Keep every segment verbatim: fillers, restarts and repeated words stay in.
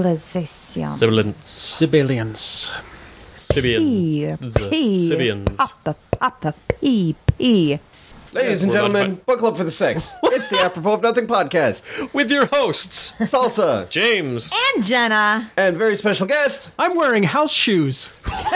civilization. Sibilance. Sibilians. Sibian. P. Sibians. Pop the, pop the P. P. Ladies and We're about gentlemen, to- Book Club for the Six. It's the Apropos of Nothing podcast. With your hosts, Salsa. James. And Jenna. And very special guest, I'm wearing house shoes.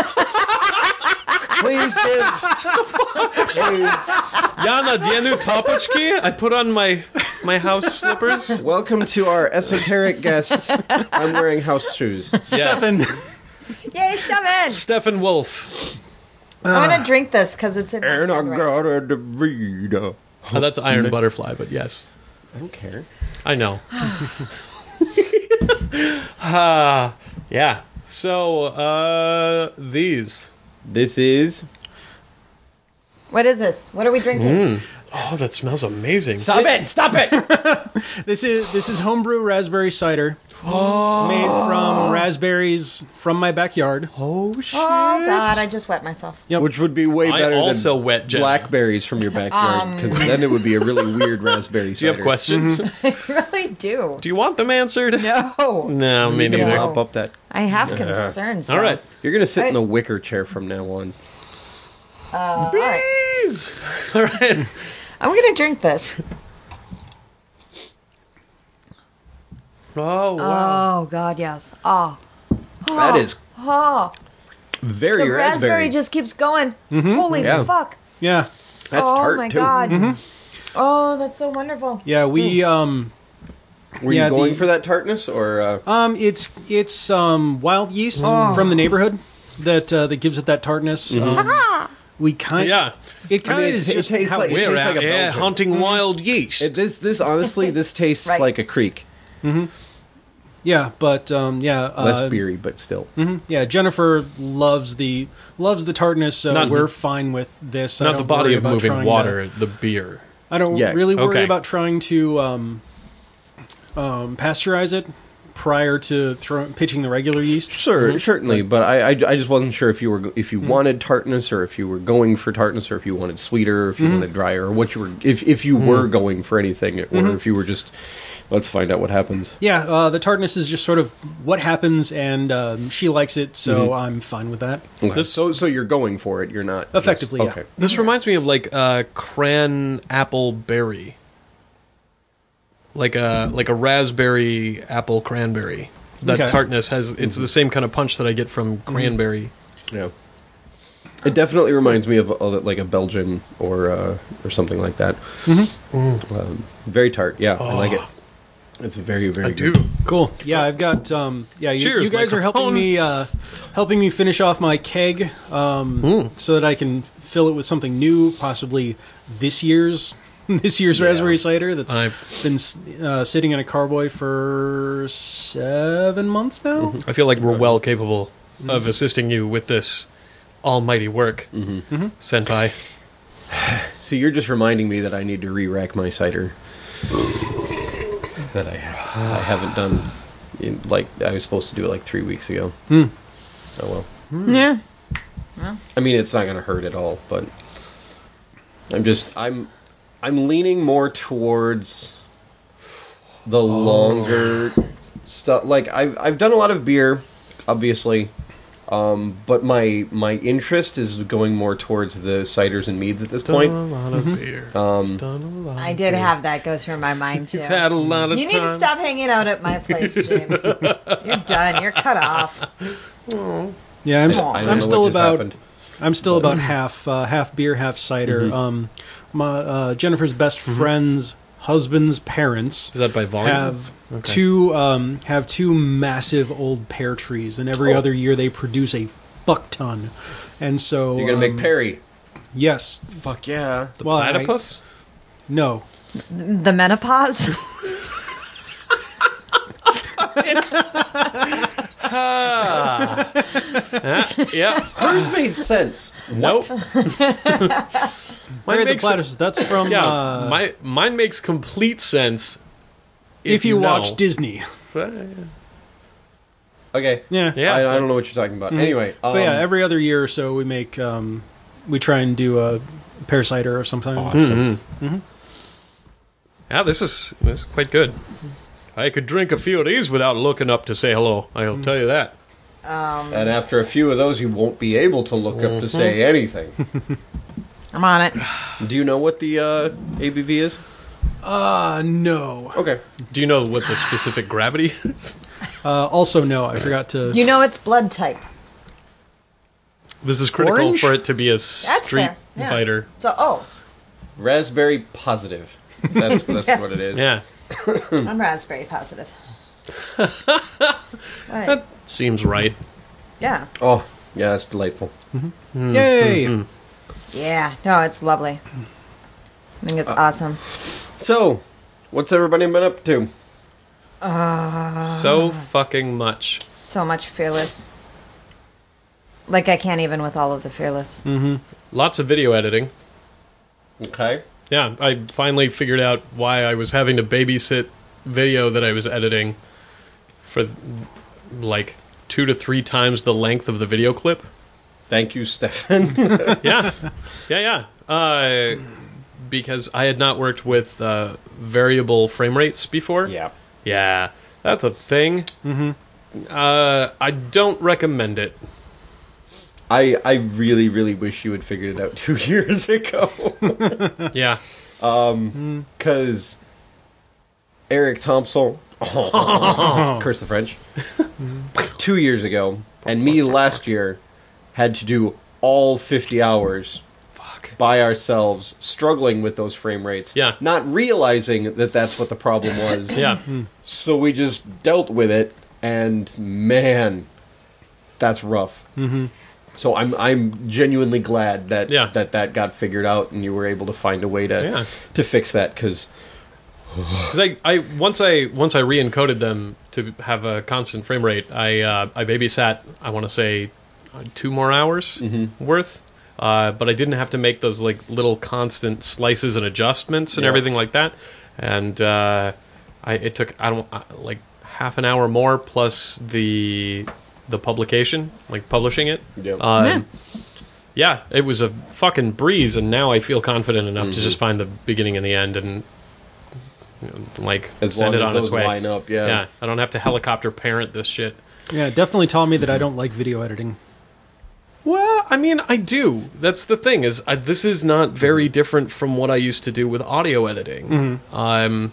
please give... Hey, Jana, do you know Topochki? I put on my my house slippers. welcome to our esoteric guest. I'm wearing house shoes. Yes. Stefan. Yay, Stefan. Stephen Wolf. I'm going to drink this because it's in my And I hand right got a DeVita. Oh, that's Iron Butterfly, but yes. I don't care. I know. Ah, yeah. So, uh, these. This is... What is this? What are we drinking? Oh, that smells amazing. Stop it! Stop it! This is this is homebrew raspberry cider. Made from raspberries from my backyard. Oh, shit. Oh, God, I just wet myself. Yep. Which would be way I better also than wet Jenna. blackberries from your backyard, because then it would be a really weird raspberry cider. Do you have questions? I really do. Do you want them answered? No. No, me You can neither. mop up that... I have concerns. All though. right. You're going to sit in I- the wicker chair from now on. Uh, all right. Please. All right. I'm going to drink this. Oh, wow. Oh, God, yes. Oh. That is Oh. very The raspberry raspberry. just keeps going. Holy Yeah. fuck. Yeah. That's oh, tart, my too. God. Oh, that's so wonderful. Yeah, we um Were Yeah, you going the- for that tartness, or... Uh... um it's it's um wild yeast Oh. from the neighborhood that uh, that gives it that tartness. Um, we kind Yeah. it kind I of mean, is it- it just tastes how like- it it is. We're tastes out like a here Belgian. hunting wild yeast. It, this, this, honestly, this tastes Right. like a creek. Yeah, but um yeah, Less uh, beery, but still. mhm. Yeah, Jennifer loves the loves the tartness, so Not- we're fine with this. I Not the don't body worry of about moving trying to- water, the beer. I don't Yeah, really worry okay. about trying to um, um, pasteurize it prior to throw, pitching the regular yeast. Sure, certainly, but I, I, I just wasn't sure if you were if you Mm-hmm. wanted tartness, or if you were going for tartness, or if you wanted sweeter, or if you Mm-hmm. wanted drier, or what you were if if you were going for anything, or Mm-hmm. if you were just let's find out what happens. Yeah, uh, the tartness is just sort of what happens, and um, she likes it, so I'm fine with that. Okay. so so you're going for it. You're not just- Effectively, yeah. okay. This reminds me of like uh, cran apple berry, like a like a raspberry apple cranberry. That Okay. tartness has it's the same kind of punch that I get from cranberry. Yeah. It definitely reminds me of uh, like a Belgian or uh, or something like that. Mm-hmm. Um, very tart. Yeah, I like it. It's very very I good. do. Cool. Yeah, I've got. Um, yeah, you, Cheers, you guys are helping microphone. me, uh, helping me finish off my keg, um, so that I can fill it with something new, possibly this year's this year's Yeah. raspberry cider that's I been uh, sitting in a carboy for seven months now. I feel like we're well capable of assisting you with this almighty work, Mm-hmm. senpai. So you're just reminding me that I need to re-rack my cider. that I, I haven't done. In, like I was supposed to do it like three weeks ago. Hmm. Oh well. Yeah. I mean, it's not going to hurt at all, but I'm just I'm I'm leaning more towards the longer stuff. Like I've I've done a lot of beer, obviously, um, but my my interest is going more towards the ciders and meads at this Done point. a lot of beer. Um, He's done a lot I of did beer. have that go through my mind, too. He's had a lot of You need time. to stop hanging out at my place, James. You're done. You're cut off. Yeah, I'm, s- I I don't I'm know still what just about. happened. I'm still about half uh, half beer, half cider. Mm-hmm. Um, my uh, Jennifer's best friend's husband's parents Is that by volume? have Okay. two um, have two massive old pear trees, and every Oh. other year they produce a fuck ton. And so You're gonna make um, Perry. Yes, Fuck yeah. The well, I- platypus? no. The menopause? Ah. Ah, yeah. Hers made sense. Nope. Perry Mine the makes Platypus. That's from yeah. uh, my mine makes complete sense if, you, watch know. Disney. Okay. Yeah, Yeah. I, I don't know what you're talking about. Anyway, um, but yeah, every other year or so we make um, we try and do a pear cider of some kind. awesome. Yeah, this is this is quite good. I could drink a few of these without looking up to say hello. I'll tell you that. And after a few of those, you won't be able to look up to say anything. I'm on it. Do you know what the uh, A B V is? Uh, no. Okay. Do you know what the specific gravity is? Uh, also, no. I forgot to. Do you know its blood type? This is critical Orange? for it to be a That's street fair. Yeah. fighter. So, oh, Raspberry positive. That's, that's Yeah. what it is. Yeah, I'm raspberry positive. Right. seems right. Yeah. Oh, yeah, that's delightful. Yay! Yeah. No, it's lovely. I think it's awesome. So, what's everybody been up to? So fucking much. So much Fearless. Like, I can't even with all of the Fearless. Lots of video editing. Okay. Yeah, I finally figured out why I was having to babysit video that I was editing for like two to three times the length of the video clip. Thank you, Stefan. Yeah, yeah, yeah. Uh, because I had not worked with uh, variable frame rates before. yeah. Yeah, that's a thing. Mm-hmm. Uh, I don't recommend it. I, I really, really wish you had figured it out two years ago. Yeah. Because Eric Thompson, curse the French, two years ago, and me last year had to do all fifty hours Fuck. by ourselves, struggling with those frame rates. Yeah. Not realizing that that's what the problem was. Yeah. So we just dealt with it, and man, that's rough. Mm-hmm. So I'm I'm genuinely glad that, Yeah. that that got figured out, and you were able to find a way to Yeah. to fix that. Because Because I, I once I once I re-encoded them to have a constant frame rate, I uh, I babysat I want to say uh, two more hours worth, uh, but I didn't have to make those like little constant slices and adjustments and Yeah. everything like that, and uh, I it took I don't uh, like half an hour more plus the the publication like publishing it. Yeah. Um, Yeah. yeah, it was a fucking breeze, and now I feel confident enough to just find the beginning and the end and you know, like as send long it as on those its way. line up, yeah. Yeah, I don't have to helicopter parent this shit. Yeah, it definitely taught me that I don't like video editing. Well, I mean, I do. That's the thing is, I, this is not very different from what I used to do with audio editing. Um,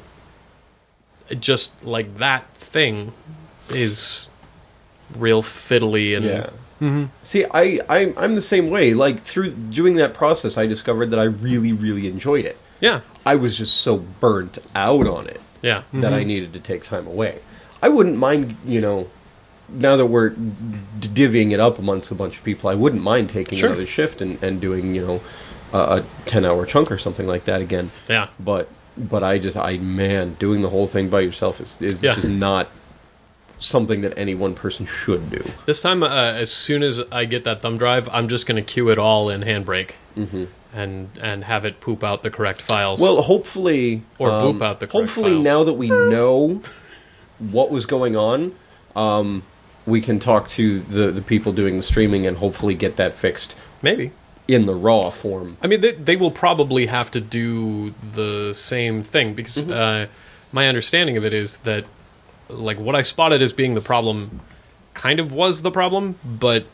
just like that thing is real fiddly and Yeah. See, I, I I'm the same way. Like through doing that process, I discovered that I really, really enjoyed it. yeah, I was just so burnt out on it yeah. that I needed to take time away. I wouldn't mind, you know, now that we're d- divvying it up amongst a bunch of people, I wouldn't mind taking Sure. another shift and, and doing, you know, a, a ten-hour chunk or something like that again. Yeah. But but I just, I man, doing the whole thing by yourself is, is Yeah. just not something that any one person should do. This time, uh, as soon as I get that thumb drive, I'm just going to cue it all in Handbrake and and have it poop out the correct files. Well, hopefully, Or um, boop out the correct hopefully files. now that we know what was going on, um, we can talk to the, the people doing the streaming and hopefully get that fixed maybe. in the raw form. I mean, they, they will probably have to do the same thing because uh, my understanding of it is that, like, what I spotted as being the problem kind of was the problem, but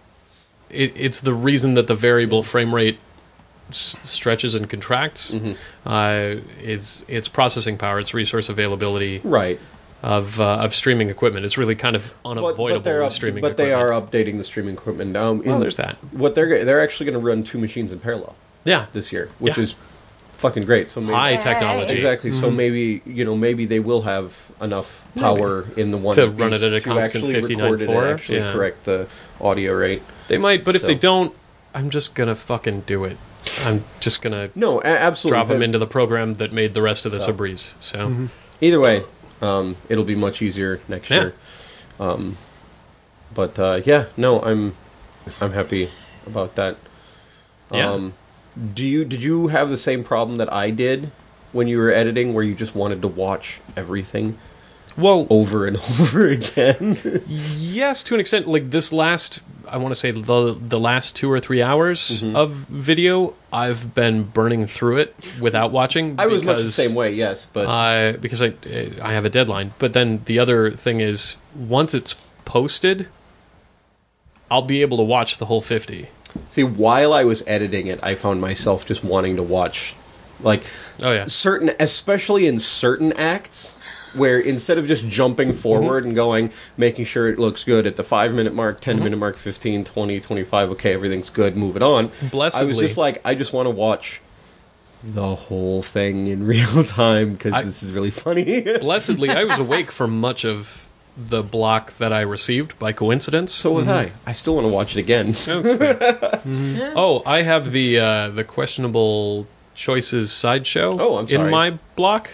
it, it's the reason that the variable frame rate s- stretches and contracts. Uh, it's it's processing power, it's resource availability Right. of uh, of streaming equipment. It's really kind of But, unavoidable but, they're with up, streaming but they equipment. are updating the streaming equipment now. Well, there's that. What they're they're actually going to run two machines in parallel Yeah, this year, which Yeah. is fucking great. So maybe, high Yay. technology. exactly. So maybe you know maybe they will have enough power in the one To run it beast at a to constant actually fifty-nine record it and four, actually yeah. correct the audio rate. They might, but if So- they don't, I'm just gonna fucking do it. I'm just gonna No, a- absolutely. drop them That- into the program that made the rest of this So. a breeze. So Either way, um, it'll be much easier next Yeah. year. Um, but uh, yeah, no, I'm I'm happy about that. Yeah. Um, do you did you have the same problem that I did when you were editing, where you just wanted to watch everything? Well, over and over again. yes, to an extent. Like this last, I want to say the the last two or three hours Mhm. of video, I've been burning through it without watching. I was much the because, same way, yes, but uh, because I I have a deadline. But then the other thing is, once it's posted, I'll be able to watch the whole fifty. see, while I was editing it, I found myself just wanting to watch, like, Oh yeah, certain, especially in certain acts, where instead of just jumping forward and going, making sure it looks good at the five minute mark, ten minute mark, fifteen, twenty, twenty-five, okay, everything's good, move it on. I was Blessedly. just like, I just want to watch the whole thing in real time because I- this is really funny. blessedly, I was awake for much of the block that I received by coincidence. So was I. I still want to watch it again. That's sweet. Oh, I have the uh, the questionable choices sideshow. Oh, I'm sorry. In my block.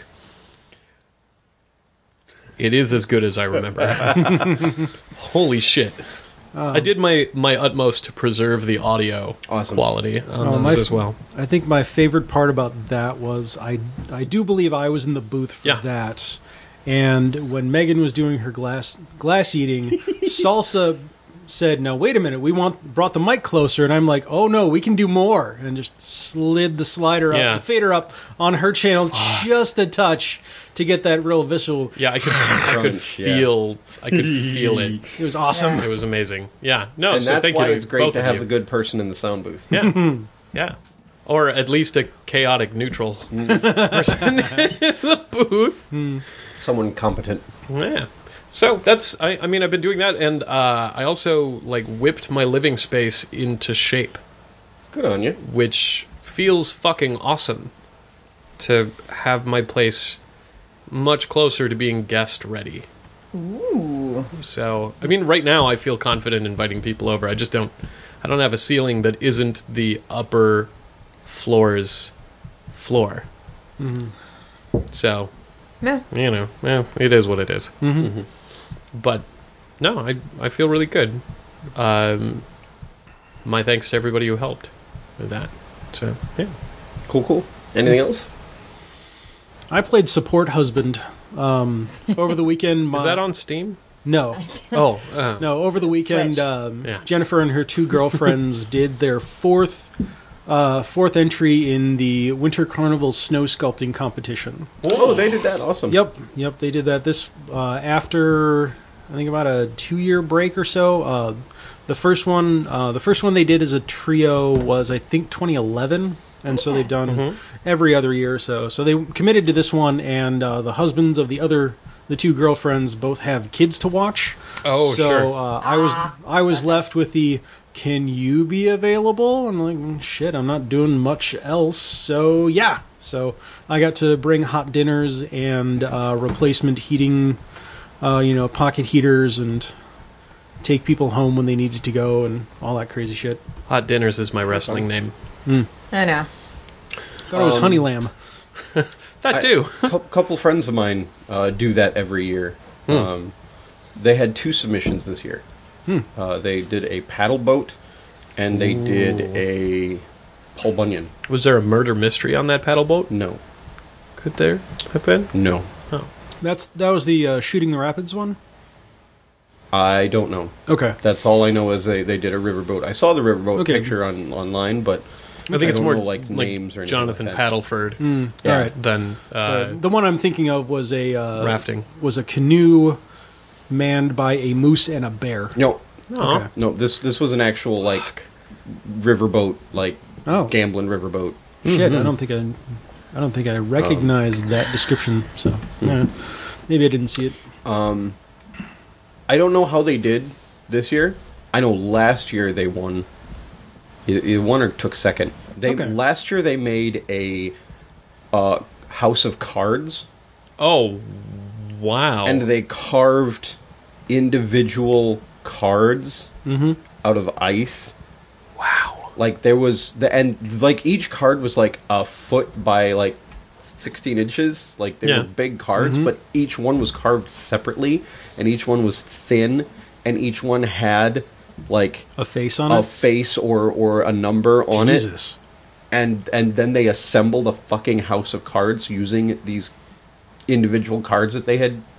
It is as good as I remember. Holy shit! I did my my utmost to preserve the audio Awesome. quality on Oh, those my- as well. I think my favorite part about that was I I do believe I was in the booth for Yeah. that, and when Megan was doing her glass glass eating, Salsa said, "Now wait a minute, we want brought the mic closer," and I'm like, "Oh no, we can do more," and just slid the slider up, Yeah. the fader up on her channel just a touch to get that real visual. Yeah, I could I could Crunch, yeah. feel I could feel it. It was awesome. It was amazing. Yeah, no. And so that's thank why you to it's great both to of have you. the good person in the sound booth. Yeah, yeah, or at least a chaotic neutral person in the booth. Someone competent. Yeah. So that's I, I mean I've been doing that, and uh, I also like whipped my living space into shape, Good on you. which feels fucking awesome to have my place much closer to being guest ready. Ooh. So I mean right now I feel confident inviting people over. I just don't I don't have a ceiling that isn't the upper floor's floor. Mhm. So Yeah. you know, well, it is what it is. Mhm. But no, I I feel really good. Um, my thanks to everybody who helped with that. So yeah, Cool, cool. Anything else? I played support husband um, over the weekend. My, is that on Steam? No, Oh, uh, no. Over the weekend, Switch. um, Yeah. Jennifer and her two girlfriends did their fourth uh, fourth entry in the Winter Carnival snow sculpting competition. Oh, they did that. Awesome. Yep, yep. They did that this uh, after I think about a two year break or so. Uh, the first one, uh, the first one they did as a trio was I think twenty eleven, and so they've done Mhm. every other year or so. So they committed to this one, and uh, the husbands of the other, the two girlfriends, both have kids to watch. Oh, so sure. uh, I was Ah, I was sucker. left with the can you be available? I'm like "Mm, shit. I'm not doing much else. So yeah. So I got to bring hot dinners and uh, replacement heating, uh, you know, pocket heaters, and take people home when they needed to go, and all that crazy shit. Hot Dinners is my wrestling name. I know. Thought it was Um, Honey Lamb. That I- too. A couple friends of mine uh, do that every year. Hmm. Um, they had two submissions this year. Hmm. Uh, they did a paddle boat, and they did Ooh. a Paul Bunyan. Was there a murder mystery on that paddle boat? No, Could there have been? no, That's that was the uh, shooting the rapids one. I don't know. Okay. That's all I know is they, they did a riverboat. I saw the riverboat Okay. picture on online, but I think it's don't more know, like, like names or anything Jonathan like that. Paddleford Mm, Yeah. All right. than So uh, the one I'm thinking of was a uh, rafting. was a canoe manned by a moose and a bear. no, Aw. Okay. no. This this was an actual like riverboat, like Oh gambling riverboat. shit! Mhm. I don't think I, I don't think I recognized that description. So yeah, maybe I didn't see it. Um, I don't know how they did this year. I know last year they won. Either, either won or took second. They Okay. last year they made a uh, house of cards, Oh, wow. and they carved individual cards Mm-hmm. out of ice. wow. Like there was the and like each card was like a foot by like sixteen inches. Like they Yeah. were big cards, Mhm. but each one was carved separately, and each one was thin, and each one had like A face on a it. face or or a number on it, Jesus. and and then they assembled a fucking house of cards using these individual cards that they had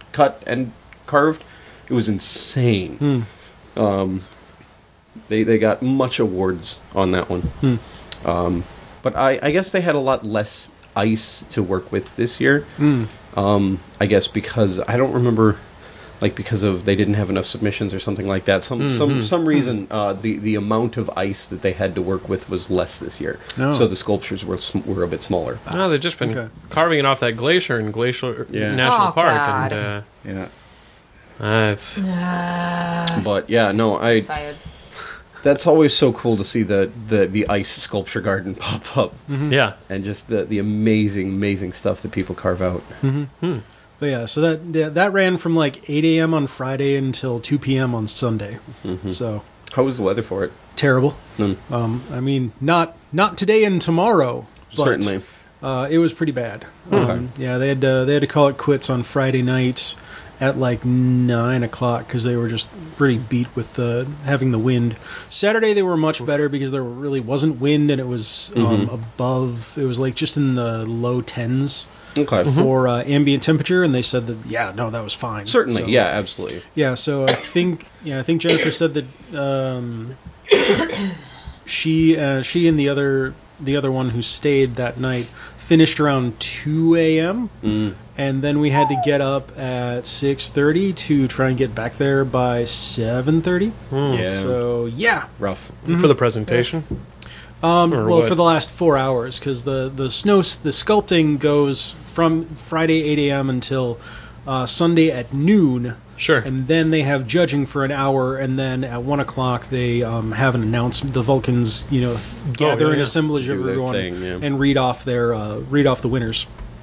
cut and carved. It was insane. Um, they they got much awards on that one. Um, but I, I guess they had a lot less ice to work with this year. Um, I guess because I don't remember, like because of they didn't have enough submissions or something like that. Some some some reason uh, the the amount of ice that they had to work with was less this year. Oh. So the sculptures were sm- were a bit smaller. No, they've just been Okay. carving it off that glacier in Glacier Yeah. National Oh, Park, God. and uh, Yeah. uh, it's But yeah, no, I Fired. that's always so cool to see the the, the ice sculpture garden pop up yeah. and just the the amazing amazing stuff that people carve out. But yeah, so that yeah, that ran from like eight a.m. on Friday until two p.m. on Sunday. So How was the weather for it? terrible. Mm. Um, I mean, not not today and tomorrow, but Certainly. uh, it was pretty bad. Um, yeah, they had to, they had to call it quits on Friday night at like nine o'clock because they were just pretty beat with uh, having the wind. Saturday they were much better because there really wasn't wind and it was um, above. It was like just in the low tens. Okay. For uh, ambient temperature, and they said that yeah, no, that was fine. Certainly, So- yeah, absolutely. yeah. So I think yeah, I think Jennifer said that um, she uh, she and the other the other one who stayed that night finished around two a.m. Mm. and then we had to get up at six thirty to try and get back there by seven thirty. Yeah. So yeah, Rough. For the presentation. Um, Or well, what? for the last four hours, because the the snow the sculpting goes from Friday eight a.m. until uh, Sunday at noon, Sure. and then they have judging for an hour, and then at one o'clock they um, have an announcement. The Vulcans, you know, gather yeah, an yeah. assemblage of Do their everyone thing, yeah. and read off their uh, read off the winners.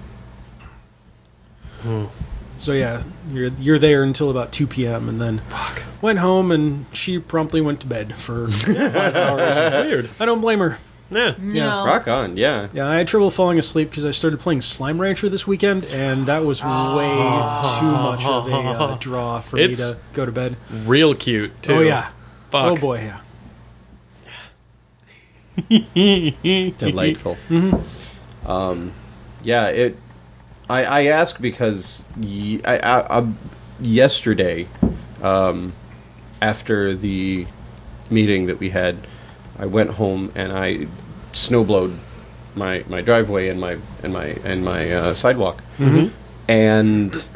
Hmm. So yeah, you're you're there until about two p.m. and then went home, and she promptly went to bed for five hours. Weird. I don't blame her. Yeah. No. Rock on, yeah. Yeah, I had trouble falling asleep because I started playing Slime Rancher this weekend, and that was way too much of a uh, draw for It's- me to go to bed. Real cute, too. Oh yeah, Fuck. oh boy, yeah. Delightful. Um, yeah, it. I, I ask because y- I, I, I- yesterday, um, after the meeting that we had, I went home and I snowblowed my my driveway and my and my and my uh, sidewalk, and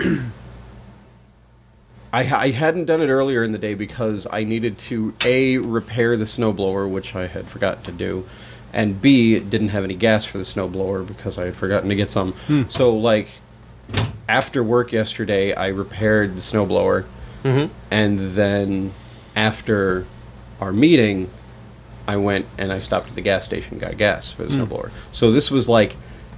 I, I hadn't done it earlier in the day because I needed to A, repair the snowblower, which I had forgotten to do, and B, didn't have any gas for the snowblower because I had forgotten to get some. So, like, after work yesterday, I repaired the snowblower, Mhm. and then after our meeting, I went and I stopped at the gas station and got gas for the snowblower. So this was like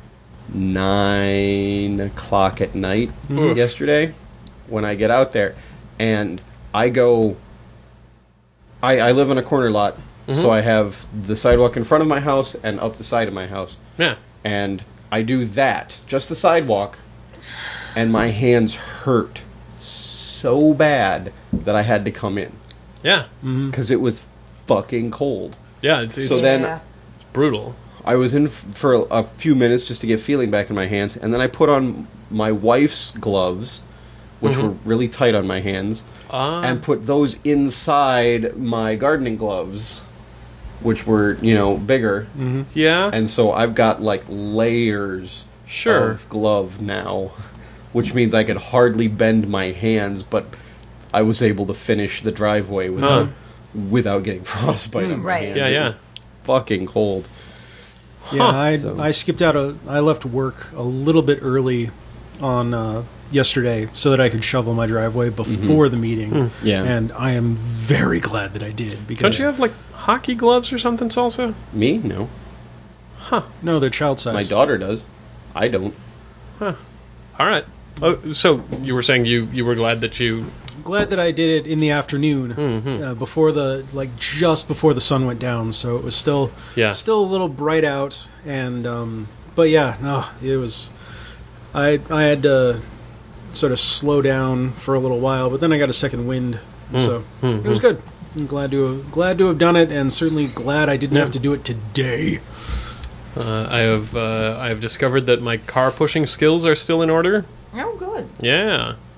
nine o'clock at night Oof. yesterday when I get out there, and I go. I, I live on a corner lot, so I have the sidewalk in front of my house and up the side of my house, Yeah. and I do that, just the sidewalk, and my hands hurt so bad that I had to come in Yeah. because it was fucking cold. Yeah, it's, it's So then- Yeah. brutal. I was in f- for a, a few minutes just to get feeling back in my hands, and then I put on my wife's gloves, which were really tight on my hands, Ah. and put those inside my gardening gloves, which were, you know, bigger. yeah. And so I've got like layers Sure. of glove now, which means I could hardly bend my hands, but I was able to finish the driveway without without getting frostbite on my Right. hands. Yeah, It yeah. was fucking cold. Yeah, I So- I skipped out a. I left work a little bit early on uh, yesterday so that I could shovel my driveway before the meeting. Yeah. and I am very glad that I did because Don't you have, like, hockey gloves or something, Salsa? Me? No. no, they're child size. My daughter does. I don't. All right. Oh, so you were saying you, you were glad that you... Glad that I did it in the afternoon Mhm. uh, before the like just before the sun went down, so it was still Yeah. still a little bright out, and um, but yeah, no, it was. I I had to sort of slow down for a little while, but then I got a second wind, so it was good. I'm glad to have, glad to have done it, and certainly glad I didn't have to do it today. Uh, I have uh, I have discovered that my car pushing skills are still in order. Oh, good. Yeah.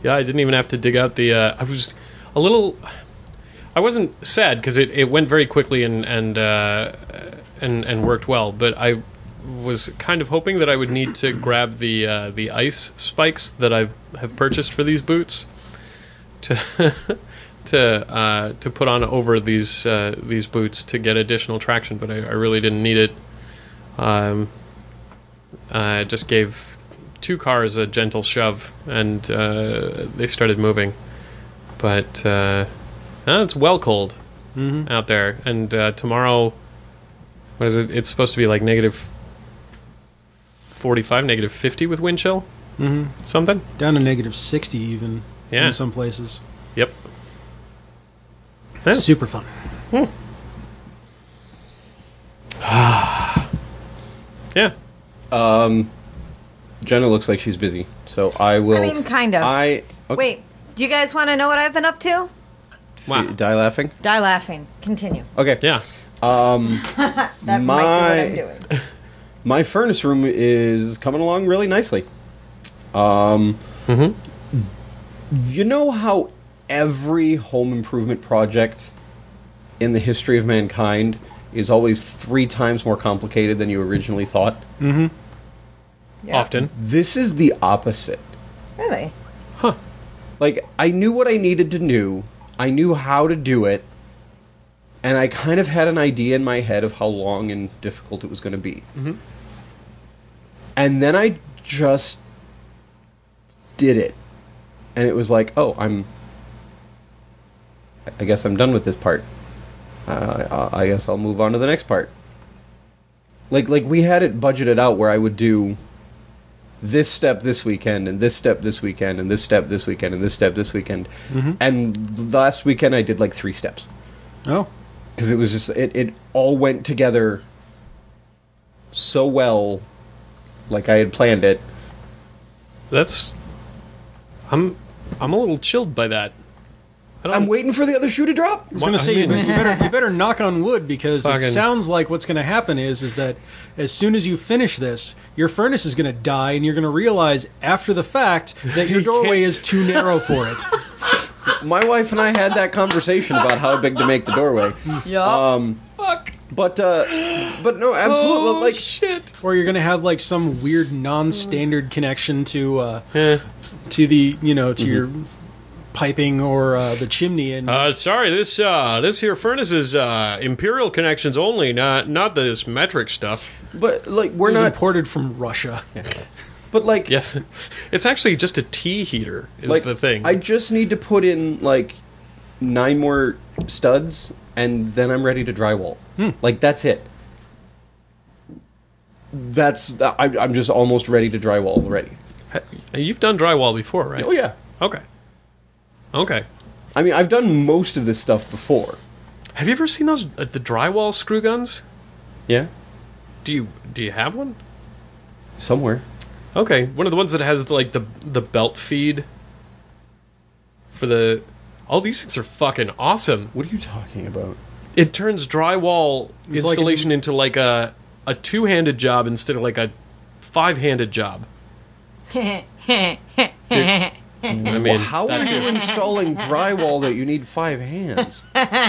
Yeah, I didn't even have to dig out the. Uh, I was a little. I wasn't sad because it, it went very quickly and and uh, and and worked well, but I was kind of hoping that I would need to grab the uh, the ice spikes that I have purchased for these boots to to uh, to put on over these uh, these boots to get additional traction, but I, I really didn't need it. Um, I just gave two cars a gentle shove, and uh, they started moving. But uh, uh, it's well cold Mm-hmm. out there, and uh, tomorrow, what is it? It's supposed to be like negative forty-five, negative fifty with wind chill, Mm-hmm. something. Down to negative sixty even Yeah. in some places. Yep. Yeah. Super fun. Yeah. Um, Jenna looks like she's busy, so I will. I mean, kind of. I okay. Wait, do you guys want to know what I've been up to? Wow. Die laughing. Die laughing. Continue. Okay. Yeah. That might be what I'm doing. My furnace room is coming along really nicely. Um, Mm-hmm. you know how every home improvement project in the history of mankind is always three times more complicated than you originally thought? Mm-hmm. Yeah. Often. This is the opposite. Really? Huh. Like, I knew what I needed to do, I knew how to do it, and I kind of had an idea in my head of how long and difficult it was going to be. Mm-hmm. And then I just did it. And it was like, oh, I'm... I guess I'm done with this part. Uh, I I guess I'll move on to the next part. Like, like we had it budgeted out where I would do this step this weekend, and this step this weekend, and this step this weekend, and this step this weekend. Mm-hmm. And last weekend I did like three steps. Oh. Because it was just, it, it all went together so well, like I had planned it. That's. I'm. I'm a little chilled by that. I don't. I'm waiting for the other shoe to drop. I was going to say, you, you better you better knock on wood, because Fucking- it sounds like what's going to happen is is that as soon as you finish this, your furnace is going to die, and you're going to realize after the fact that your doorway is too narrow for it. My wife and I had that conversation about how big to make the doorway. Yup. Um, Fuck. but uh, but no, absolutely. Oh, like shit. Or you're going to have like some weird non-standard connection to uh, Eh. to the you know to your piping or uh, the chimney, and Uh, sorry, this uh, this here furnace is uh, imperial connections only, not not this metric stuff. but like we're it was not. imported from Russia. But like Yes, it's actually just a tea heater. Is like the thing? I just need to put in like nine more studs, and then I'm ready to drywall. Like that's it. That's I, I'm just almost ready to drywall already. You've done drywall before, right? Oh yeah. Okay. Okay. I mean, I've done most of this stuff before. Have you ever seen those uh, the drywall screw guns? Yeah. Do you do you have one? Somewhere. Okay, one of the ones that has like the the belt feed for the. All these things are fucking awesome. What are you talking about? It turns drywall It's like installation an- into like a a two handed job instead of like a five handed job. I mean, How are that you too. installing drywall that you need five hands?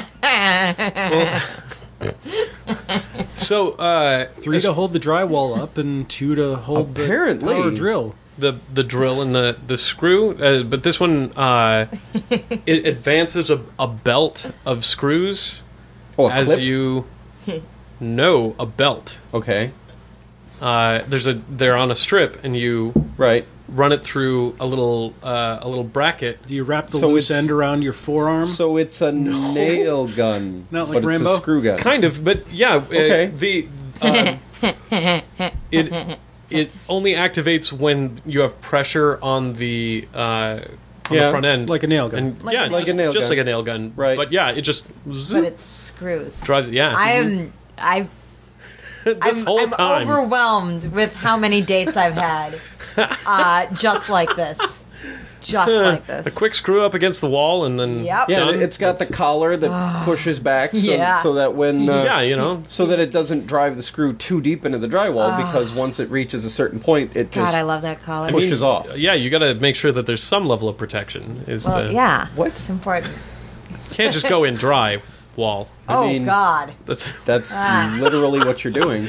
So uh, Three to hold the drywall up, and two to hold Apparently. the power drill. the the drill and the the screw, uh, but this one uh, it advances a, a belt of screws Oh, a as clip? you know a belt. Okay. Uh, there's a they're on a strip, and you Right. run it through a little uh, a little bracket. Do you wrap the So loose it's- end around your forearm? So it's a nail gun. Not like but it's Rambo? a screw gun. Kind of, but yeah. uh, Okay. the um, it it only activates when you have pressure on the uh, on Yeah, the front end, like a nail gun. and Like yeah, a just, nail just gun. like a nail gun, Right. But yeah, it just But zoop, it's screws. drives. Yeah, I am. I. this I'm, whole I'm time. overwhelmed with how many dates I've had, uh, just like this. just like this. A quick screw up against the wall, and then Yep. Yeah, done. and it's got the collar that pushes back, so, Yeah. so that when uh, yeah, you know. so that it doesn't drive the screw too deep into the drywall. Because once it reaches a certain point, it God, just I love that collar. pushes off. Yeah, you got to make sure that there's some level of protection. Is well, the yeah. What? It's important. can't just go in dry wall. Oh, mean- God. That's That's Ah. literally what you're doing.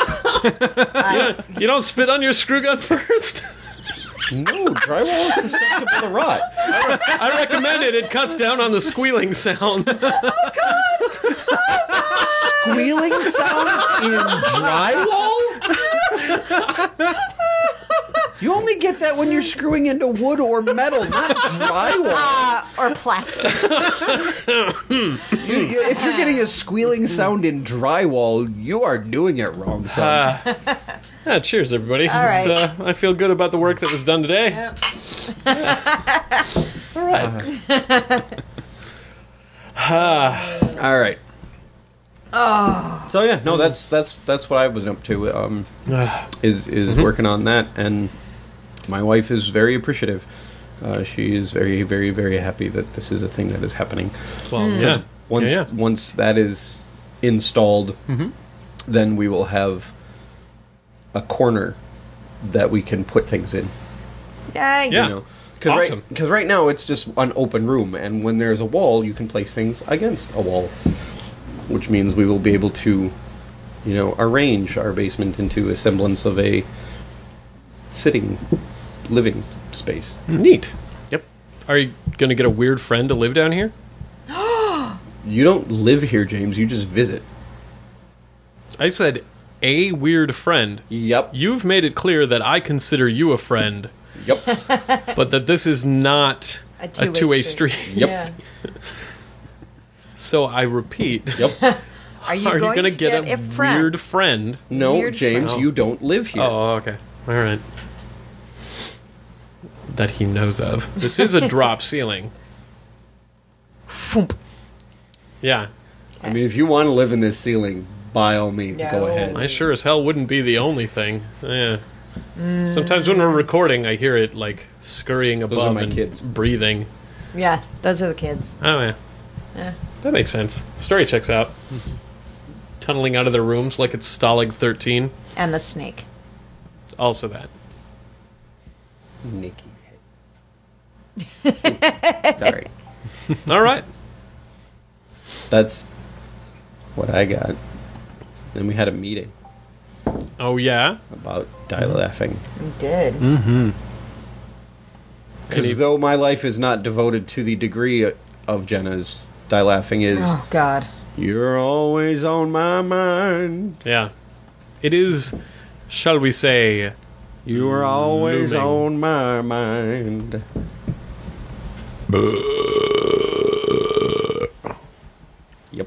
you don't spit on your screw gun first. No, drywall is susceptible to rot. I recommend it. It cuts down on the squealing sounds. Squealing sounds in drywall? You only get that when you're screwing into wood or metal, not drywall. Uh, or plastic. You- you- if you're getting a squealing sound in drywall, you are doing it wrong, son. Uh, yeah, cheers, everybody. All right. It's, uh, I feel good about the work that was done today. Yep. All right. All right. Oh. So yeah, no, that's that's that's what I was up to. Um, is is Mm-hmm. working on that, and my wife is very appreciative. Uh, she is very very very happy that this is a thing that is happening. Well, yeah. Once Yeah, yeah. once that is installed, Mhm. then we will have a corner that we can put things in. Yay. Yeah. You know? Because Awesome. right, 'cause right now it's just an open room, and when there's a wall, you can place things against a wall, which means we will be able to, you know, arrange our basement into a semblance of a sitting, living space. Neat. Yep. Are you going to get a weird friend to live down here? You don't live here, James. You just visit. I said a weird friend. Yep. You've made it clear that I consider you a friend, Yep. but that this is not A a two-way two-way street. street. Yep. Yeah. So I repeat, Yep. Are you are going you going to to get, get, a, a friend? weird friend? No, Weird James, friend. you don't live here. Oh, okay. All right. That he knows of. This is a drop ceiling. Foomp. Yeah. I mean, if you want to live in this ceiling, by all means, go No. ahead. I sure as hell wouldn't be the only thing. Yeah. Sometimes when we're recording, I hear it like scurrying above are my and kids. breathing. Yeah, those are the kids. Oh yeah, Yeah. that makes sense. Story checks out. Tunneling out of their rooms like it's Stalag thirteen. And the snake. Also that. Nikki. Sorry. All right. That's what I got. Then we had a meeting Oh yeah. about die laughing. We did. Mm-hmm. Because Any- though my life is not devoted to the degree of Jenna's, die laughing is, Oh, God. you're always on my mind. Yeah. It is. Shall we say? You are always Looming. on my mind. Yep.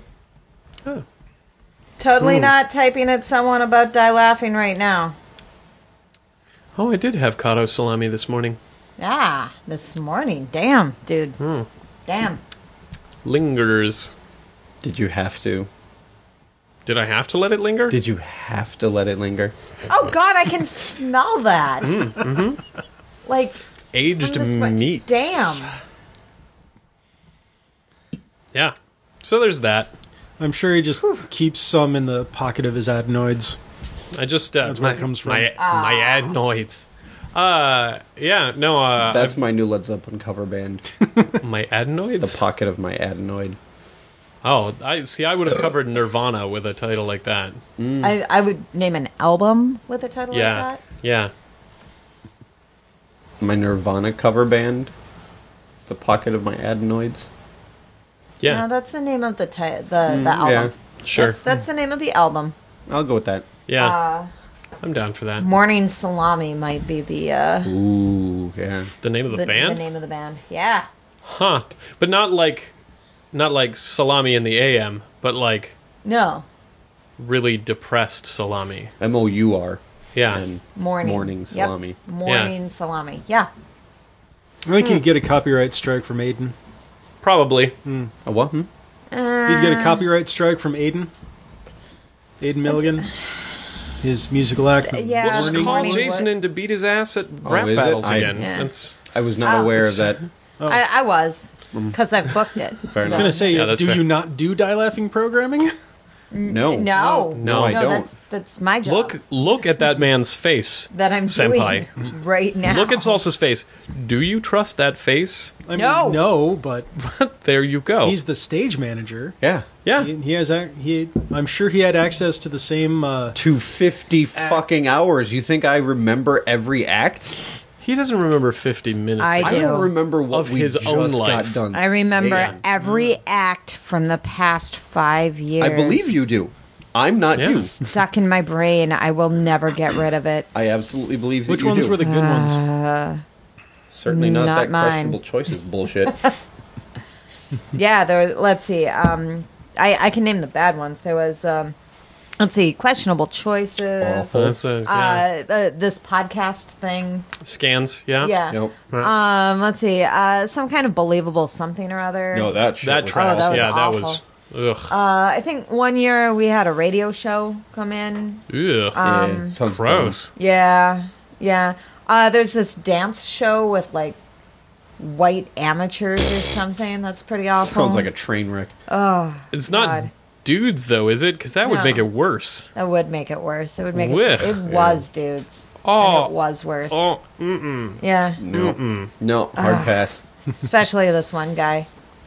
Totally not typing at someone about die laughing right now. Oh, I did have Kato salami this morning. Ah, this morning. Damn, dude. Hmm. Damn. Lingers. Did you have to? Did I have to let it linger? Did you have to let it linger? Oh, God, I can smell that. Like, Aged from this one- meats. Damn. Yeah. So there's that. I'm sure he just keeps some in the pocket of his adenoids. I just uh, That's where my, it comes from. My, my adenoids. Uh, yeah, no. Uh, That's my new Led Zeppelin cover band. my The adenoids. pocket of my adenoid. Oh, I see. I would have covered Nirvana with a title like that. I, I would name an album with a title Yeah, like that. yeah. My Nirvana cover band. The pocket of my adenoids. Yeah, No, that's the name of the ti- the the album. yeah. sure. That's, that's the name of the album. I'll go with that. yeah, Uh, I'm down for that. Morning Salami might be the uh, Ooh, yeah. The name of the, the, band, the name of the band. Yeah. huh? But not like, not like salami in the A M, but like No. really depressed salami. M O U R. Yeah, And Morning. Morning Yep. Salami. Morning Salami. Yeah. I think you'd get a copyright strike from Aiden. probably. A what? Hmm? You'd get a copyright strike from Aiden. Aiden Milligan. his musical act. yeah. We'll just Morning call Wood. Jason in to beat his ass at rap is it? battles I- again. Yeah. That's I was not Oh. aware of that. I, I was because I've booked it. Fair I was so- going to say, Yeah, that's do fair. you not do die laughing programming? No. No, No, I don't. That's that's my job. look look at that man's face. that I'm Senpai. doing right now. Look at Salsa's face. Do you trust that face? I No. mean, no, but There you go. he's the stage manager. Yeah. yeah. He, he has. ac- He. I'm sure he had access to the same. Uh, To fifty fucking hours. You think I remember every act? He doesn't remember fifty minutes. I I do. don't remember what Of we his just own got life. done. I remember saying. every act from the past five years. I believe you do. I'm not Yeah. you. Stuck in my brain. I will never get rid of it. I absolutely believe that which you ones do. were the good ones? Uh, Certainly not, Not that mine. questionable choices bullshit. yeah, there. Was, let's see. Um, I I can name the bad ones. There was. Um, let's see. Questionable choices. Awful. That's a, yeah. Uh, the, this podcast thing. Scans, yeah. Yeah. Nope. Um, let's see. Uh, some kind of believable something or other. No, that shit That was trash. Oh, that was yeah, awful. that was. Ugh. Uh, I think one year we had a radio show come in. Ugh. Yeah, um, sounds Gross. Yeah, yeah. Uh, there's this dance show with like white amateurs or something. That's pretty dumb. awful. Sounds like a train wreck. Oh, It's not God. dudes, though, is it? Because that would No. make it worse. That would make it worse. It would make Whiff. it. It was dudes. Oh. And it was worse. Oh, mm-mm. Yeah, No. No, hard pass. especially this one guy.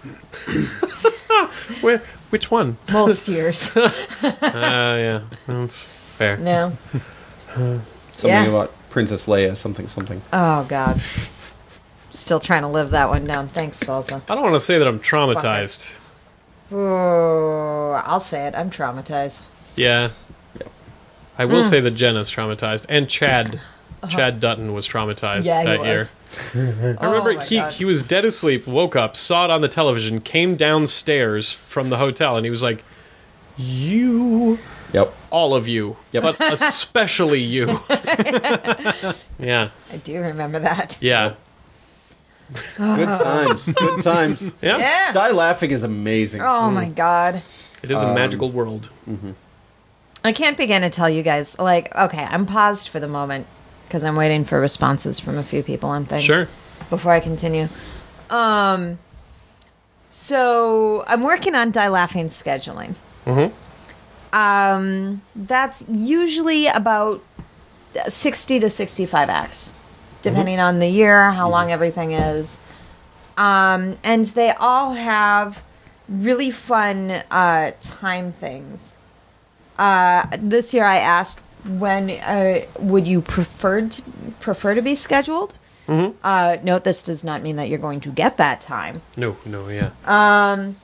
Where, which one? Most years. Uh, yeah, that's fair. No. Something Yeah. about Princess Leia, something, something. Oh God. Still trying to live that one down. Thanks, Salsa. I don't want to say that I'm traumatized. Ooh, I'll say it. I'm traumatized. Yeah. Yep. I Mm. will say that Jenna's traumatized. And Chad. Chad Dutton was traumatized Uh-huh. Yeah, he that year. was. I remember Oh, my he, God. he was dead asleep, woke up, saw it on the television, came downstairs from the hotel, and he was like, you, Yep. all of you, Yep. but especially you. yeah, I do remember that. yeah, Good times. Good times. yeah, Yeah. Die laughing is amazing. Oh my God. It is a magical world. I can't begin to tell you guys. Like, okay, I'm paused for the moment because I'm waiting for responses from a few people on things. Sure. Before I continue. Um. So I'm working on Die Laughing scheduling. Mhm. Um. That's usually about sixty to sixty-five acts, depending on the year, how long everything is. Um, and they all have really fun uh, time things. Uh, this year, I asked when uh, would you prefer to, prefer to be scheduled. Mm-hmm. Uh, note this does not mean that you're going to get that time. No, no, yeah. Um,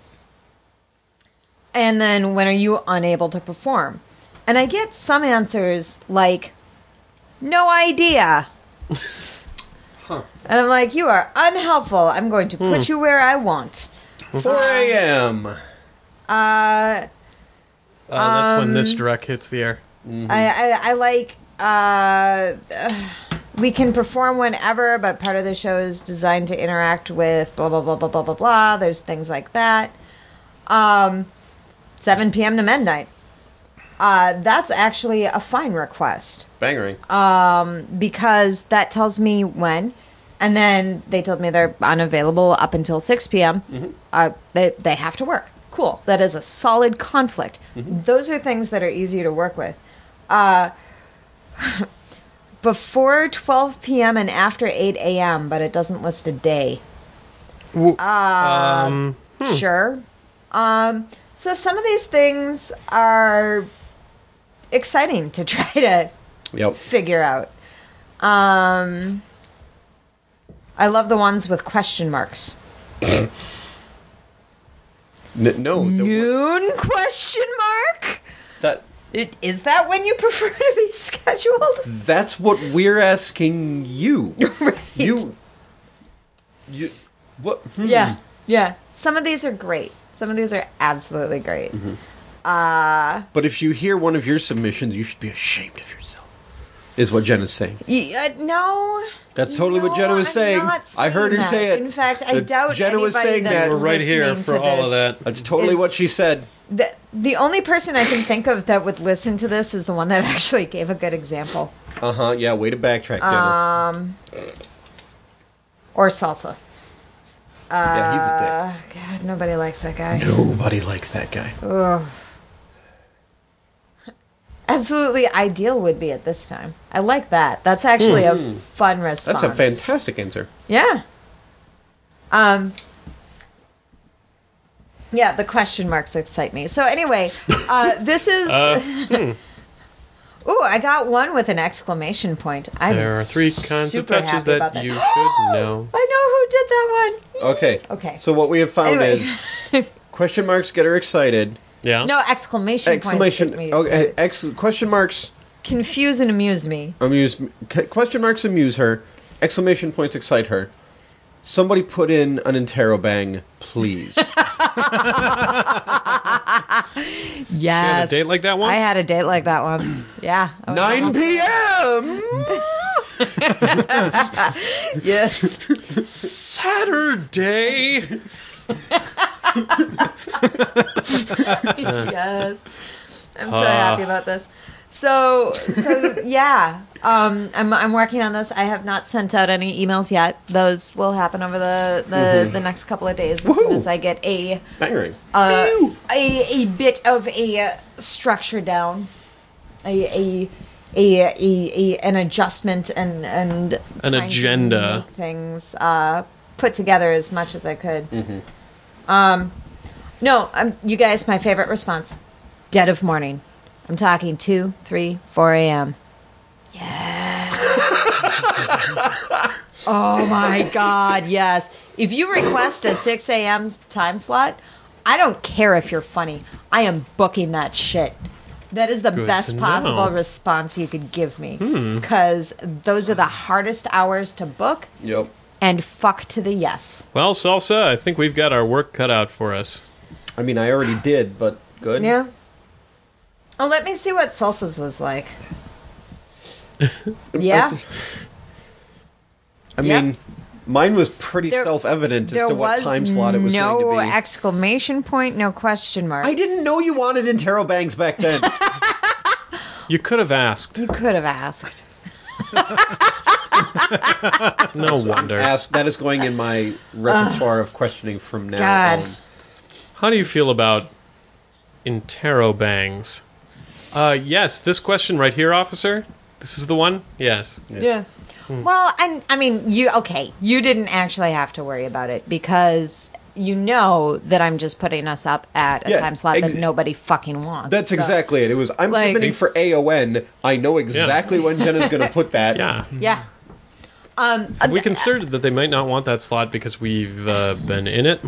and then when are you unable to perform? And I get some answers like, no idea. Huh. And I'm like, you are unhelpful. I'm going to put you where I want. four a.m. Uh, Uh, that's when Um, this direct hits the air. I, I, I like, uh, we can perform whenever, but part of the show is designed to interact with blah, blah, blah, blah, blah, blah, blah. There's things like that. Um, seven p.m. to midnight. Uh, that's actually a fine request Bangering. because that tells me when. And then they told me they're unavailable up until six p.m. Uh, they, they have to work. Cool. That is a solid conflict. Those are things that are easy to work with. Uh, before twelve p.m. and after eight a.m., but it doesn't list a day. Um, Sure. Um, so some of these things are exciting to try to Yep. figure out. Um, I love the ones with question marks. N- no. the- Noon question mark? that It, is that when you prefer to be scheduled? That's what we're asking you. Right. You. You. What? Hmm. Yeah, yeah. Some of these are great. Some of these are absolutely great. Uh, But if you hear one of your submissions, you should be ashamed of yourself. is what Jen is saying. Y- uh, no. That's totally what No, Jenna was I'm saying. not I heard her saying say that. it. In fact, I That doubt Jenna was anybody saying that's that. We're right here listening for to all of this- that. That's totally is- what she said. The, the only person I can think of that would listen to this is the one that actually gave a good example. Uh huh. Yeah. Way to backtrack, Jenna. Um, or salsa. yeah, he's a Uh, God, nobody likes that guy. dick. Nobody likes that guy. Ugh. Absolutely ideal would be at this time. I like that. That's actually a fun response. That's a fantastic answer. Yeah. Um. Yeah, the question marks excite me. So anyway, uh, this is. Uh, Ooh, I got one with an exclamation point. I'm There are three kinds of super touches happy about that that. you should know. I know who did that one. Okay. Okay. So what we have found Anyway. is question marks get her excited. Yeah. No, exclamation, Exclamation. points. Get me Okay. excited. Ex, question marks Confuse and amuse me. amuse. c- Question marks amuse her. Exclamation points excite her. Somebody put in an interrobang, please. Yes. You had a date like that once? I had a date like that once. Yeah. I was nine almost- p.m. Yes. Saturday. Yes. I'm so Uh. happy about this. So, so yeah, um, I'm I'm working on this. I have not sent out any emails yet. Those will happen over the the, the next couple of days as soon Woohoo. as I get a Bangering. uh, a a bit of a uh, structure down, a a. A, a, a an adjustment and and An trying to agenda. make things uh, put together as much as I could. Mm-hmm. Um, no, um, you guys, my favorite response: dead of morning. I'm talking two, three, four a.m. Yeah. Oh my God, yes. If you request a six a.m. time slot, I don't care if you're funny. I am booking that shit. That is the Good best to possible know. response you could give me. Because those are the hardest hours to book, Yep. and fuck to the yes. Well, Salsa, I think we've got our work cut out for us. I mean, I already did, but good. Yeah. Oh, let me see what Salsa's was like. Yeah. I Yep. mean, mine was pretty There- self-evident as There to what was time slot it was no going to be. exclamation point, no question mark. I didn't know you wanted interrobangs back then. You could have asked. You could have asked. No wonder. Ask that is going in my repertoire of questioning from now God. on. How do you feel about interrobangs? Uh, yes, this question right here, officer. This is the one? Yes. Yeah. Well, and I mean, you okay? You didn't actually have to worry about it because you know that I'm just putting us up at a Yeah, time slot ex- that nobody fucking wants. That's so- exactly it. It was I'm Like- submitting for A O N. I know exactly when Jenna's going to put that. Yeah. Yeah. Um. We considered that they might not want that slot because we've uh, been in it.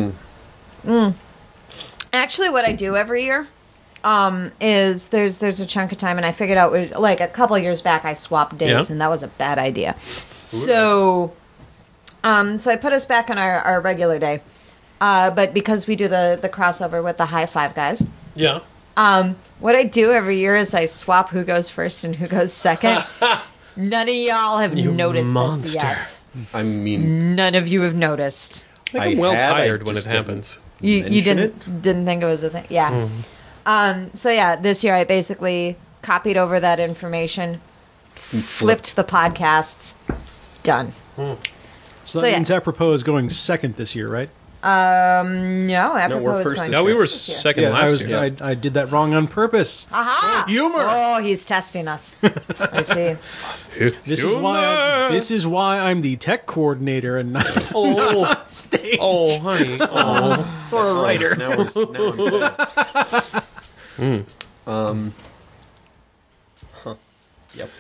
Actually, what I do every year um, is there's there's a chunk of time, and I figured out like a couple of years back I swapped days, Yeah. and that was a bad idea. So, um, so I put us back on our, our regular day, uh, but because we do the the crossover with the high five guys, Yeah. um, what I do every year is I swap who goes first and who goes second. None of y'all have You noticed monster. this yet. I mean, None of you have noticed. Like, I I'm well had, I tired when it just didn't. happens. You you Mention didn't didn't think it was a thing. Yeah. Um, so yeah, this year I basically copied over that information, flipped the podcasts, done. So, So, that yeah. means apropos is going second this year, right? Um, no, apropos we're is first going this No, we year. were first this year. second yeah, last I was. year. I, I did that wrong on purpose. Aha! Humor. Oh, he's testing us. I see. This is why. I, this is why I'm the tech coordinator and not Oh, stage oh, honey. Oh. or a writer. now we're, now I'm sad. Um. Huh. Yep.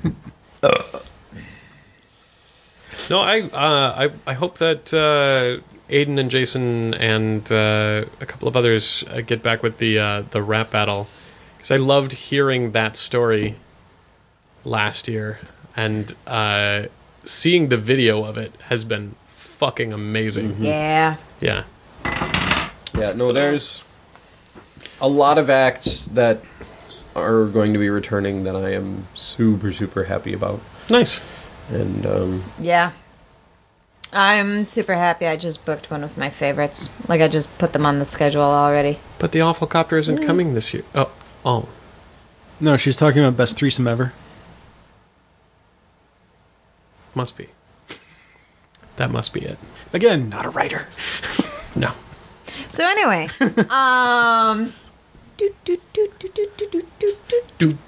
No, I, uh, I, I hope that uh, Aiden and Jason and uh, a couple of others uh, get back with the uh, the rap battle because I loved hearing that story last year, and uh, seeing the video of it has been fucking amazing. Yeah. Yeah, Yeah. No, there's a lot of acts that are going to be returning that I am super, super happy about. Nice. And um, Yeah. I'm super happy. I just booked one of my favorites. Like, I just put them on the schedule already. But the Awful Copter isn't coming this year. Oh, oh. No, she's talking about best threesome ever. Must be. That must be it. Again, not a writer. No. So anyway, um... do, do, do, do, do, do, do, do,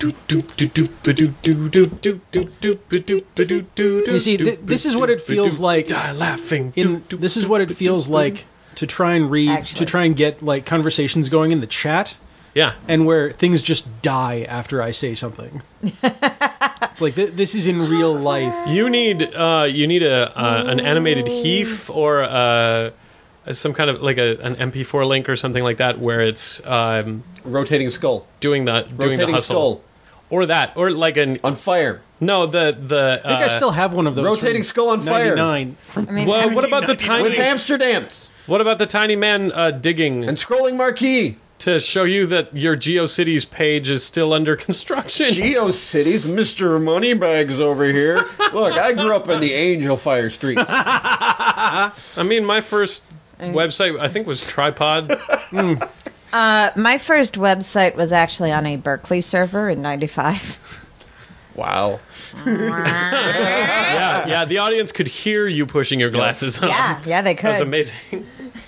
do. You see, th- this is what it feels like. Die laughing. In, this is what it feels like to try and read, Actually. to try and get like conversations going in the chat, Yeah. and where things just die after I say something. It's like th- this is in real life. You need uh, you need a uh, an animated heaf or uh, some kind of like a an M P four link or something like that where it's um, rotating skull. doing the doing Rotating the hustle skull. or that or like an On fire. no the the I think uh, I still have one of those. Rotating from skull on fire. ninety-nine. I mean, well, what about the tiny With Amsterdams. what about the tiny man uh, digging And scrolling marquee. to show you that your GeoCities page is still under construction? GeoCities, Mister Moneybags over here. Look, I grew up in the Angel Fire streets. I mean, my first website I think was Tripod. uh, my first website was actually on a Berkeley server in ninety-five. Wow. yeah, yeah. The audience could hear you pushing your glasses on. Yeah, yeah, they That was could. amazing.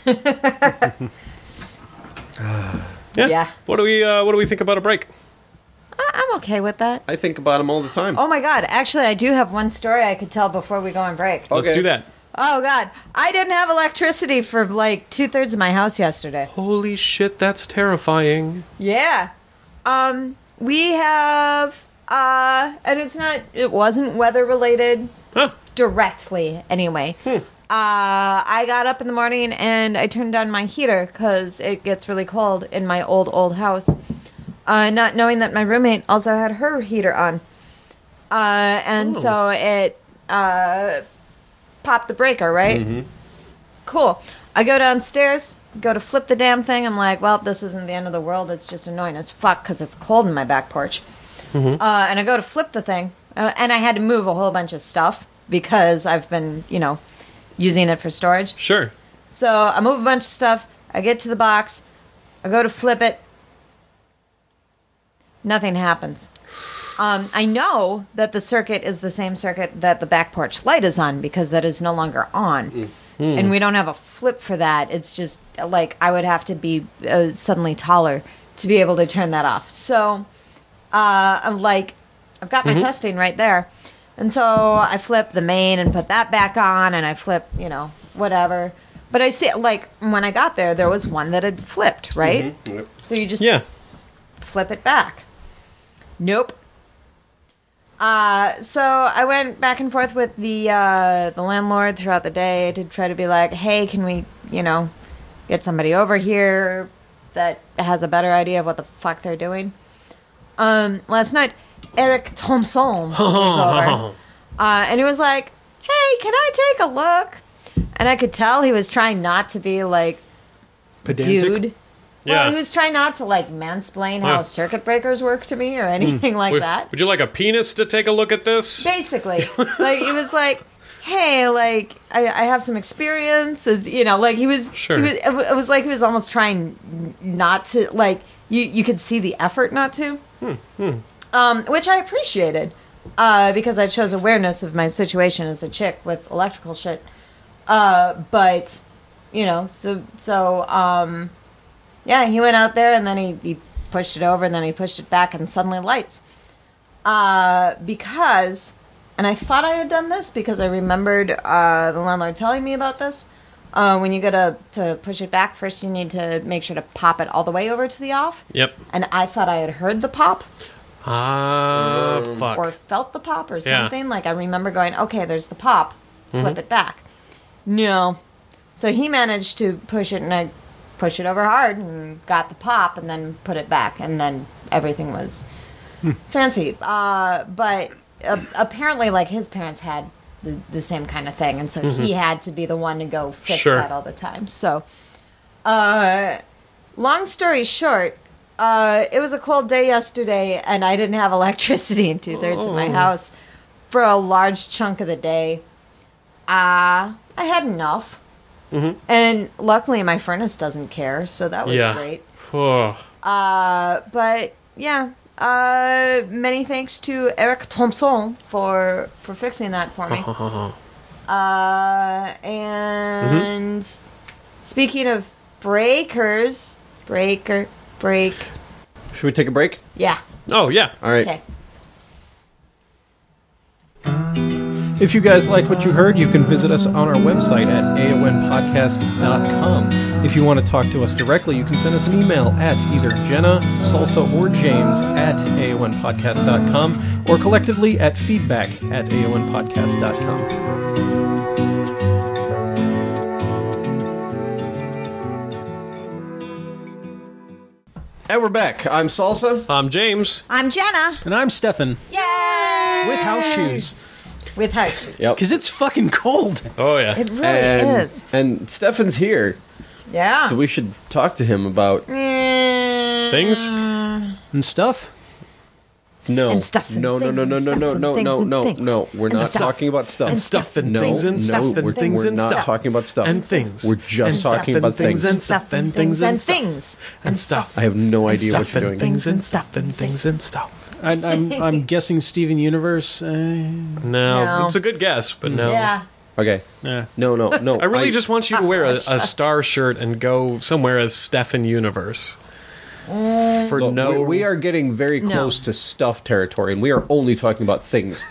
Yeah. Yeah. What do we uh, What do we think about a break? I- I'm okay with that. I think about them all the time. Oh my god, actually, I do have one story I could tell before we go on break. Let's Okay. do that. Oh god, I didn't have electricity for like two thirds of my house yesterday. Holy shit, that's terrifying. Yeah. Um, we have, uh, and it's not, it wasn't weather related Huh. directly anyway. Uh, I got up in the morning and I turned on my heater because it gets really cold in my old, old house. Uh, not knowing that my roommate also had her heater on. Uh, and Oh. so it, uh, popped the breaker, right? Mm-hmm. Cool. I go downstairs, go to flip the damn thing. I'm like, well, this isn't the end of the world. It's just annoying as fuck because it's cold in my back porch. Mm-hmm. Uh, and I go to flip the thing, uh, and I had to move a whole bunch of stuff because I've been, you know, using it for storage. Sure. So I move a bunch of stuff. I get to the box. I go to flip it. Nothing happens. Um, I know that the circuit is the same circuit that the back porch light is on because that is no longer on. And we don't have a flip for that. It's just like I would have to be uh, suddenly taller to be able to turn that off. So uh, I'm like, I've got my testing right there. And so I flip the main and put that back on, and I flip, you know, whatever. But I see, like, when I got there, there was one that had flipped, right? Yep. So you just Yeah. flip it back. Nope. Uh, so I went back and forth with the uh, the landlord throughout the day to try to be like, hey, can we, you know, get somebody over here that has a better idea of what the fuck they're doing? Um, last night, Eric Thompson was over, uh, and he was like, hey, can I take a look? And I could tell he was trying not to be like, Pedantic. dude. Yeah. Well, he was trying not to like mansplain how Yeah. circuit breakers work to me or anything like would, that. would you like a penis to take a look at this? Basically, like he was like, "Hey, like I, I have some experience." It's, you know, like he was. Sure. He was, it wa- it was like he was almost trying n- not to. Like you, you could see the effort not to. Um, which I appreciated, uh, because I chose awareness of my situation as a chick with electrical shit. Uh, but you know, so so um. Yeah, he went out there and then he, he pushed it over and then he pushed it back and suddenly lights. Uh, because, and I thought I had done this because I remembered uh, the landlord telling me about this. Uh, when you go to, to push it back, first you need to make sure to pop it all the way over to the off. Yep. And I thought I had heard the pop Ah, fuck. or felt the pop or Yeah. something. Like I remember going, okay, there's the pop, flip it back. No. So he managed to push it and I push it over hard and got the pop and then put it back and then everything was fancy. Uh, but uh, apparently like his parents had the, the same kind of thing and so he had to be the one to go fix Sure. that all the time. So, uh, long story short, uh, it was a cold day yesterday, and I didn't have electricity in two thirds of my Oh. house for a large chunk of the day. Uh, I had enough. Mhm. And luckily, my furnace doesn't care, so that was Yeah. great. Oh. Uh, but yeah, uh, many thanks to Eric Thompson for for fixing that for me. uh, and speaking of breakers, breaker, break, Should we take a break? yeah, Oh, yeah. All right. okay. If you guys like what you heard, you can visit us on our website at A O N podcast dot com. If you want to talk to us directly, you can send us an email at either Jenna, Salsa, or James at A O N podcast dot com or collectively at feedback at A O N podcast dot com. And we're back. I'm Salsa. I'm James. I'm Jenna. And I'm Stefan, Yay! with house shoes, With house shoes. Yep. because it's fucking cold. Oh, yeah. It really and, is. and Stefan's here, Yeah. so we should talk to him about Things? And stuff. no, And stuff and no, no, things no, no, and no, stuff no, and no, things no, and no, things. no. We're And not stuff. talking about stuff. And Stuff and no, things and no, stuff and we're, things we're and not stuff. talking about stuff. And things. We're just And stuff talking and about things things. and stuff and things and stuff. things. And stuff. I have no And idea what stuff you're and doing. things and stuff and things and stuff. I, I'm I'm guessing Steven Universe. Uh, No, No. it's a good guess, but no. Yeah. Okay. eh. No, no, no. I really just want you to wear a, much. a star shirt and go somewhere as Stefan Universe. For Look, no, we, we are getting very No. close to stuff territory, and we are only talking about things.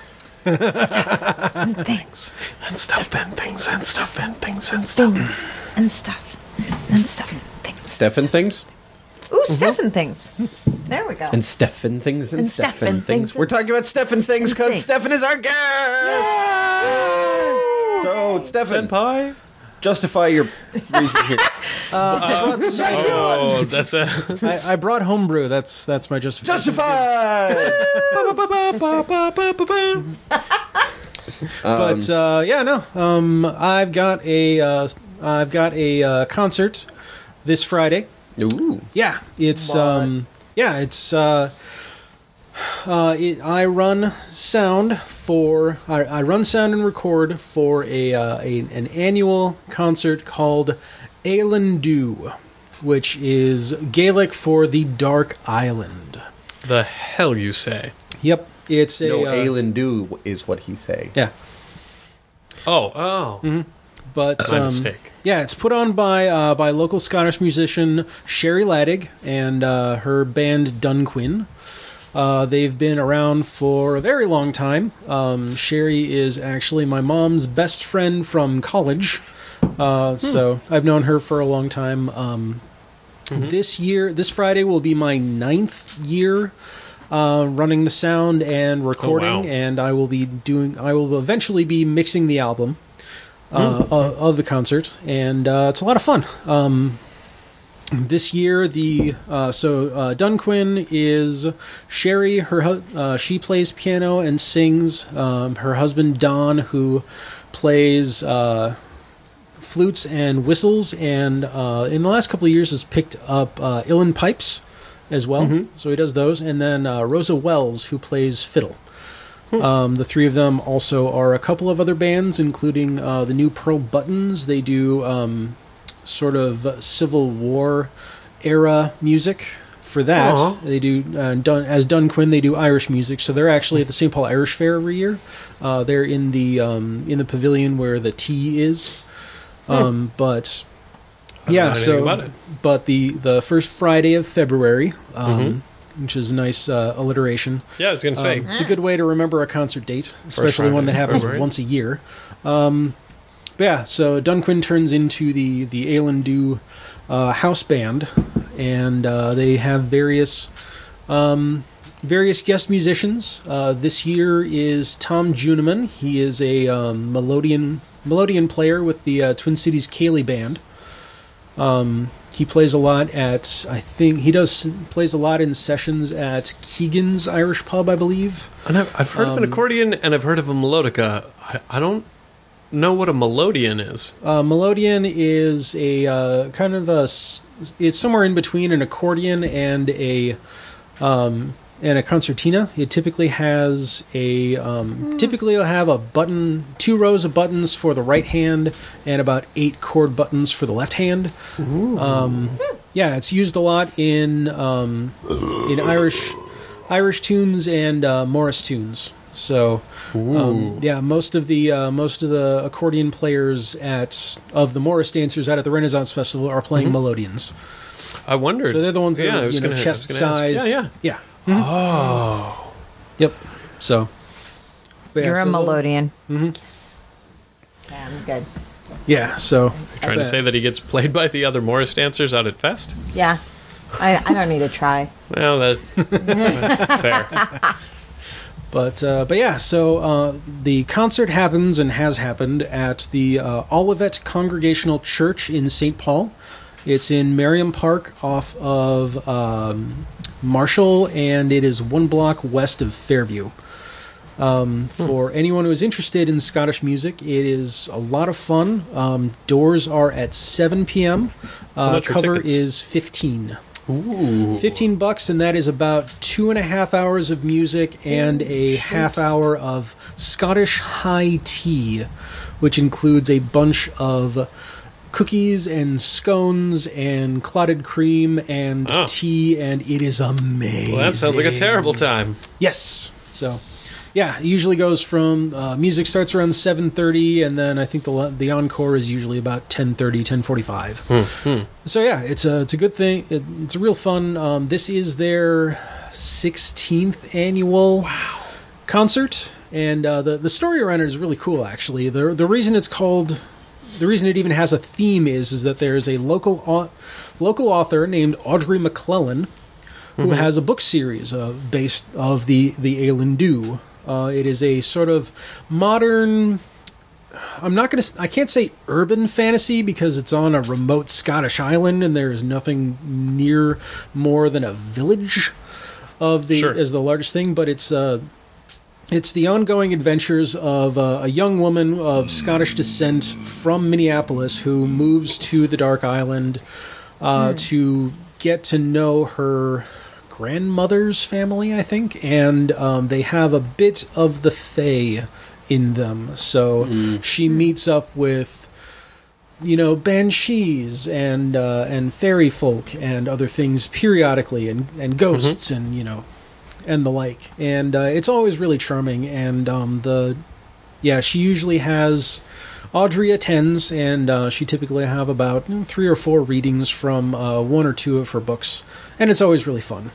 Things. and stuff and things and stuff and things and stuff. Things. And stuff. And stuff. Things. Stefan things Ooh, Stefan things. There we go. and Stefan things and, And Stefan Stefan things. things We're and- talking about Stefan things because things. Stefan is our guest. So, Stefan, Senpai? justify your reason here. Oh, that's a. I, I brought homebrew. That's that's my justification. Justify. But uh, yeah, no. Um, I've got a uh, I've got a uh, concert this Friday. Ooh. Yeah, it's um, yeah, it's uh, uh, it, I run sound for I, I run sound and record for a, uh, a an annual concert called Eilean Dhu, which is Gaelic for the Dark Island. The hell you say? Yep, it's a No, uh, Eilean Dhu is what he say. yeah. Oh, oh. But My um, mistake. Yeah, it's put on by uh, by local Scottish musician Sherry Laddig and uh, her band Dunquin. Uh, they've been around for a very long time. Um, Sherry is actually my mom's best friend from college, uh, so I've known her for a long time. Um, This year, this Friday will be my ninth year uh, running the sound and recording, wow. and I will be doing. I will eventually be mixing the album uh, of, of the concert, and uh, it's a lot of fun. Um, this year, the uh, so uh, Dunquin is Sherry. Her hu- uh, she plays piano and sings. Um, her husband Don, who plays uh, flutes and whistles, and uh, in the last couple of years has picked up uh, uilleann pipes as well. So he does those, and then uh, Rosa Wells, who plays fiddle. Um, the three of them also are a couple of other bands, including uh, the new Pearl Buttons. They do um, sort of Civil War era music. For that, Aw. they do uh, Dun- as Dunquin. They do Irish music, so they're actually at the Saint Paul Irish Fair every year. Uh, they're in the um, in the pavilion where the tea is. Um, but don't know yeah, anything so about it. but the the first Friday of February, um, which is a nice uh, alliteration. Yeah, I was gonna say. Um, it's a good way to remember a concert date, especially one that Friday, happens February. once a year. Um, but yeah, so Dunquin turns into the the Eilean Dhu uh, house band, and uh, they have various um, various guest musicians. Uh, this year is Tom Juniman. He is a um, melodian melodian player with the uh, Twin Cities Cayley Band. Um, he plays a lot at, I think he does plays a lot in sessions at Keegan's Irish Pub, I believe. And I've, I've heard of an Um, accordion and I've heard of a melodica. I, I don't know what a melodeon is. Uh, melodeon is a uh, kind of a. s- It's somewhere in between an accordion and a um, and a concertina. It typically has a um, typically it'll have a button, two rows of buttons for the right hand, and about eight chord buttons for the left hand. Um, yeah, it's used a lot in um, in Irish Irish tunes and uh, Morris tunes. So, um, yeah, most of the uh, most of the accordion players at of the Morris dancers out at the Renaissance Festival are playing melodeons. I wondered. So they're the ones that yeah, I are was you know, gonna, I chest was gonna ask. size. Yeah, yeah. yeah. Oh. Yep. So, but yeah, You're a so they'll- melodian. Mhm. Yeah, I'm good. Yeah. So Trying to say that he gets played by the other Morris dancers out at Fest? Yeah. I, I don't need to try. Well, that fair. But uh, but yeah, so uh, the concert happens and has happened at the uh, Olivet Congregational Church in Saint Paul. It's in Merriam Park off of um, Marshall, and it is one block west of Fairview. Um, for anyone who is interested in Scottish music, it is a lot of fun. Um, doors are at seven p.m. How Uh, much are cover tickets? is fifteen. Ooh. fifteen bucks, and that is about two and a half hours of music and a half hour of Scottish high tea, which includes a bunch of cookies and scones and clotted cream and Oh. tea, and it is amazing. Well, that sounds like a terrible time. Yes. So, yeah, it usually goes from uh, music starts around seven thirty, and then I think the the encore is usually about ten thirty, ten forty-five. Hmm. So yeah, it's a it's a good thing. It, it's a real fun. Um, this is their sixteenth annual concert, and uh, the the story around it is really cool. Actually, the the reason it's called, the reason it even has a theme is is that there's a local au- local author named Audrey McClellan who has a book series uh, based of the the Eilean Dhu. Uh, it is a sort of modern. I'm not going to. I can't say urban fantasy because it's on a remote Scottish island and there is nothing near more than a village of the Sure. as the largest thing. But it's uh, it's the ongoing adventures of uh, a young woman of Scottish descent from Minneapolis who moves to the Dark Island uh, to get to know her grandmother's family, I think, and um, they have a bit of the Fae in them. So she meets up with, you know, banshees and uh, and fairy folk and other things periodically, and and ghosts and you know, and the like. And uh, it's always really charming. And um, the yeah, she usually has. Audrey attends, and uh, she typically have about you know, three or four readings from uh, one or two of her books, and it's always really fun.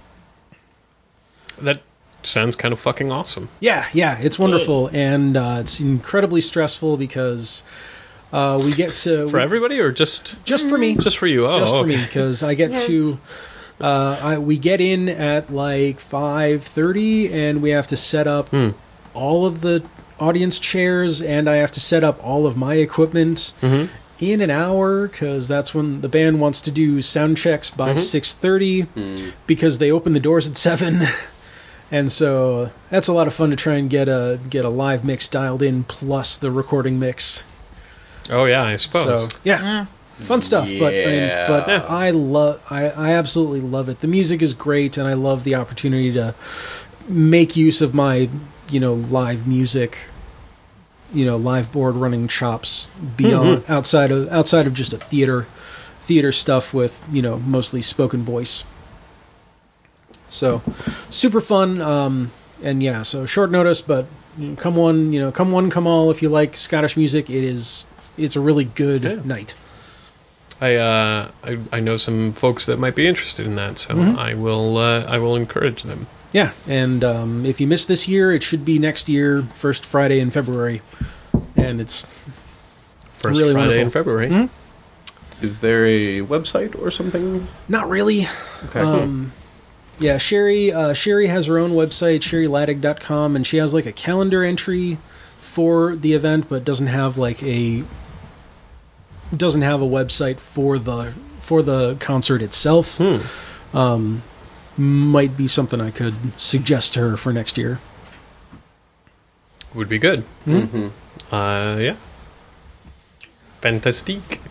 That sounds kind of fucking awesome. Yeah, yeah, it's wonderful, and uh, it's incredibly stressful because uh, we get to For everybody or just just for me, just for you? Oh, just for okay. me, because I get to uh, I, we get in at like five thirty, and we have to set up Hmm. all of the audience chairs, and I have to set up all of my equipment Mhm. in an hour because that's when the band wants to do sound checks by six thirty because they open the doors at seven. And so that's a lot of fun to try and get a get a live mix dialed in plus the recording mix. Oh yeah, I suppose. So yeah, fun stuff. But I mean, Yeah. but Yeah. I love I, I absolutely love it. The music is great, and I love the opportunity to make use of my you know live music, you know live board running chops beyond outside of outside of just a theater theater stuff with you know mostly spoken voice. So, super fun, um, and yeah. So short notice, but you know, come one, you know, come one, come all. If you like Scottish music, it is it's a really good Yeah. night. I, uh, I I know some folks that might be interested in that, so Mhm. I will uh, I will encourage them. Yeah, and um, if you miss this year, it should be next year, first Friday in February, and it's First Really Friday wonderful. in February. Mhm. Is there a website or something? not really. Okay. Um, yeah, Sherry uh, Sherry has her own website, sherry laddig dot com, and she has like a calendar entry for the event, but doesn't have like a doesn't have a website for the for the concert itself. Hmm. Um, might be something I could suggest to her for next year. would be good. Mm-hmm. Uh, yeah. Fantastique.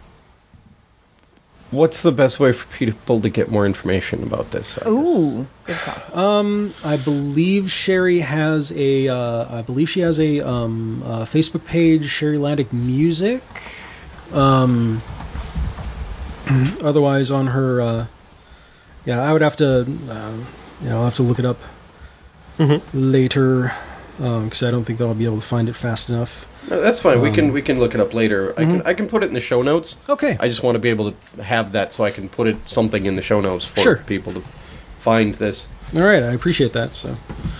What's the best way for people to get more information about this? I guess? Ooh, good call. Um, I believe Sherry has a. Uh, I believe she has a um, uh, Facebook page, Sherry Landic Music. Um, otherwise, on her. Uh, yeah, I would have to. Uh, you know, I'll have to look it up Mm-hmm. later because I don't think that I'll be able to find it fast enough. No, that's fine. we Um, can we can look it up later. I can I can put it in the show notes. Okay. I just want to be able to have that so I can put it something in the show notes for Sure. people to find this. All right, I appreciate that. So,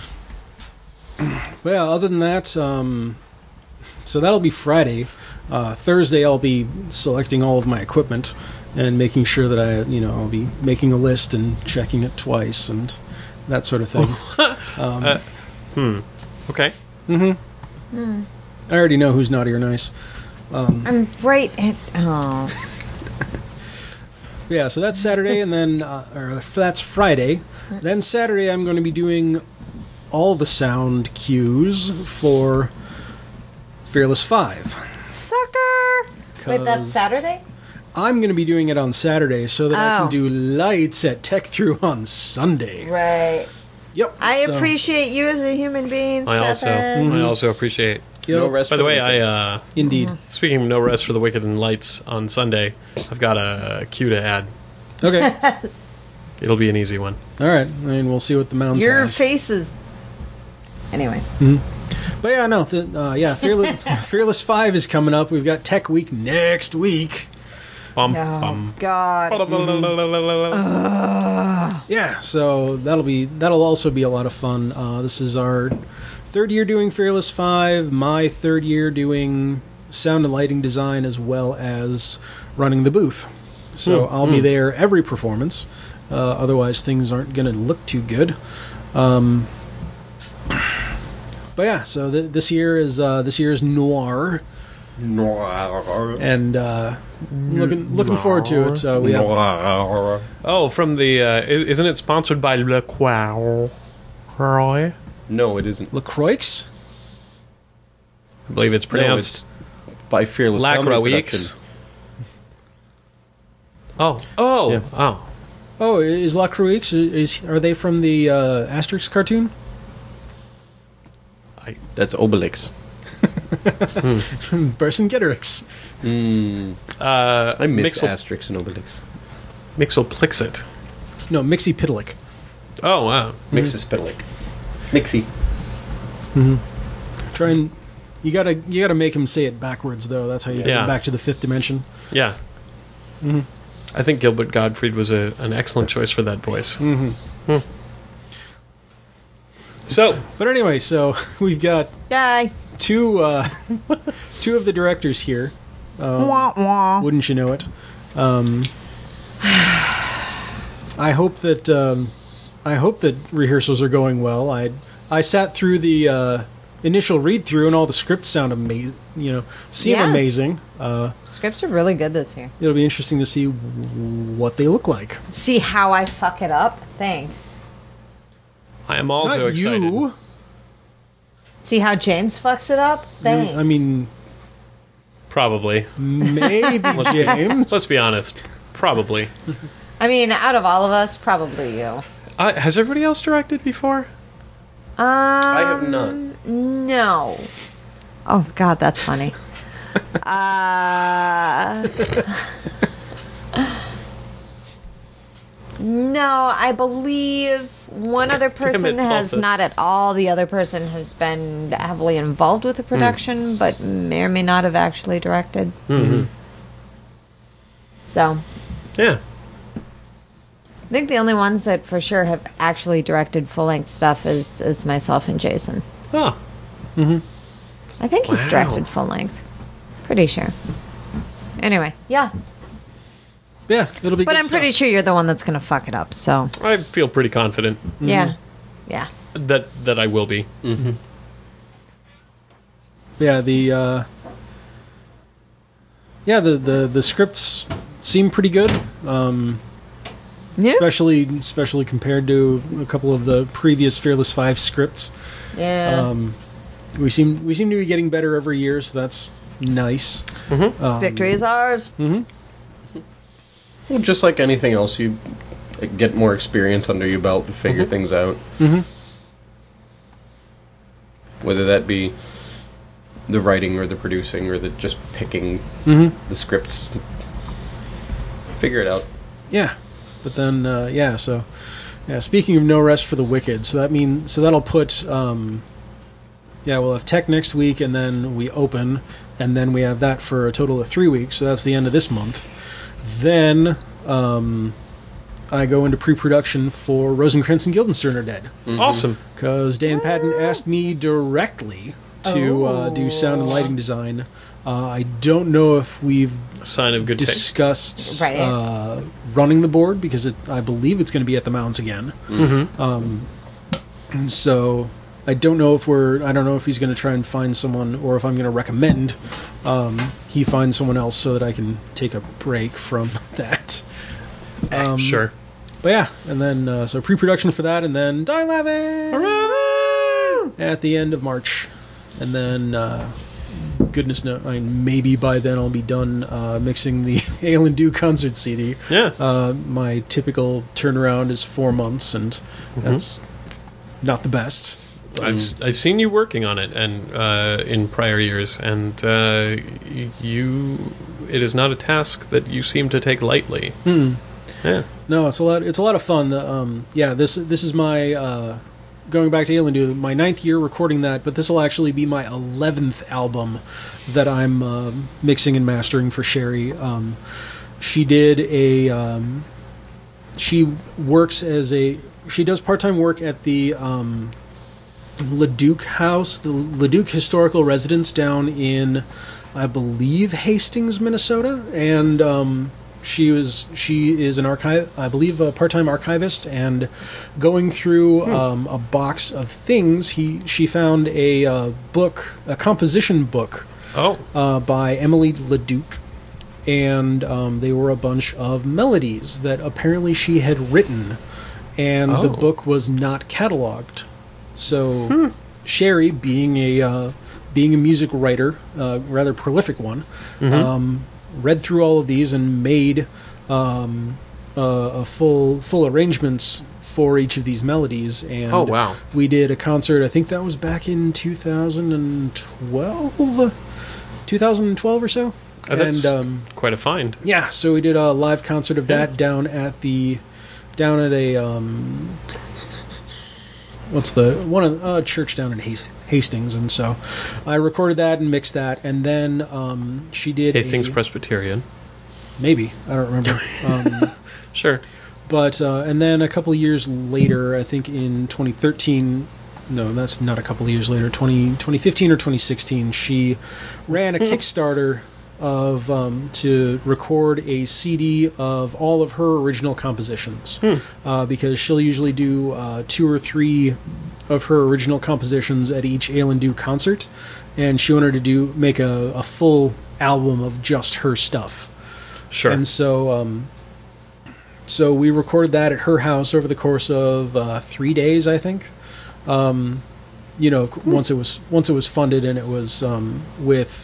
but yeah, other than that, um, so that'll be Friday. Uh, Thursday, I'll be selecting all of my equipment and making sure that I, you know, I'll be making a list and checking it twice and that sort of thing. um, Uh, hmm. Okay. mm-hmm. I already know who's naughty or nice. Um, I'm right at. Oh. Yeah, so that's Saturday, and then uh, or that's Friday. Then Saturday, I'm going to be doing all the sound cues for Fearless Five. Sucker! Wait, that's 'Cause Saturday? I'm going to be doing it on Saturday so that I Oh. can do lights at Tech Through on Sunday. Right. Yep. I so- appreciate you as a human being, I also, Stefan. I also appreciate. Yep. No rest By for the way, I wicked. uh, Indeed. speaking of no rest for the wicked and lights on Sunday, I've got a cue to add. Okay. It'll be an easy one. All right. I mean, we'll see what the mounds Your has. face is. Anyway. But yeah, no, th- uh, yeah, Fearless, Fearless Five is coming up. We've got Tech Week next week. Bum, Oh, bum. God. Yeah, so that'll be that'll also be a lot of fun. Uh, this is our third year doing Fearless Five, my third year doing sound and lighting design as well as running the booth. So Hmm, I'll be hmm. there every performance. Uh, otherwise, things aren't going to look too good. Um, but yeah, so th- this year is uh, this year is Noir, Noir. and uh, looking looking forward to it. So we have Noir. Oh, from the uh, is, isn't it sponsored by Le Croix? I No, it isn't. LaCroix. believe it's pronounced No, it's by Fearless La Comedy Croix. Production. Oh, oh, Yeah. oh. Oh, is La Croix? Is are they from the uh, Asterix cartoon? I, That's Obelix. Vercingetorix. Mm, uh, I miss Mixel, Asterix and Obelix. Mixoplixit. No, Mixie Pitalik. Oh, wow. Mixes Pitalik. Mixie. Try and you gotta you gotta make him say it backwards though. That's how you get Yeah. him back to the fifth dimension. Yeah. I think Gilbert Gottfried was a, an excellent choice for that voice. Mm-hmm. Hmm. So, But anyway, so we've got Die. two uh, two of the directors here. Um, Wah, wah. Wouldn't you know it? Um, I hope that um, I hope that rehearsals are going well. I I sat through the uh, initial read through, and all the scripts sound amazing. You know, seem Yeah. amazing. Uh, Scripts are really good this year. it'll be interesting to see w- what they look like. See how I fuck it up? Thanks. I am also Not excited. you. See how James fucks it up? Thanks. I mean, Probably. maybe Let's be- James. Let's be honest. Probably. I mean, out of all of us, probably you. Uh, has everybody else directed before? Um, I have not. No. Oh God, that's funny. uh, no, I believe one other person it, has Salsa. not at all. The other person has been heavily involved with the production, but may or may not have actually directed. Mm-hmm. So Yeah. I think the only ones that for sure have actually directed full length stuff is is myself and Jason. Oh. I think he's Wow. directed full length. Pretty sure. Anyway, yeah. Yeah, it'll be. But good I'm pretty stuff. sure you're the one that's going to fuck it up. So, I feel pretty confident yeah. Yeah. that that I will be. Yeah, the uh, yeah the, the the scripts seem pretty good. Um, Yeah. especially especially compared to a couple of the previous Fearless Five scripts. Yeah. Um, we seem we seem to be getting better every year, so that's nice. Mm-hmm. Um, Victory is ours. mhm. Well, just like anything else, you get more experience under your belt to figure Mm-hmm. things out. Mhm. Whether that be the writing or the producing or the just picking Mhm. the scripts. Figure it out. Yeah, but then uh, yeah. So yeah. Speaking of no rest for the wicked, so that mean so that'll put um, yeah. We'll have tech next week, and then we open, and then we have that for a total of three weeks. So that's the end of this month. Then um, I go into pre-production for Rosencrantz and Guildenstern are Dead, Awesome. because Dan Patton asked me directly to uh, do sound and lighting design. Uh, I don't know if we've Sign of good taste. discussed Right. uh, running the board, because it, I believe it's going to be at the Mounds again. Mm-hmm. Um, and so I don't know if we're. I don't know if he's going to try and find someone, or if I'm going to recommend um, he find someone else so that I can take a break from that. Um, Sure. But yeah, and then uh, so pre-production for that, and then Die Laughing at the end of March, and then uh, goodness knows, I mean, maybe by then I'll be done uh, mixing the Ale and Dew concert C D. Yeah. Uh, my typical turnaround is four months, and that's not the best. I've s- I've seen you working on it, and uh, in prior years, and uh, y- you. It is not a task that you seem to take lightly. Hmm. Yeah. No, it's a lot. It's a lot of fun. The, um, yeah, this this is my uh, going back to Ale and Dew, my ninth year recording that, but this will actually be my eleventh album that I'm uh, mixing and mastering for Sherry. Um, she did a. Um, she works as a. She does part time work at the um, Leduc House, the Leduc Historical Residence down in, I believe, Hastings, Minnesota, and. Um, She was she is an archive, I believe, a part-time archivist, and going through um, a box of things, he she found a uh, book, a composition book Oh. uh, by Emily Leduc, and um, they were a bunch of melodies that apparently she had written, and the Oh. book was not cataloged. So Sherry, being a uh, being a music writer, uh, rather prolific one. Um, read through all of these and made um, uh, a full full arrangements for each of these melodies. And Oh, wow. we did a concert. I think that was back in two thousand twelve, two thousand twelve or so. Oh, that's and um, quite a find. yeah, so we did a live concert of that down at the down at a um, what's the one of uh, church down in Hast- Hastings, and so I recorded that and mixed that, and then um, she did Hastings a, Presbyterian. maybe I don't remember, um, Sure. but uh, and then a couple of years later, I think in twenty thirteen. No, that's not a couple of years later. twenty, twenty fifteen or twenty sixteen, she ran a Kickstarter of um, to record a C D of all of her original compositions, uh, because she'll usually do uh, two or three of her original compositions at each Ale and Dew concert, and she wanted to do make a, a full album of just her stuff. Sure. And so, um, so we recorded that at her house over the course of uh, three days, I think. Um, you know, once it was once it was funded, and it was um, with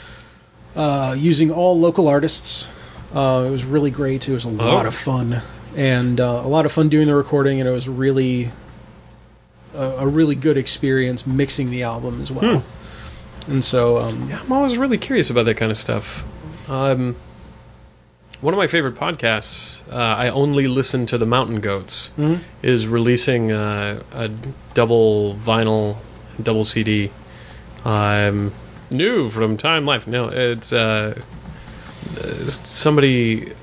uh, using all local artists. Uh, it was really great. It was a lot Oh. of fun, and uh, a lot of fun doing the recording. And it was really a, a really good experience mixing the album as well. And so, um, Yeah, I'm always really curious about that kind of stuff. Um, one of my favorite podcasts, uh, I only listen to the Mountain Goats, Mhm. is releasing uh, a double vinyl, double C D, um, new from Time Life. No, it's uh, uh, somebody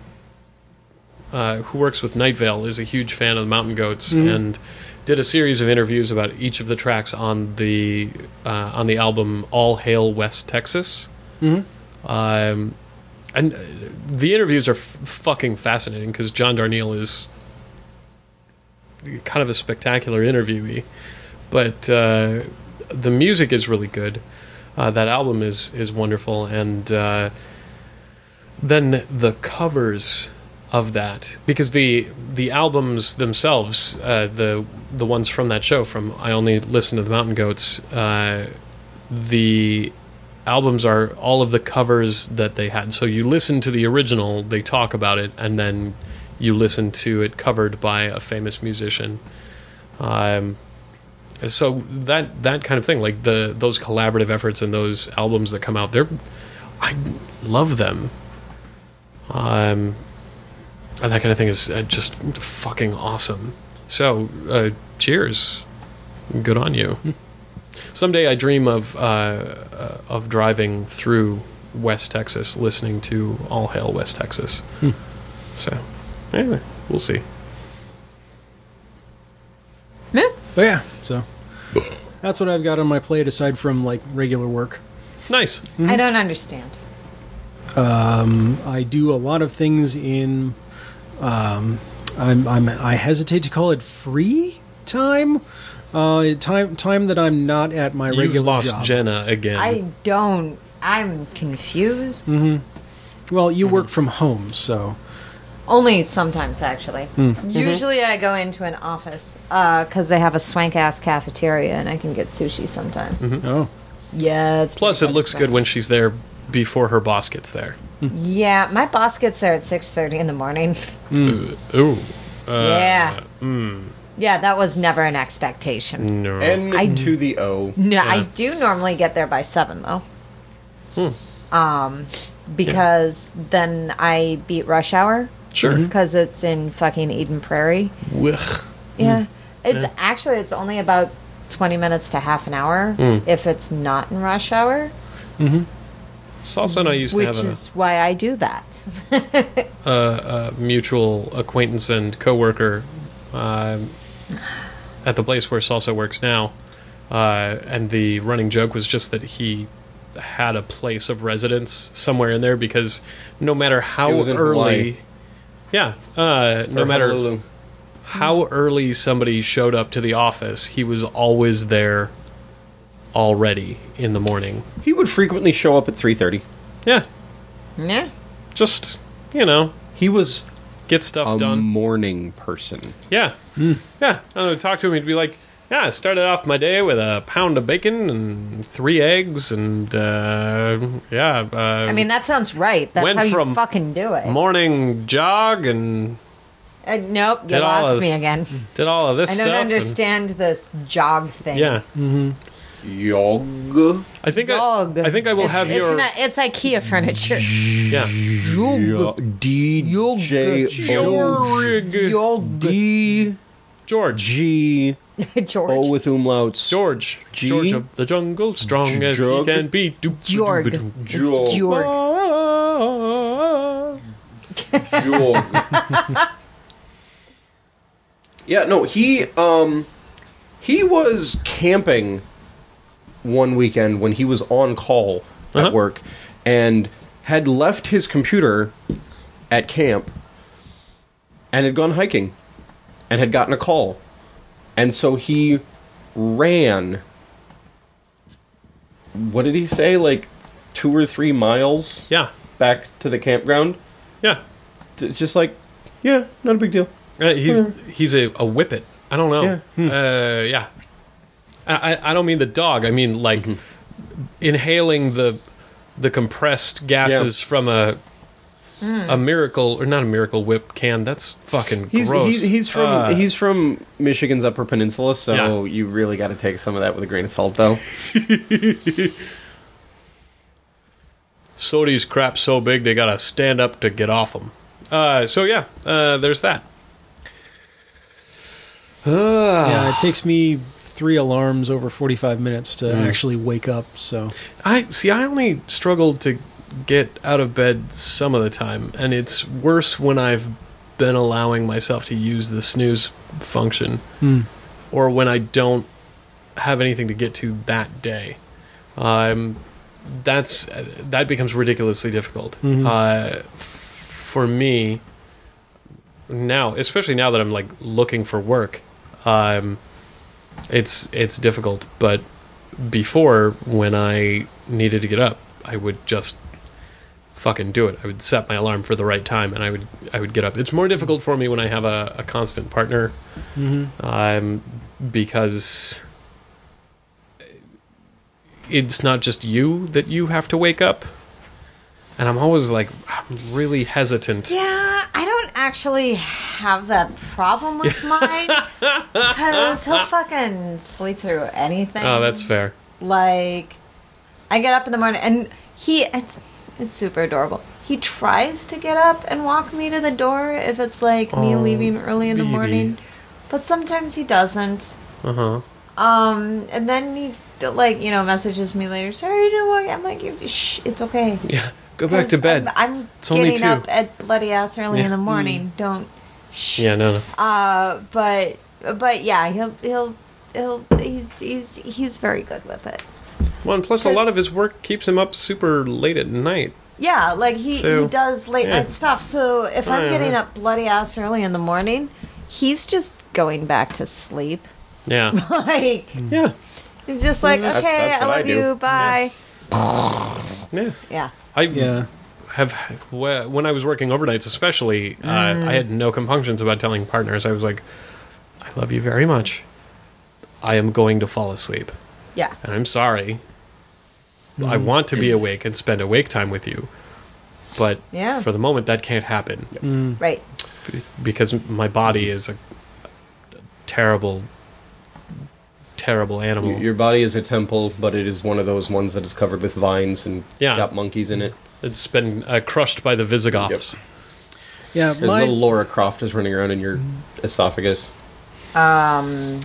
uh, who works with Night Vale is a huge fan of the Mountain Goats, Mhm. and did a series of interviews about each of the tracks on the uh, on the album All Hail West Texas. mhm. Um, and uh, the interviews are f- fucking fascinating because John Darnielle is kind of a spectacular interviewee, but uh, the music is really good. Uh, that album is is wonderful, and uh, then the covers of that, because the the albums themselves, uh, the the ones from that show, from I Only Listen to the Mountain Goats, uh, the albums are all of the covers that they had. So you listen to the original, they talk about it, and then you listen to it covered by a famous musician. Um, so that that kind of thing, like the those collaborative efforts and those albums that come out, they're I love them. Um, and that kind of thing is uh, just fucking awesome. So, uh, cheers. Good on you. Someday I dream of uh, uh, of driving through West Texas, listening to All Hail West Texas. Hmm. So, anyway, we'll see. Yeah. But yeah, so that's what I've got on my plate aside from like regular work. Nice. I don't understand. Um, I do a lot of things in. Um, I'm, I'm I hesitate to call it free time. Uh, time time that I'm not at my You've regular lost job. Jenna again. I don't. I'm confused. Mm-hmm. Well, you work from home, so Only sometimes, actually. Mm. Usually I go into an office because they have a swank-ass cafeteria and I can get sushi sometimes. oh, Yeah, it's Plus, pretty it looks fucking good when she's there before her boss gets there. fun. Yeah, my boss gets there at six thirty in the morning. Uh, ooh. Uh, Yeah. Mm, Yeah, that was never an expectation. no. N I- to the O. No, I Yeah. do normally get there by seven, though. Hmm. Um, because then I beat rush hour. Sure. Because it's in fucking Eden Prairie. Ugh. Yeah. It's Yeah. actually, it's only about twenty minutes to half an hour Mm. if it's not in rush hour, Salsa and I used to which have a, is why I do that. a, a mutual acquaintance and coworker um, at the place where Salsa works now, uh, and the running joke was just that he had a place of residence somewhere in there because no matter how He was in early, Hawaii. yeah, uh, no Or matter Honolulu. how early somebody showed up to the office, he was always there already in the morning. He would frequently show up at three thirty. Yeah, Yeah. just, you know, He was get stuff a done. morning person. Yeah. Yeah. I don't know, talk to him, he'd be like, yeah, I started off my day with a pound of bacon and three eggs and, uh, yeah. Uh, I mean, that sounds right. That's Went how you from fucking do it. morning jog and Uh, nope, you Did all lost of- me again. did all of this I stuff. don't and- understand this jog thing. yeah. Yog. I think I, Jog. I think I will it's, have it's your Not, it's IKEA furniture. yeah. Jog. D J O Georg. Jog. D George. G George. O with umlauts. George. G? George of the jungle, strong as he Jug? can be. Doop, Jorg. doop, doop, It's Jorg. Jorg. doop. Jog. Yeah, no, he um he was camping one weekend when he was on call at Uh-huh. work and had left his computer at camp and had gone hiking and had gotten a call. And so he ran, what did he say, like two or three miles Yeah. back to the campground? Yeah. It's just like, yeah, not a big deal. Uh, he's he's a, a whippet. I don't know. Yeah. Hmm. Uh, yeah. I, I I don't mean the dog. I mean like Mm-hmm. inhaling the the compressed gases from a a miracle or not a Miracle Whip can. That's fucking He's gross. he's he's from Uh, he's from Michigan's Upper Peninsula, so Yeah. you really got to take some of that with a grain of salt, though. Sodi's crap so big they gotta stand up to get off them. Uh, so yeah, uh, there's that. yeah. It takes me three alarms over forty-five minutes to Mm. actually wake up. So I see. I only struggled to get out of bed some of the time, and it's worse when I've been allowing myself to use the snooze function, Hmm. or when I don't have anything to get to that day. Um, that's that becomes ridiculously difficult Mhm. uh, for me now, especially now that I'm like looking for work. Um, it's it's difficult, but before, when I needed to get up, I would just fucking do it. I would set my alarm for the right time, and I would I would get up. It's more difficult for me when I have a, a constant partner, Mm-hmm. um, because it's not just you that you have to wake up, and I'm always like I'm really hesitant. Yeah, I don't actually have that problem with mine because he'll fucking sleep through anything. Oh, that's fair. Like, I get up in the morning and he, it's, it's super adorable. He tries to get up and walk me to the door if it's like me Oh, leaving early in the baby. morning, but sometimes he doesn't. Uh huh. Um, and then he like you know messages me later. Sorry, I didn't walk. I'm like, "You- shh, it's okay. Yeah. Go back to 'Cause bed. I'm, I'm It's only getting two. up at bloody ass early Yeah. in the morning. Don't. Shh. Yeah. No. No. Uh, but but yeah, he'll he'll he'll he's he's he's very good with it. Well, and plus a lot of his work keeps him up super late at night. Yeah, like he, So, he does late yeah. night stuff. So if I'm Yeah. getting up bloody ass early in the morning, he's just going back to sleep. Yeah. Like Yeah. he's just like, That's- okay, that's I what I love do. you, bye. Yeah. Yeah. I Yeah. have wh- when I was working overnights, especially, uh, Mm. I had no compunctions about telling partners. I was like, "I love you very much. I am going to fall asleep, Yeah. and I'm sorry. I want to be awake and spend awake time with you, but Yeah. for the moment, that can't happen Mm. Right. b- because my body is a, a terrible, terrible animal. Your body is a temple, but it is one of those ones that is covered with vines and Yeah. got monkeys in it. It's been uh, crushed by the Visigoths. Yeah, There's my, little Laura Croft is running around in your esophagus. Um.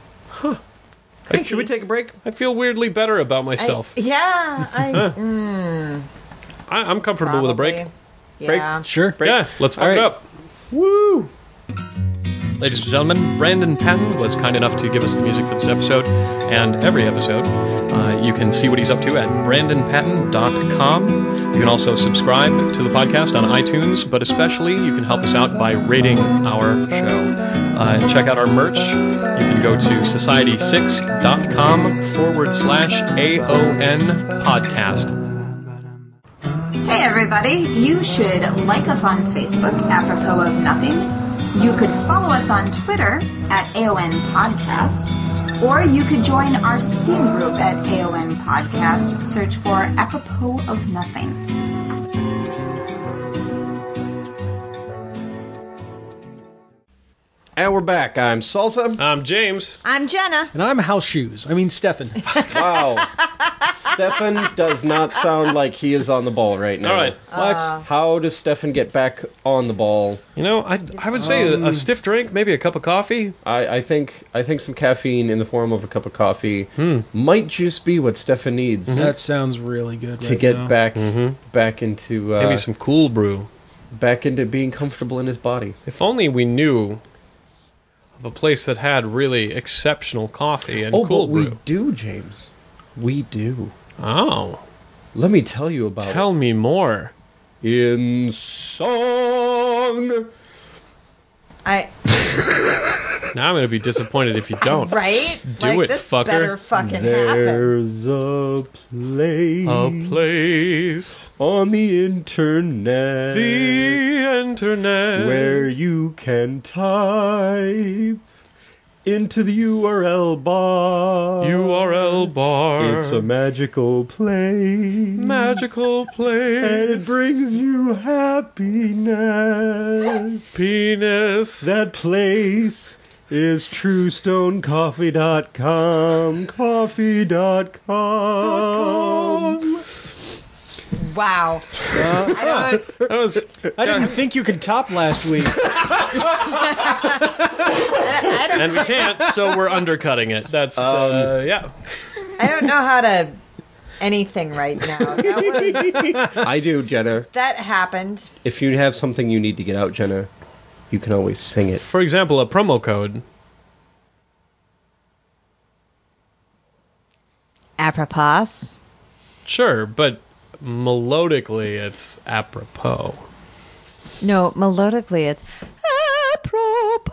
I, Should we take a break? I feel weirdly better about I- myself. yeah. I. mm, I, I'm comfortable with a break. probably. Yeah. sure. Break. Yeah, let's fuck All it right. up. Woo! Ladies and gentlemen, Brandon Patton was kind enough to give us the music for this episode and every episode. Uh, you can see what he's up to at brandon patton dot com. You can also subscribe to the podcast on iTunes, but especially you can help us out by rating our show. Uh, check out our merch. You can go to society six dot com forward slash AON podcast. Hey everybody, you should like us on Facebook, apropos of nothing. You could follow us on Twitter at A O N Podcast, or you could join our Steam group at A O N Podcast. Search for apropos of nothing. And we're back. I'm Salsa. I'm James. I'm Jenna. And I'm House Shoes. I mean, Stefan. Wow. Stefan does not sound like he is on the ball right now. All right. What? How does Stefan get back on the ball? You know, I, I would say a stiff drink, maybe a cup of coffee. I, I think I think some caffeine in the form of a cup of coffee might just be what Stefan needs That sounds really good. to right get now. back back into uh, Maybe some cool brew. back into being comfortable in his body. If only we knew of a place that had really exceptional coffee and Oh, cool but brew. we do, James. We do. Oh, Let me tell you about tell me more. it. In song. I Now I'm going to be disappointed if you don't. right. Do like, it, this fucker. better fucking happen. There's a place A place, on the internet the internet, where you can type into the U R L bar. U R L bar. It's a magical place. magical place. And it brings you happiness. penis. That place is true stone coffee dot com. Coffee dot com. Wow. I don't. That was. I didn't think you could top last week. I don't. And we can't, so we're undercutting it. That's uh, yeah. I don't know how to anything right now. That was I do, Jenna. that happened. If you have something you need to get out, Jenna, you can always sing it. For example, a promo code. Apropos. Sure, but melodically, it's apropos. No, melodically it's apropos.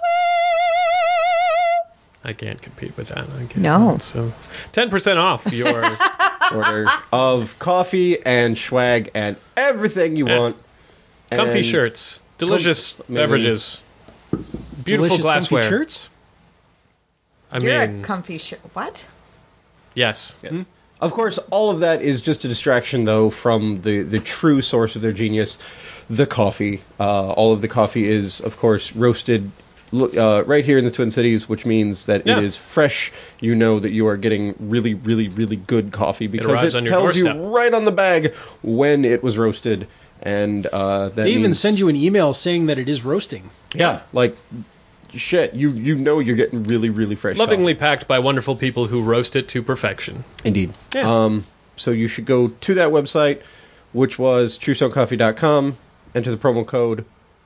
I can't compete with that. I can't. No. So, ten percent off your order of coffee and swag and everything you Yeah. want. Comfy And shirts, delicious Com- beverages, beautiful Delicious glassware. comfy shirts. I You're mean, a comfy shirt. What? yes. Yes. Of course, all of that is just a distraction, though, from the, the true source of their genius, the coffee. Uh, all of the coffee is, of course, roasted uh, right here in the Twin Cities, which means that Yeah. it is fresh. You know that you are getting really, really, really good coffee because arrives it, on your tells you doorstep. right on the bag when it was roasted. And uh, that They even means- send you an email saying that it is roasting. Yeah, like, shit, you, you know you're getting really, really fresh Lovingly coffee. packed by wonderful people who roast it to perfection. Indeed. Yeah. Um, so you should go to that website, which was true stone coffee dot com, enter the promo code,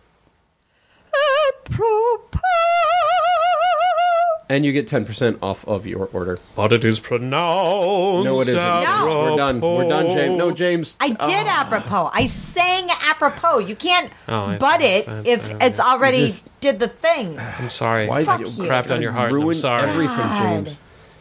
Apropos. and you get ten percent off of your order. But it is pronounced. No, it isn't. No. We're done. We're done, James. No, James. I did apropos. I sang apropos. You can't Oh, I- butt it I- I- if I- it's already Just- did the thing. I'm sorry. Why Fuck did you. Crapped on your heart. I'm ruin sorry. everything, God. James?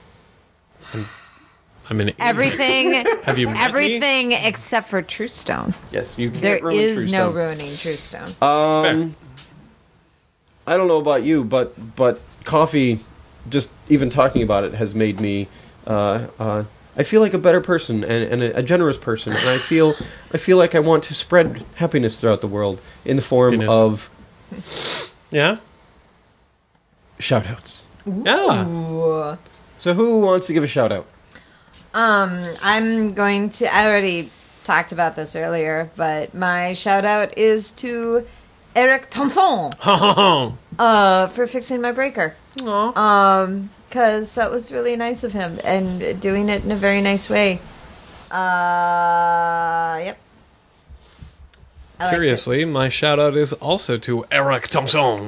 I'm an idiot. Everything, Have you met me? everything except for True Stone. Yes, you can't There ruin is True no Stone. ruining True Stone. Um, I don't know about you, but but coffee, just even talking about it has made me. Uh, uh, I feel like a better person and, and a, a generous person, and I feel I feel like I want to spread happiness throughout the world in the form Happiness. of Yeah? shout-outs. Yeah. Ooh. So who wants to give a shout-out? Um, I'm going to. I already talked about this earlier, but my shout out is to Eric Thompson uh, for fixing my breaker. Aw. Um, because that was really nice of him and doing it in a very nice way. Uh, yep. I liked it. Curiously, my shout out is also to Eric Thompson.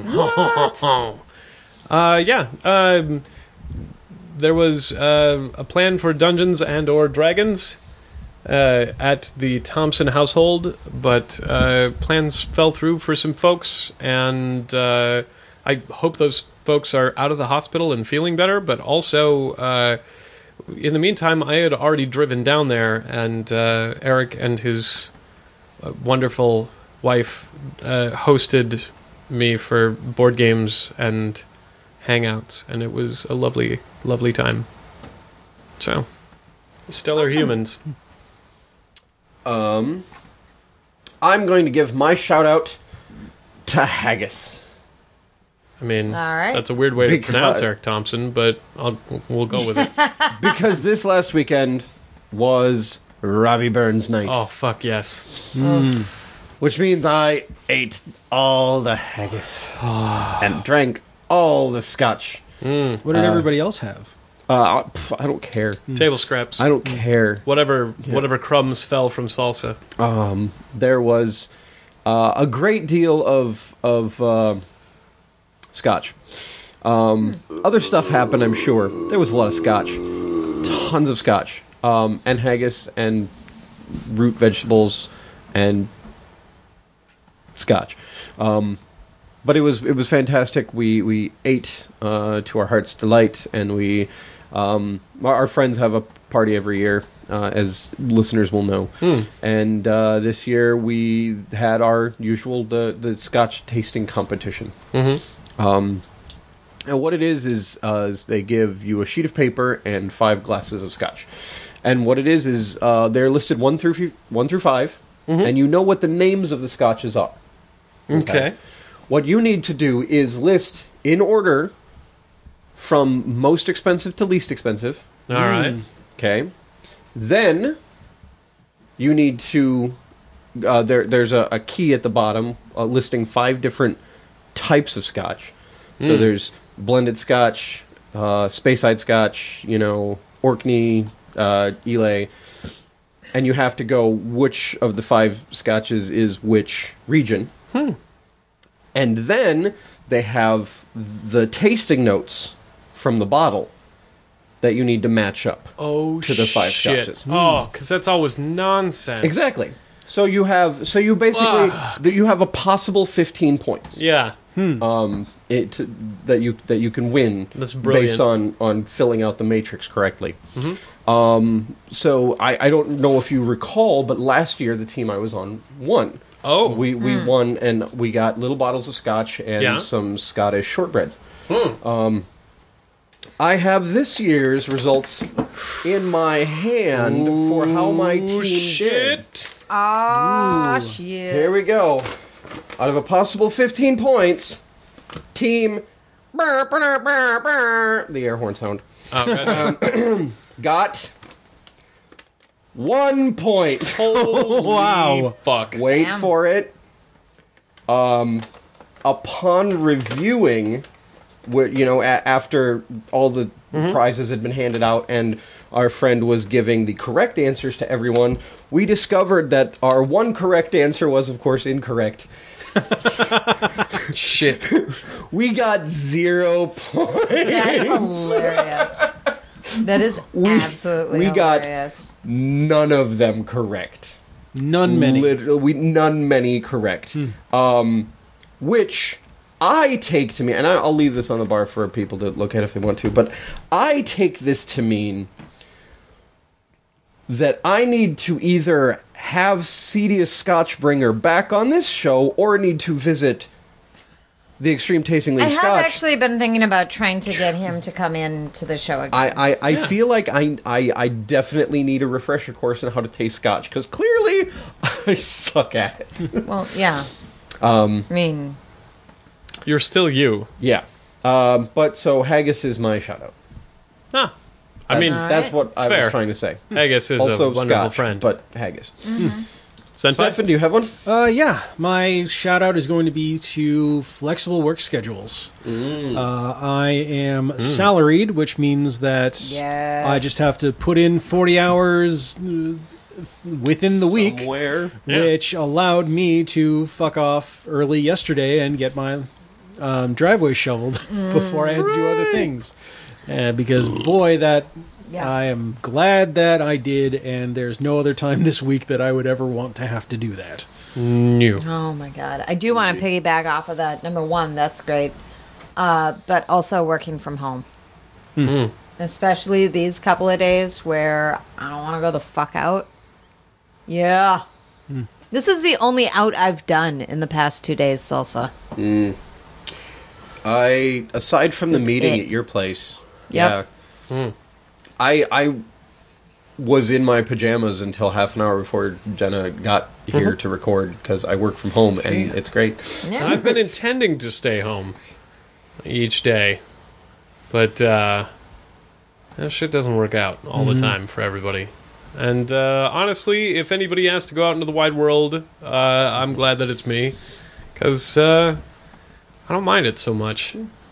uh, yeah. Um, there was uh, a plan for Dungeons and or Dragons uh, at the Thompson household, but uh, plans fell through for some folks, and uh, I hope those folks are out of the hospital and feeling better, but also... Uh, in the meantime, I had already driven down there, and uh, Eric and his uh, wonderful wife uh, hosted me for board games and hangouts, and it was a lovely, lovely time. So, stellar humans. Um, I'm going to give my shout-out to Haggis. I mean, All right. that's a weird way to Because- pronounce Eric Thompson, but I'll, we'll go with it. Because this last weekend was Robbie Burns night. Oh, fuck yes. Which means I ate all the haggis and drank all the scotch. What did Uh, everybody else have? Uh, pff, I don't care. Table scraps. I don't care. Whatever, whatever crumbs fell from salsa. Um, there was uh, a great deal of of uh, scotch. Um, other stuff happened, I'm sure. There was a lot of scotch, tons of scotch, um, and haggis and root vegetables and scotch. Um, but it was it was fantastic. We we ate uh, to our heart's delight, and we um, our, our friends have a party every year, uh, as listeners will know. And uh, this year we had our usual the the Scotch tasting competition. Mm-hmm. Um, and what it is is, uh, is they give you a sheet of paper and five glasses of Scotch. And what it is is uh, they're listed one through f- one through five, and you know what the names of the scotches are. Okay. What you need to do is list in order from most expensive to least expensive. All right. Okay. Then you need to. Uh, there, there's a, a key at the bottom uh, listing five different types of Scotch. So there's blended Scotch, uh, Speyside Scotch, you know, Orkney, uh, Islay, and you have to go which of the five Scotches is which region. And then they have the tasting notes from the bottle that you need to match up. Oh, To the five shit. scotches. Oh, because that's always nonsense. Exactly. So you have so you basically that you have a possible fifteen points. Yeah. Um, it that you that you can win That's brilliant. based on on filling out the matrix correctly. Um, so I, I don't know if you recall, but last year the team I was on won. Oh. We we won, and we got little bottles of scotch and Yeah. some Scottish shortbreads. Hmm. Um, I have this year's results in my hand for how my team Ooh, did. shit. Ah, shit. Here we go. Out of a possible fifteen points, team brr, brr, brr, brr, the air horn sound Oh, gotcha. got one point. Holy Wow. fuck. Wait Damn. for it. Um, upon reviewing, wh- you know, a- after all the prizes had been handed out and our friend was giving the correct answers to everyone, we discovered that our one correct answer was, of course, incorrect. Shit. We got zero points. That's hilarious. That is absolutely we got- hilarious. None of them correct. None many. Literally, we none many correct. Um, which I take to mean, and I- I'll leave this on the bar for people to look at if they want to, but I take this to mean that I need to either have Cedius Scotchbringer back on this show or need to visit the Extreme Tastingly I have Scotch. actually been thinking about trying to get him to come in to the show again. I, I, I Yeah. feel like I, I I definitely need a refresher course on how to taste scotch, because clearly I suck at it. well, yeah. Um, I mean, You're still you. yeah. Um, but so haggis is my shout out. Huh. I mean, Alright. That's what I Fair. was trying to say. Haggis is Also a wonderful scotch, friend. but haggis. Senpai? Stefan, do you have one? Uh, yeah, my shout out is going to be to flexible work schedules. Uh, I am salaried, which means that Yes. I just have to put in forty hours uh, within the week, Where? Yeah. which allowed me to fuck off early yesterday and get my um, driveway shoveled before I had to do other things. Uh, because boy, that Yeah. I am glad that I did, and there's no other time this week that I would ever want to have to do that. New. oh my god, I do want to piggyback off of that. Number one, that's great, uh, but also working from home, Mm. especially these couple of days where I don't want to go the fuck out. Yeah, this is the only out I've done in the past two days. Salsa. I aside from This the is meeting it. at your place. Yep. Yeah. I I was in my pajamas until half an hour before Jenna got here to record because I work from home and it's great. Yeah. I've been intending to stay home each day, but uh, that shit doesn't work out all the time for everybody. And uh, honestly, if anybody has to go out into the wide world, uh, I'm glad that it's me, because uh, I don't mind it so much.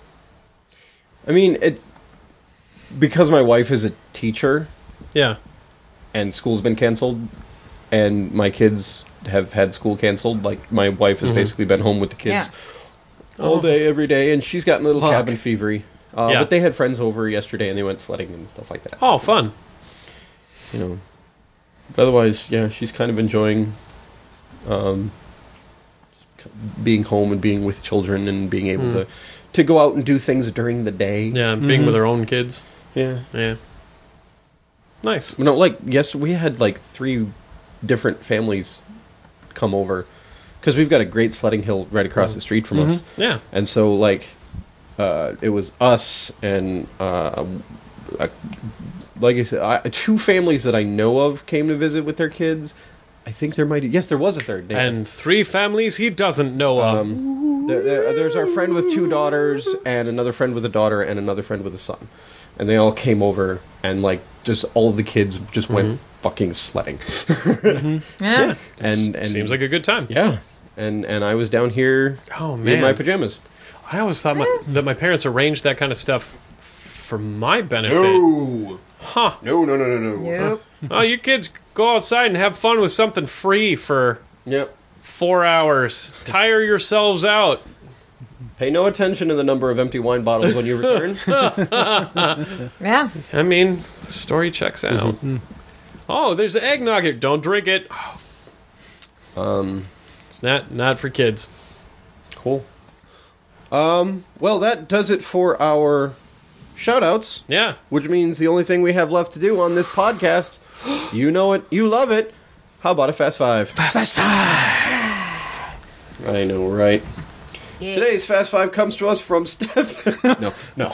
I mean, it because my wife is a teacher Yeah. and school's been canceled and my kids have had school canceled. Like my wife has Mhm. basically been home with the kids Yeah. all Oh. day, every day, and she's gotten a little Fuck. cabin fevery. Uh, Yeah. But they had friends over yesterday and they went sledding and stuff like that. Oh, fun. You know. But otherwise, yeah, she's kind of enjoying um, being home and being with children and being able Mm. to to go out and do things during the day. Yeah, being Mhm. with our own kids. Yeah. Yeah. Nice. You know, like yes, we had like three different families come over because we've got a great sledding hill right across the street from us, Yeah. and so like uh, it was us and uh, a, like I said, I, two families that I know of came to visit with their kids. I think there might yes, there was a third. Yes. And three families he doesn't know of. Um, there, there, there's our friend with two daughters, and another friend with a daughter, and another friend with a son, and they all came over, and like just all of the kids just went fucking sledding, Yeah. and and Seems like a good time. yeah, and and I was down here Oh, in man. my pajamas. I always thought my, that my parents arranged that kind of stuff for my benefit. No, Huh. no, no, no, no, no. Nope. Oh, you kids go outside and have fun with something free for Yep. four hours. Tire yourselves out. Pay no attention to the number of empty wine bottles when you return. Yeah. I mean, story checks out. Oh, there's eggnog here. Don't drink it. um, It's not not for kids. cool. Um, well, that does it for our shout-outs, Yeah. which means the only thing we have left to do on this podcast, you know it, you love it, how about a Fast Five? Fast Five. I know, right? Yeah. Today's Fast Five comes to us from Steph. no, no.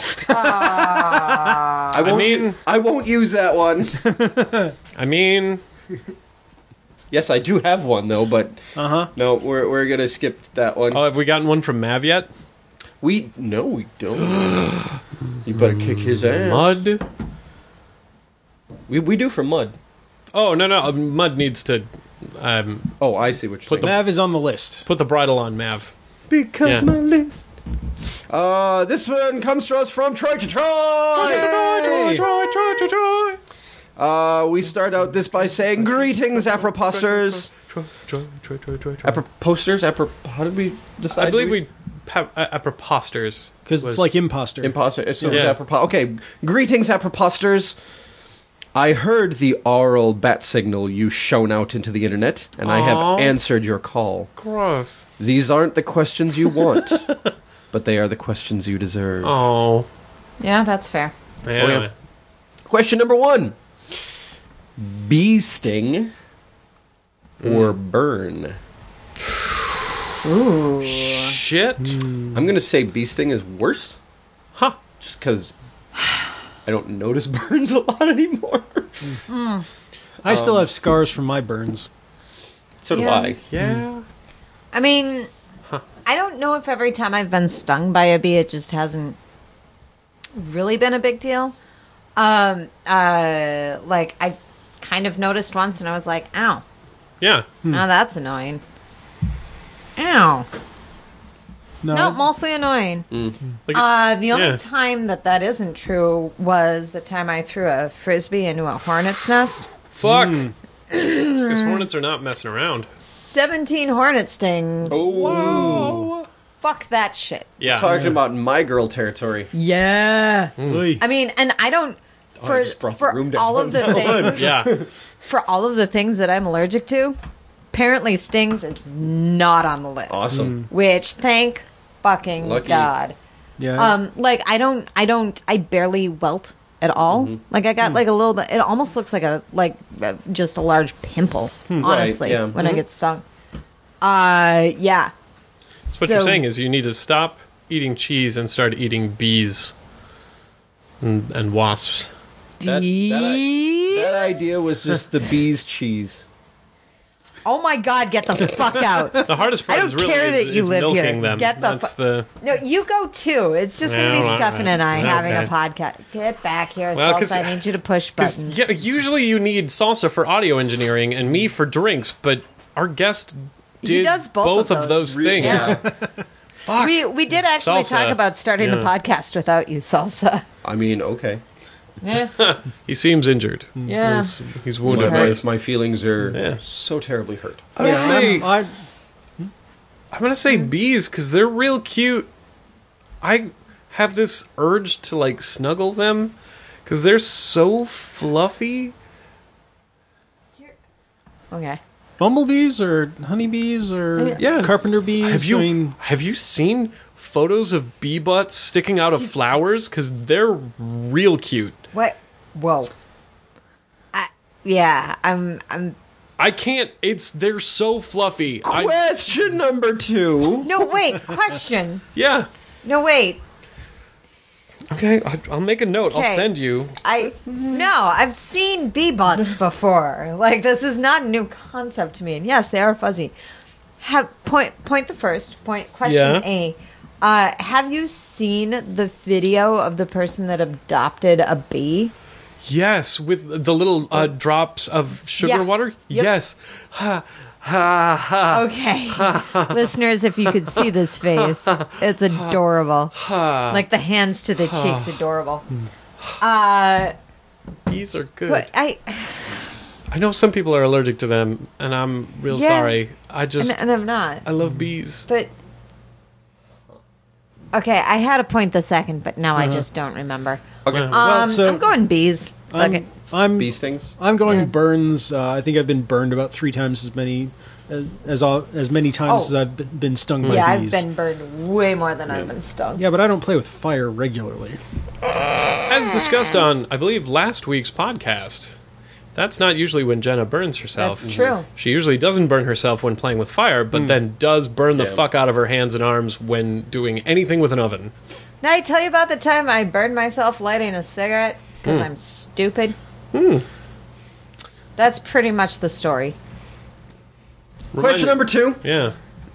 I won't. I mean- I won't use that one. I mean, Yes, I do have one though, but Uh huh. no, we're we're gonna skip that one. oh, have we gotten one from Mav yet? We no, we don't. You better kick his ass. Mud? We we do from Mud. Oh, no, no. uh, Mud needs to um, Oh, I see what you're Put saying. Mav is on the list. put the bridle on Mav. Because Yeah. my list. Uh, this one comes to us from Troy to Troy. Troy, Troy, Troy, Troy, Troy. Uh, we start out this by saying greetings, aproposters. Troy, Troy, Troy, Troy, Troy, Troy. Aproposters? Apro- how did we decide? I believe Do we... Pa- uh, aproposters. Because was- it's like imposter. Imposter. It's, it's Yeah. apropos. Okay, greetings, aproposters. I heard the aural bat signal you shone out into the internet, and I Aw. have answered your call. Gross. These aren't the questions you want, but they are the questions you deserve. Oh. Yeah, that's fair. Yeah. yeah. Question number one. Bee sting or burn? Ooh. Shit. I'm going to say bee sting is worse, Huh. just because I don't notice burns a lot anymore. I still have scars from my burns. So do Yeah. I. Yeah. I mean, I don't know if every time I've been stung by a bee, it just hasn't really been a big deal. Um, uh, like, I kind of noticed once and I was like, ow. Yeah. Oh, that's annoying. Ow. No, No, mostly annoying. Like, Uh, the only Yeah. time that that isn't true was the time I threw a frisbee into a hornet's nest. fuck. Because hornets are not messing around. seventeen hornet stings. Whoa. Fuck that shit. Yeah. Talking about my girl territory. Yeah. Oy. I mean, and I don't I for just brought the for room down. all of the things Yeah. for all of the things that I'm allergic to. Apparently, stings is not on the list. Awesome. Which, thank fucking Lucky. God. Yeah. Um, like I don't, I don't, I barely welt at all. Mm-hmm. Like I got like a little bit. It almost looks like a like uh, just a large pimple. Honestly, yeah. when I get stung. Uh, yeah. So what So- you're saying is you need to stop eating cheese and start eating bees and, and wasps. That, that, I- that idea was just the bee's cheese. Oh my God! Get the fuck out. The hardest part I don't is really care is, that you is live milking here. them. Get the That's fu- the No, you go too. It's just Yeah, gonna be all right, Stefan and I right. having a Okay. podcast. Get back here, Well, 'cause- Salsa. I need you to push 'cause, buttons. yeah, usually you need salsa for audio engineering and me for drinks, but our guest did He does both of of those. those things. Yeah. Fuck. We we did actually Salsa. talk about starting the Yeah. podcast without you, Salsa. I mean, okay. Yeah, He seems injured. yeah. He's, he's My, wounded. Okay. my, my feelings are Yeah. so terribly hurt. I'm gonna yeah, say, I'm, I, I'm gonna say bees because they're real cute. I have this urge to like snuggle them because they're so fluffy. Okay. bumblebees or honeybees or Yeah. carpenter bees. Have you I mean, have you seen photos of bee butts sticking out of flowers? Because they're real cute. What? Whoa. I, yeah, I'm. I'm. I can't. It's they're so fluffy. I, Question number two. No, wait. Question. yeah. No, wait. Okay. I, I'll make a note. Okay. I'll send you. I no, I've seen bee butts before. Like this is not a new concept to me. And yes, they are fuzzy. Have point point the first point. Question Yeah. A. Uh, have you seen the video of the person that adopted a bee? Yes, with the little uh, drops of sugar Yeah. water. Yep. Yes. Ha ha ha. Okay, listeners, if you could see this face, it's adorable. Like the hands to the cheeks, adorable. Uh, Bees are good. but I I know some people are allergic to them, and I'm real Yeah. sorry. I and, just and I'm not. I love bees. But okay, I had a point the second, but now I just don't remember. Okay. Yeah. Um, Well, so- I'm going bees. Fuck it. I'm, I'm Bee stings. I'm going Yeah. burns. Uh, I think I've been burned about three times as many as as, all, as many times Oh. as I've b- been stung by Yeah, bees. I've been burned way more than I've been stung. Yeah, but I don't play with fire regularly. As discussed on, I believe, last week's podcast, that's not usually when Jenna burns herself. That's true. She usually doesn't burn herself when playing with fire, but then does burn the Yeah. fuck out of her hands and arms when doing anything with an oven. Now I tell you about the time I burned myself lighting a cigarette because I'm stupid. That's pretty much the story. Question number two. Yeah.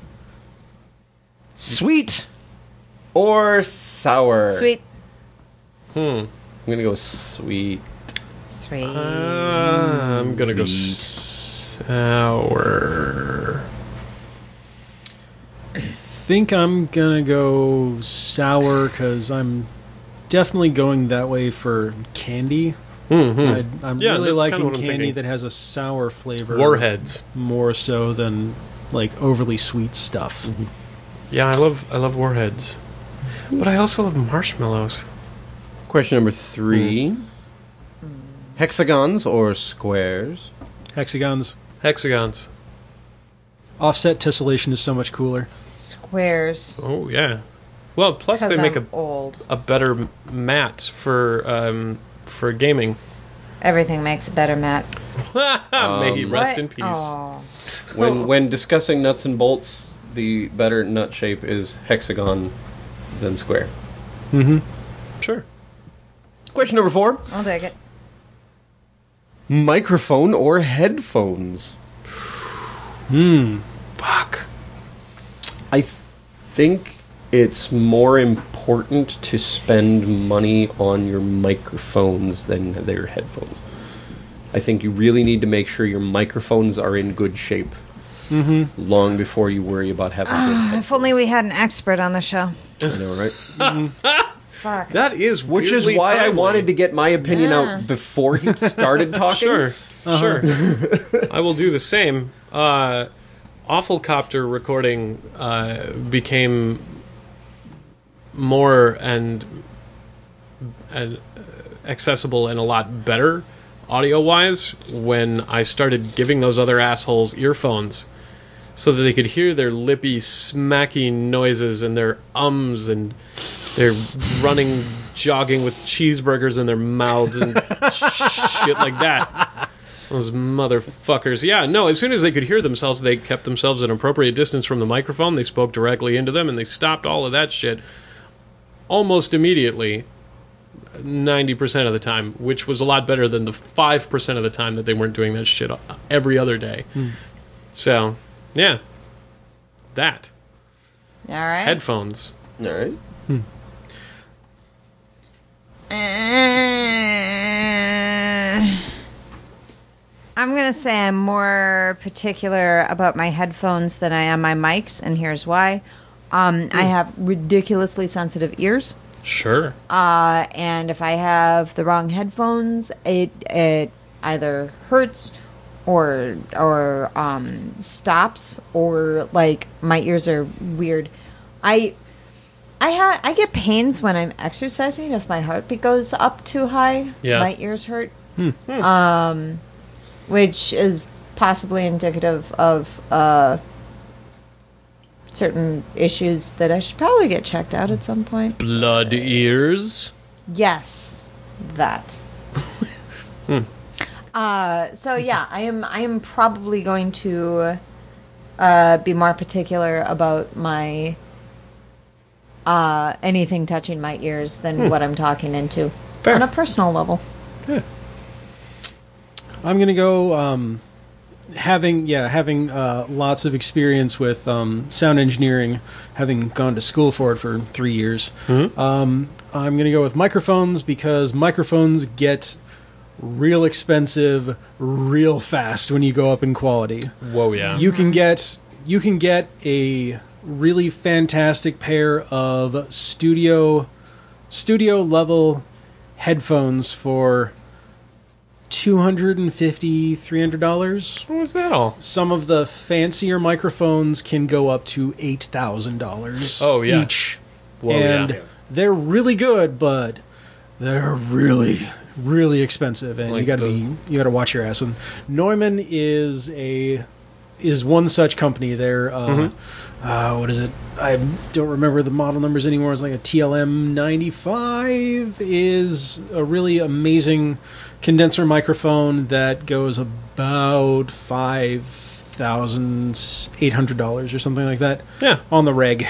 Sweet or sour? Sweet. Hmm. I'm gonna go sweet. Sweet. Uh, I'm gonna go Sweet. sour. Think I'm gonna go sour because I'm definitely going that way for candy. Mm-hmm. I, I'm Yeah, really that's kinda liking what I'm candy thinking. that has a sour flavor. Warheads. More so than like overly sweet stuff. Yeah, I love I love warheads, but I also love marshmallows. Question number three. Hmm. Hexagons or squares? Hexagons. Hexagons. Offset tessellation is so much cooler. Squares. Oh yeah. Well, plus Because they make I'm a old. a better m- mat for um for gaming. Everything makes a better mat. May he Um, rest What? in peace. Aw. When when discussing nuts and bolts, the better nut shape is hexagon than square. Mm-hmm. Sure. Question number four. I'll take it. Microphone or headphones? Hmm. Fuck. I th- think it's more important to spend money on your microphones than their headphones. I think you really need to make sure your microphones are in good shape Mm-hmm. long before you worry about having good If only we had an expert on the show. headphones. I know, right? Fuck. That is Which is weirdly why I timely. wanted to get my opinion Yeah. out before he started talking. Sure, sure. I will do the same. Uh, Awful Copter recording uh, became more and, and uh, accessible and a lot better audio-wise when I started giving those other assholes earphones so that they could hear their lippy, smacky noises and their ums and their running, jogging with cheeseburgers in their mouths and shit like that. Those motherfuckers. Yeah, no, as soon as they could hear themselves, they kept themselves at an appropriate distance from the microphone. They spoke directly into them, and they stopped all of that shit almost immediately, ninety percent of the time, which was a lot better than the five percent of the time that they weren't doing that shit every other day. So, yeah. That. All right. Headphones. All right. Uh, I'm going to say I'm more particular about my headphones than I am my mics, and here's why. Um, I have ridiculously sensitive ears, Sure. uh, and if I have the wrong headphones, it it either hurts or or um, stops, or like my ears are weird. I I ha- I get pains when I'm exercising if my heartbeat goes up too high. Yeah. My ears hurt. Um, which is possibly indicative of uh, certain issues that I should probably get checked out at some point. Blood ears. Yes, that. Uh, so yeah, I am. I am probably going to uh, be more particular about my uh, anything touching my ears than what I'm talking into Fair. on a personal level. I'm gonna go. Um, having yeah, having uh, lots of experience with um, sound engineering, having gone to school for it for three years. Um, I'm gonna go with microphones because microphones get real expensive real fast when you go up in quality. Whoa, yeah. You can get you can get a really fantastic pair of studio studio level headphones for two hundred fifty dollars, three hundred dollars. What was that all? Some of the fancier microphones can go up to eight thousand dollars Oh, yeah. each. Whoa, and yeah. they're really good, but they're really really expensive, and Like you got to the- be you got to watch your ass. And Neumann is a is one such company. They're uh, Mm-hmm. uh, what is it? I don't remember the model numbers anymore. It's like a T L M ninety-five is a really amazing condenser microphone that goes about five thousand eight hundred dollars or something like that. Yeah. On the reg,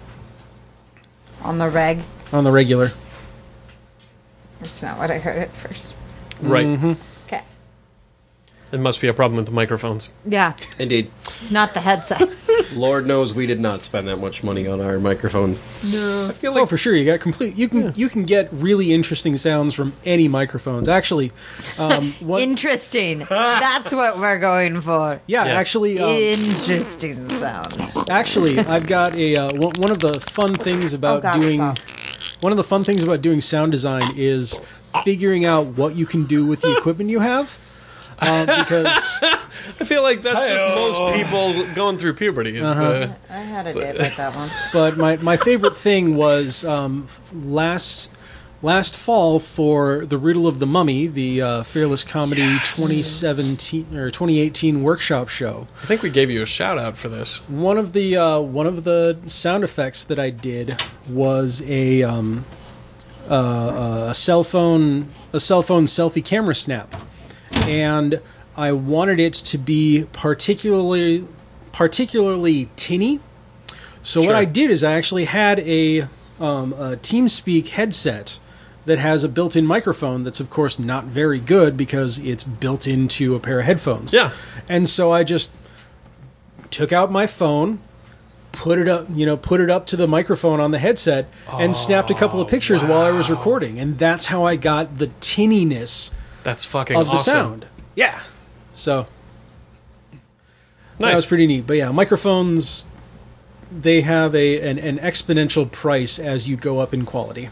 On the reg. on the regular. That's not what I heard at first. Right. Okay. It must be a problem with the microphones. Yeah. Indeed. It's not the headset. Lord knows we did not spend that much money on our microphones. I feel Oh, like for sure. You got complete. You can you can get really interesting sounds from any microphones. Actually, um, what? Interesting. That's what we're going for. yeah, Yes. actually, um, Interesting sounds. actually, I've got a uh, one one of the fun things Oh, about God, doing stop. one of the fun things about doing sound design is figuring out what you can do with the equipment you have. Uh, because I feel like that's just most people going through puberty. Is the, I had a date like that once. but my, my favorite thing was um, last last fall for the Riddle of the Mummy, the uh, Fearless Comedy twenty seventeen or twenty eighteen workshop show. I think we gave you a shout out for this. One of the uh, one of the sound effects that I did was a um, uh, a cell phone a cell phone selfie camera snap, and I wanted it to be particularly particularly tinny. So Sure. what I did is I actually had a, um, a TeamSpeak headset that has a built-in microphone that's of course not very good because it's built into a pair of headphones. Yeah. And so I just took out my phone, put it up, you know, put it up to the microphone on the headset, and snapped a couple of pictures while I was recording, and that's how I got the tinniness That's fucking of the awesome. sound. Yeah. So Nice. that was pretty neat. But yeah, microphones, they have a an, an exponential price as you go up in quality.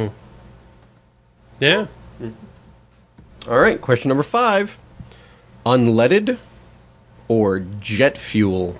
Yeah. All right, question number five. Unleaded or jet fuel?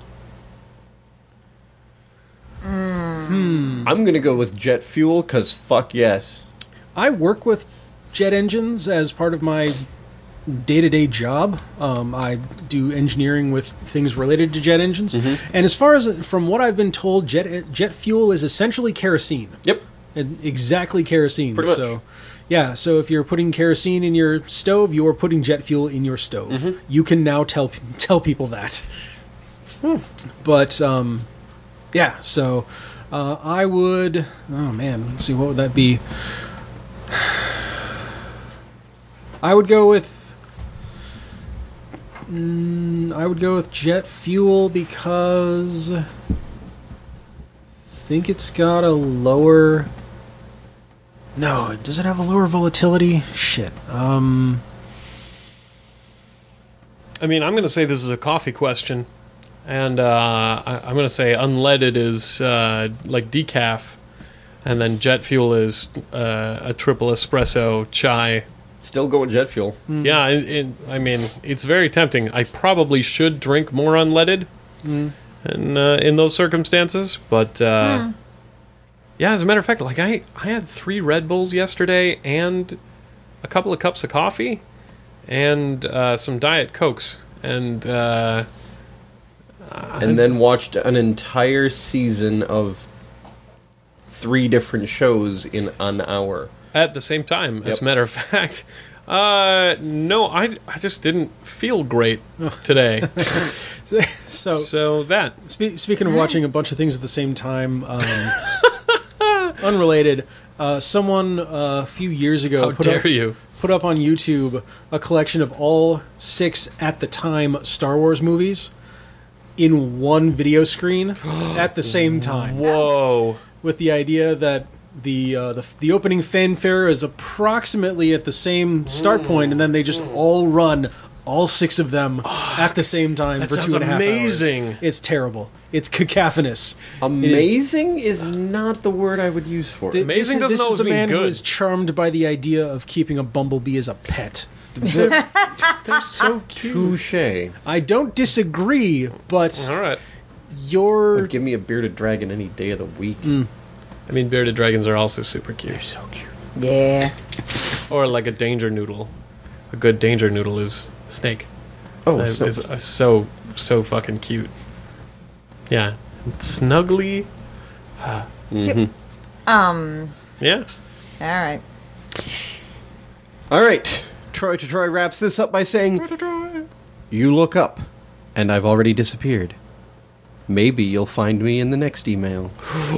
Hmm. I'm going to go with jet fuel because fuck yes. I work with jet engines as part of my day-to-day job. Um, I do engineering with things related to jet engines, and as far as from what I've been told, jet jet fuel is essentially kerosene. Yep. And exactly kerosene. Pretty much. So, yeah. So if you're putting kerosene in your stove, you are putting jet fuel in your stove. Mm-hmm. You can now tell tell people that. But um, yeah. So uh, I would. Oh man. Let's see. What would that be? I would go with. Mm, I would go with jet fuel because I think it's got a lower. No, does it have a lower volatility? Shit. Um. I mean, I'm going to say this is a coffee question, and uh, I, I'm going to say unleaded is uh, like decaf, and then jet fuel is uh, a triple espresso chai. Still going jet fuel. Yeah, it, it, I mean, it's very tempting. I probably should drink more unleaded in, uh, in those circumstances, but uh, yeah, as a matter of fact, like I, I had three Red Bulls yesterday and a couple of cups of coffee and uh, some Diet Cokes, and uh, And then watched an entire season of three different shows in an hour. at the same time, as Yep. a matter of fact. Uh, no, I, I just didn't feel great today. So, So that. spe- speaking of watching a bunch of things at the same time, um, unrelated, uh, someone uh, a few years ago How put dare up, you? put up on YouTube a collection of all six at the time Star Wars movies in one video screen at the same time, Whoa. with the idea that the, uh, the the opening fanfare is approximately at the same start point, and then they just all run all six of them at the same time That for sounds two and a half hours. amazing. It's terrible. It's cacophonous. Amazing is, not the word I would use for it. Th- Amazing this, doesn't this always is the mean man who good. is charmed by the idea of keeping a bumblebee as a pet. They're so touche. I don't disagree, but All right. your Would give me a bearded dragon any day of the week. I mean, bearded dragons are also super cute. They're so cute. Yeah. Or like a danger noodle. A good danger noodle is a snake. Oh, Uh, so, is uh, so so fucking cute. Yeah. Snuggly. Mhm. Um. Yeah. All right. All right. Troy to Troy wraps this up by saying, "You look up, and I've already disappeared. Maybe you'll find me in the next email."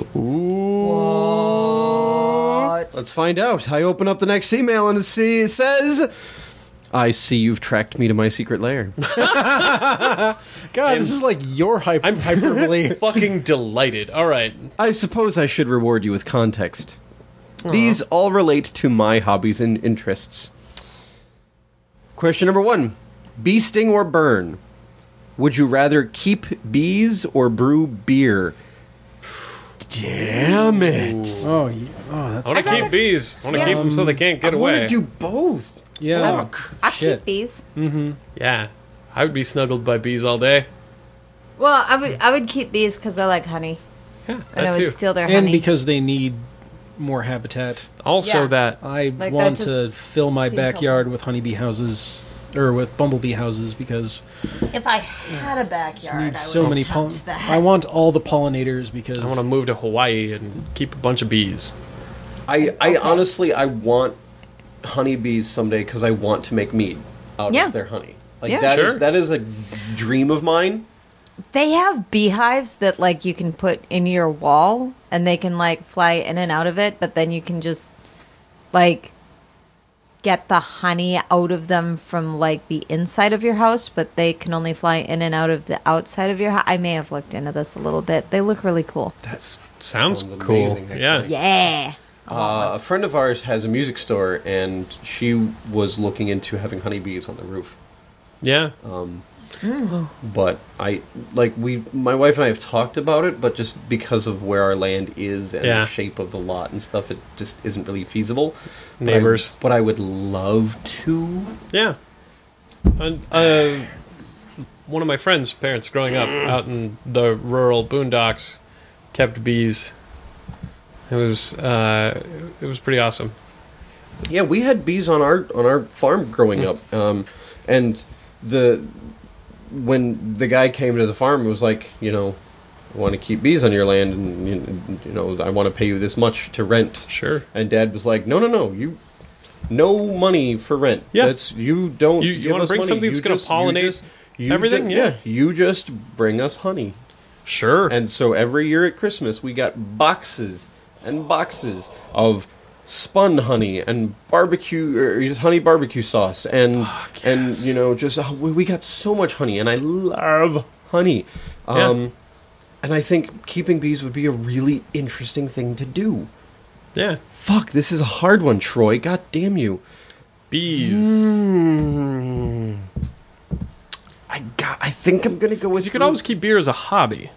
What? Let's find out. I open up the next email and it see- it says, "I see you've tracked me to my secret lair." God, this is like your hyper- I'm hyperbole. fucking delighted. All right. I suppose I should reward you with context. These all relate to my hobbies and interests. Question number one. Bee sting or burn? Would you rather keep bees or brew beer? Damn it. Oh, yeah. oh, that's I want to keep bees. I want to keep them so they can't get I away. want to do both. yeah. Fuck. I Shit. keep bees. Yeah. I would be snuggled by bees all day. Well, I would I would keep bees because I like honey, Yeah, and I that would too. steal their And honey. because they need more habitat. Also Yeah. that I Like, want that to fill my seems backyard with honeybee houses, or with bumblebee houses, because if I had a backyard, I I need would so many attempt poll- that. I want all the pollinators because I want to move to Hawaii and keep a bunch of bees. I, I honestly, I want honeybees someday because I want to make mead out Yeah. of their honey. Like Yeah. that is Sure. that is a dream of mine. They have beehives that like you can put in your wall, and they can like fly in and out of it. But then you can just like get the honey out of them from like the inside of your house, but they can only fly in and out of the outside of your house. I may have looked into this a little bit. They look really cool. That sounds, Sounds cool. amazing, actually. Yeah. Yeah. Uh, a friend of ours has a music store, and she was looking into having honeybees on the roof. Yeah. Um, But I like we, my wife and I have talked about it, but just because of where our land is and Yeah. the shape of the lot and stuff, it just isn't really feasible. But I- Neighbors. but I would love to. Yeah. And, uh, one of my friends' parents growing up out in the rural boondocks kept bees. It was uh, it was pretty awesome. Yeah, we had bees on our on our farm growing up, um, and the when the guy came to the farm, it was like, you know, I want to keep bees on your land, and you, you know, I want to pay you this much to rent. Sure. And Dad was like, no, no, no, you, no money for rent. Yeah. That's you don't. You- you give wanna us bring money. something that's You gonna just- you pollinate just- you everything? ju- Yeah. you just bring us honey. Sure. And so every year at Christmas, we got boxes and boxes of spun honey and barbecue or honey barbecue sauce and and you know just uh, we we got so much honey, and I love honey. Yeah. Um, and I think keeping bees would be a really interesting thing to do. yeah. Fuck, this is a hard one, Troy. God damn you. Bees. Hmm. I got. I think I'm gonna go with. You could always keep beer as a hobby.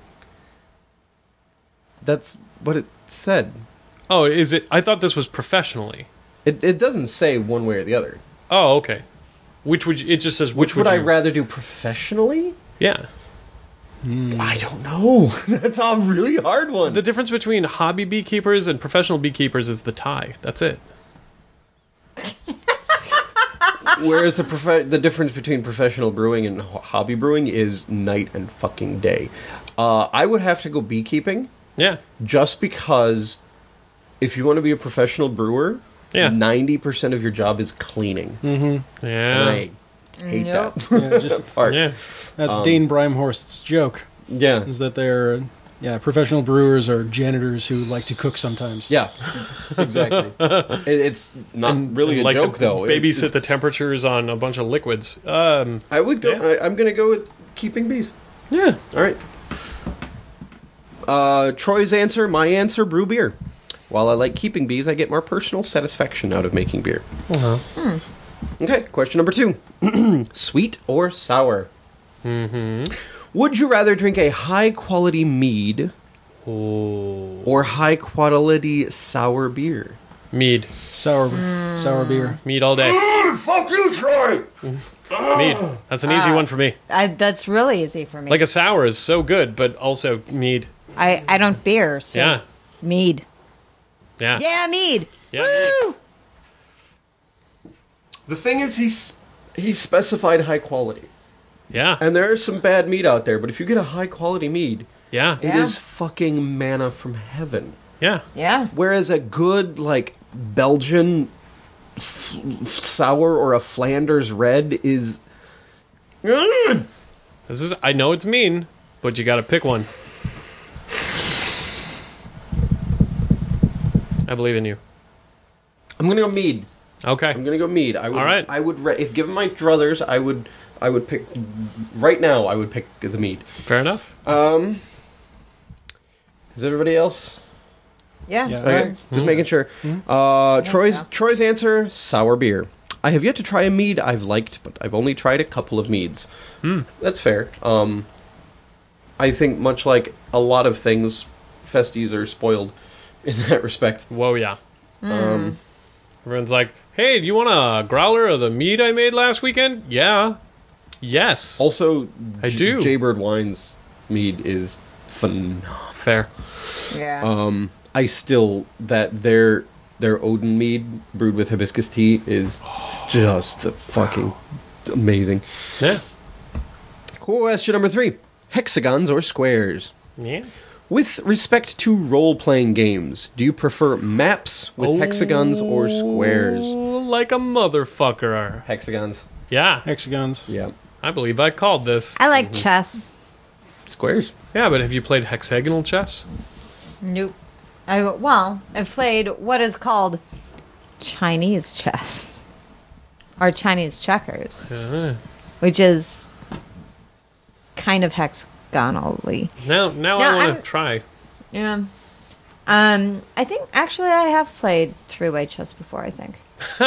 That's what it said. Oh, is it? I thought this was professionally. It it doesn't say one way or the other. Oh, okay. Which would you, it just says which, Which would I you, rather do professionally? Yeah. I don't know. That's a really hard one. The difference between hobby beekeepers and professional beekeepers is the tie. That's it. Whereas the prof- the difference between professional brewing and ho- hobby brewing is night and fucking day. Uh, I would have to go beekeeping Yeah. just because if you want to be a professional brewer, Yeah. ninety percent of your job is cleaning. And Yeah. I hate Nope. that Yeah, just part. Yeah. that's Um, Dane Brimehorst's joke, Yeah. is that they're yeah professional brewers or janitors who like to cook sometimes. Yeah, exactly. It, it's not really a like joke, to though. It- babysit it's- the temperatures on a bunch of liquids. Um, I would go. Yeah. I, I'm going to go with keeping bees. yeah. All right. Uh, Troy's answer, my answer, brew beer. While I like keeping bees, I get more personal satisfaction out of making beer. Uh-huh. Okay, question number two. Sweet or sour? Mm-hmm. Would you rather drink a high-quality mead Oh. or high-quality sour beer? Mead. Sour sour beer. Mead all day. Fuck you, Troy! Mead. That's an easy Ah. one for me. I, that's really easy for me. Like a sour is so good, but also mead. I, I don't beer, so Yeah. mead. Yeah. Yeah, mead. Yeah, Woo! The thing is, he, s- he specified high quality. Yeah. And there is some bad mead out there, but if you get a high quality mead, Yeah. it Yeah. is fucking manna from heaven. Yeah. Yeah. Whereas a good, like, Belgian f- f- sour or a Flanders red is... This is. I know it's mean, but you got to pick one. I believe in you. I'm gonna go mead. Okay. I'm gonna go mead. I would, All right. I would, re- if given my druthers, I would, I would pick, right now, I would pick the mead. Fair enough. Um, is everybody else? Yeah. Yeah. Okay, just making sure. Uh, Troy's so. Troy's answer: sour beer. I have yet to try a mead I've liked, but I've only tried a couple of meads. That's fair. Um, I think much like a lot of things, festies are spoiled in that respect. Whoa, yeah. Um, Everyone's like, "Hey, do you want a growler of the mead I made last weekend?" Yeah. Yes. also, I J- do. Jaybird Wines mead is phenomenal. Fair. Yeah. Um, I still that their their Odin mead brewed with hibiscus tea is just fucking amazing. Yeah. Question number three: hexagons or squares? Yeah. With respect to role-playing games, do you prefer maps with hexagons or squares? Oh, like a motherfucker. Hexagons. Yeah. Hexagons. Yeah. I believe I called this. I like chess. Squares. Yeah, but have you played hexagonal chess? Nope. I well, I've played what is called Chinese chess or Chinese checkers, Uh, which is kind of hexagonally. now, now No, I want I'm- to try. Yeah. Um, I think actually I have played three-way chess before. I think.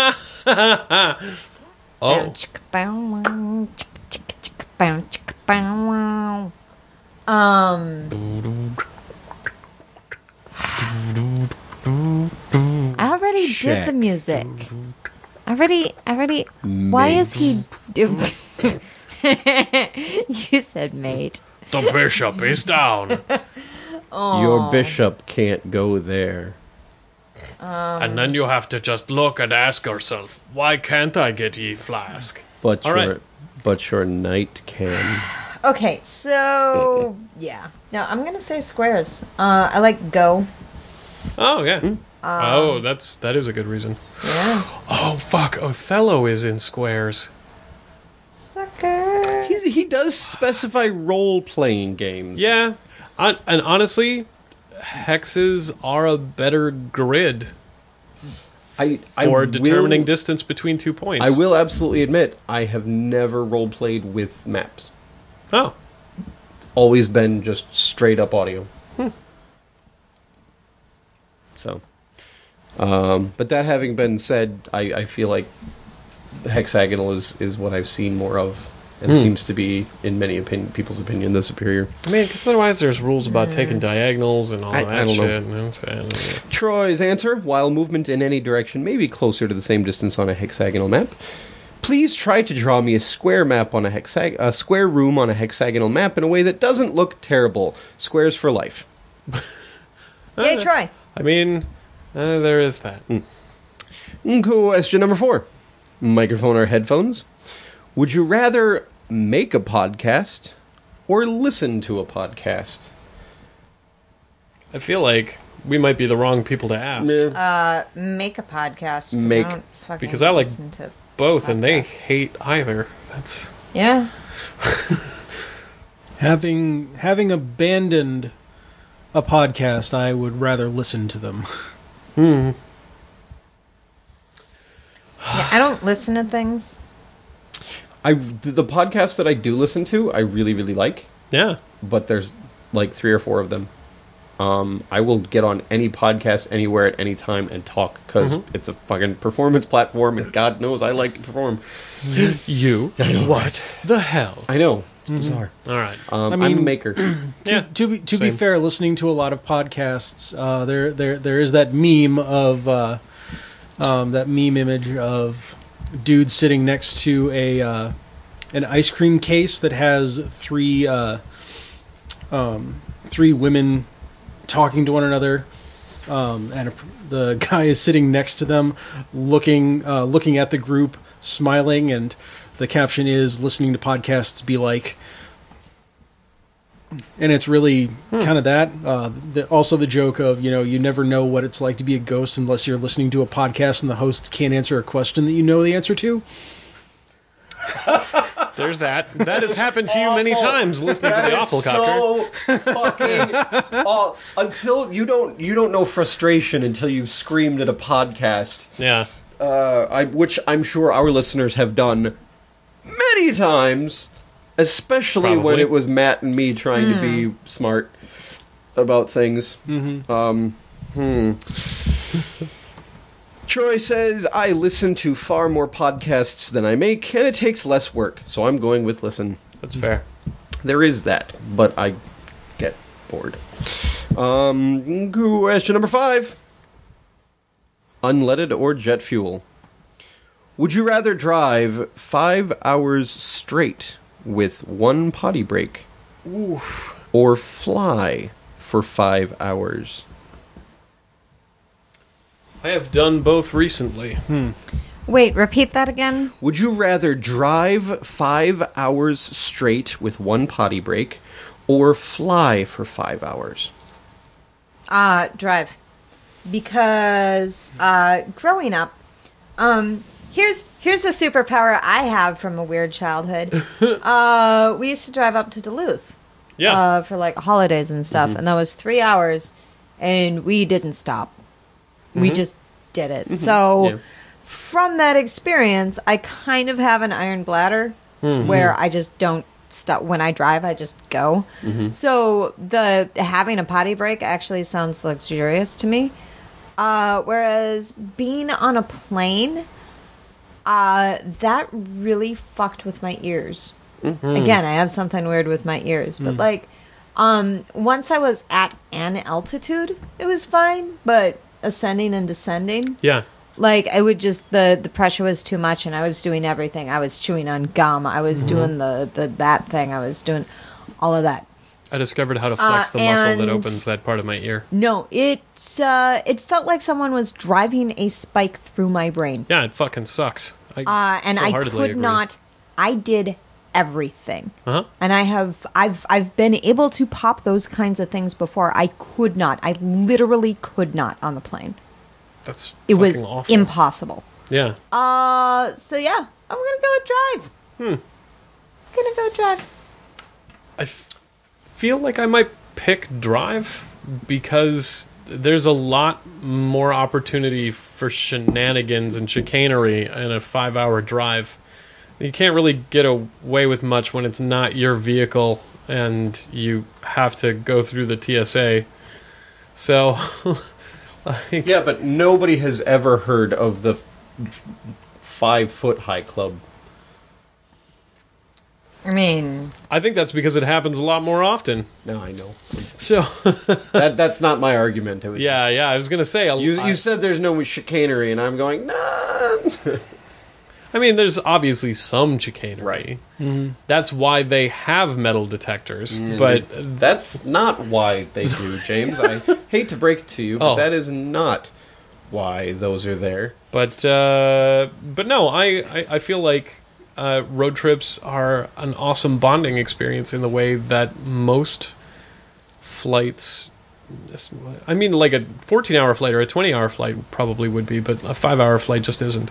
Oh, Um. I already did Check. the music. I already, I already. Why is he do? You said mate. the bishop is down. Your bishop can't go there. And then you have to just look and ask yourself, why can't I get ye flask? But All your right. but your knight can. Okay, so yeah. No, I'm gonna say squares. Uh, I like Go. Oh, yeah. Um, oh, that's that is a good reason. Yeah. Oh, fuck. Othello is in squares. Sucker. He's, he does specify role-playing games. Yeah. I, and honestly, hexes are a better grid I, I for determining will, distance between two points. I will absolutely admit, I have never role-played with maps. Oh. Always been just straight-up audio. Hmm. So, um, but that having been said, I, I feel like hexagonal is, is what I've seen more of, and Hmm. seems to be, in many opinion, people's opinion, the superior. I mean, because otherwise there's rules about taking diagonals and all I- that I don't know. shit. And it's, uh, Troy's answer: while movement in any direction may be closer to the same distance on a hexagonal map, please try to draw me a square map on a hexag- a square room on a hexagonal map in a way that doesn't look terrible. Squares for life. Yay, Troy. I mean, uh, there is that. Question number four: microphone or headphones? Would you rather make a podcast or listen to a podcast? I feel like we might be the wrong people to ask. Uh, make a podcast. 'cause Make- I don't fucking Because I like listen to Both, and they podcasts. hate either. That's Yeah. Having having abandoned a podcast, I would rather listen to them. hmm. Yeah, I don't listen to things. I the podcasts that I do listen to, I really really like. Yeah. But there's like three or four of them. Um, I will get on any podcast anywhere at any time and talk because Mhm. it's a fucking performance platform, and God knows I like to perform. You? What the hell? I know it's bizarre. All right. Um, I I'm a mean- maker. To, Yeah. to be to be same. fair, listening to a lot of podcasts, uh, there there there is that meme of uh, um, that meme image of dude sitting next to a uh, an ice cream case that has three uh, um, three women talking to one another, um, and a, the guy is sitting next to them, looking uh, looking at the group, smiling, and the caption is listening to podcasts be like. And it's really hmm. kind of that. Uh, the, also the joke of, you know, you never know what it's like to be a ghost unless you're listening to a podcast and the hosts can't answer a question that you know the answer to. There's that. That has happened to you many times listening that to the Awful so fucking uh, until you don't you don't know frustration until you've screamed at a podcast. Yeah. Uh, I, which I'm sure our listeners have done many times. Especially Probably. when it was Matt and me trying mm. to be smart about things. Mm-hmm. Um, hmm. Troy says, I listen to far more podcasts than I make, and it takes less work, so I'm going with listen. That's fair. There is that, but I get bored. Um, question number five. Unleaded or jet fuel? Would you rather drive five hours straight with one potty break, Oof. or fly for five hours? I have done both recently. Hmm. Wait, repeat that again? Would you rather drive five hours straight with one potty break, or fly for five hours? Uh, drive. Because, uh, growing up, um... Here's here's a superpower I have from a weird childhood. uh, we used to drive up to Duluth, Yeah. uh, for like holidays and stuff, Mm-hmm. and that was three hours, and we didn't stop. Mm-hmm. We just did it. Mm-hmm. So, Yeah. from that experience, I kind of have an iron bladder Mm-hmm. where I just don't stop when I drive. I just go. Mm-hmm. So the having a potty break actually sounds luxurious to me. Uh, whereas being on a plane. Uh, that really fucked with my ears. Mm-hmm. Again, I have something weird with my ears, but like, um, once I was at an altitude, it was fine, but ascending and descending, Yeah. like, I would just, the, the pressure was too much, and I was doing everything. I was chewing on gum, I was doing the, the, that thing, I was doing all of that. I discovered how to flex Uh, the muscle that and- opens that part of my ear. No, it's, uh, it felt like someone was driving a spike through my brain. Yeah, it fucking sucks. I Uh, and I wholeheartedly could agree. not. I did everything, Uh-huh. and I have. I've. I've been able to pop those kinds of things before. I could not. I literally could not on the plane. That's It fucking was awful. impossible. Yeah. Uh. So yeah, I'm gonna go with drive. Hmm. Gonna go drive. I f- feel like I might pick drive because there's a lot more opportunity for shenanigans and chicanery in a five-hour drive. You can't really get away with much when it's not your vehicle and you have to go through the T S A. So, like, Yeah, but nobody has ever heard of the f- five-foot high club. I mean, I think that's because it happens a lot more often. No, I know. So, that That's not my argument. It was yeah, yeah, I was gonna say. just- you, I- you said there's no chicanery, and I'm going, nah. I mean, there's obviously some chicanery. Right. Mm-hmm. That's why they have metal detectors. Mm, But That's not why they do, James. I hate to break it to you, but Oh. that is not why those are there. but uh, but no, I, I, I feel like uh, road trips are an awesome bonding experience in the way that most flights. I mean, like a fourteen-hour flight or a twenty-hour flight probably would be, but a five-hour flight just isn't.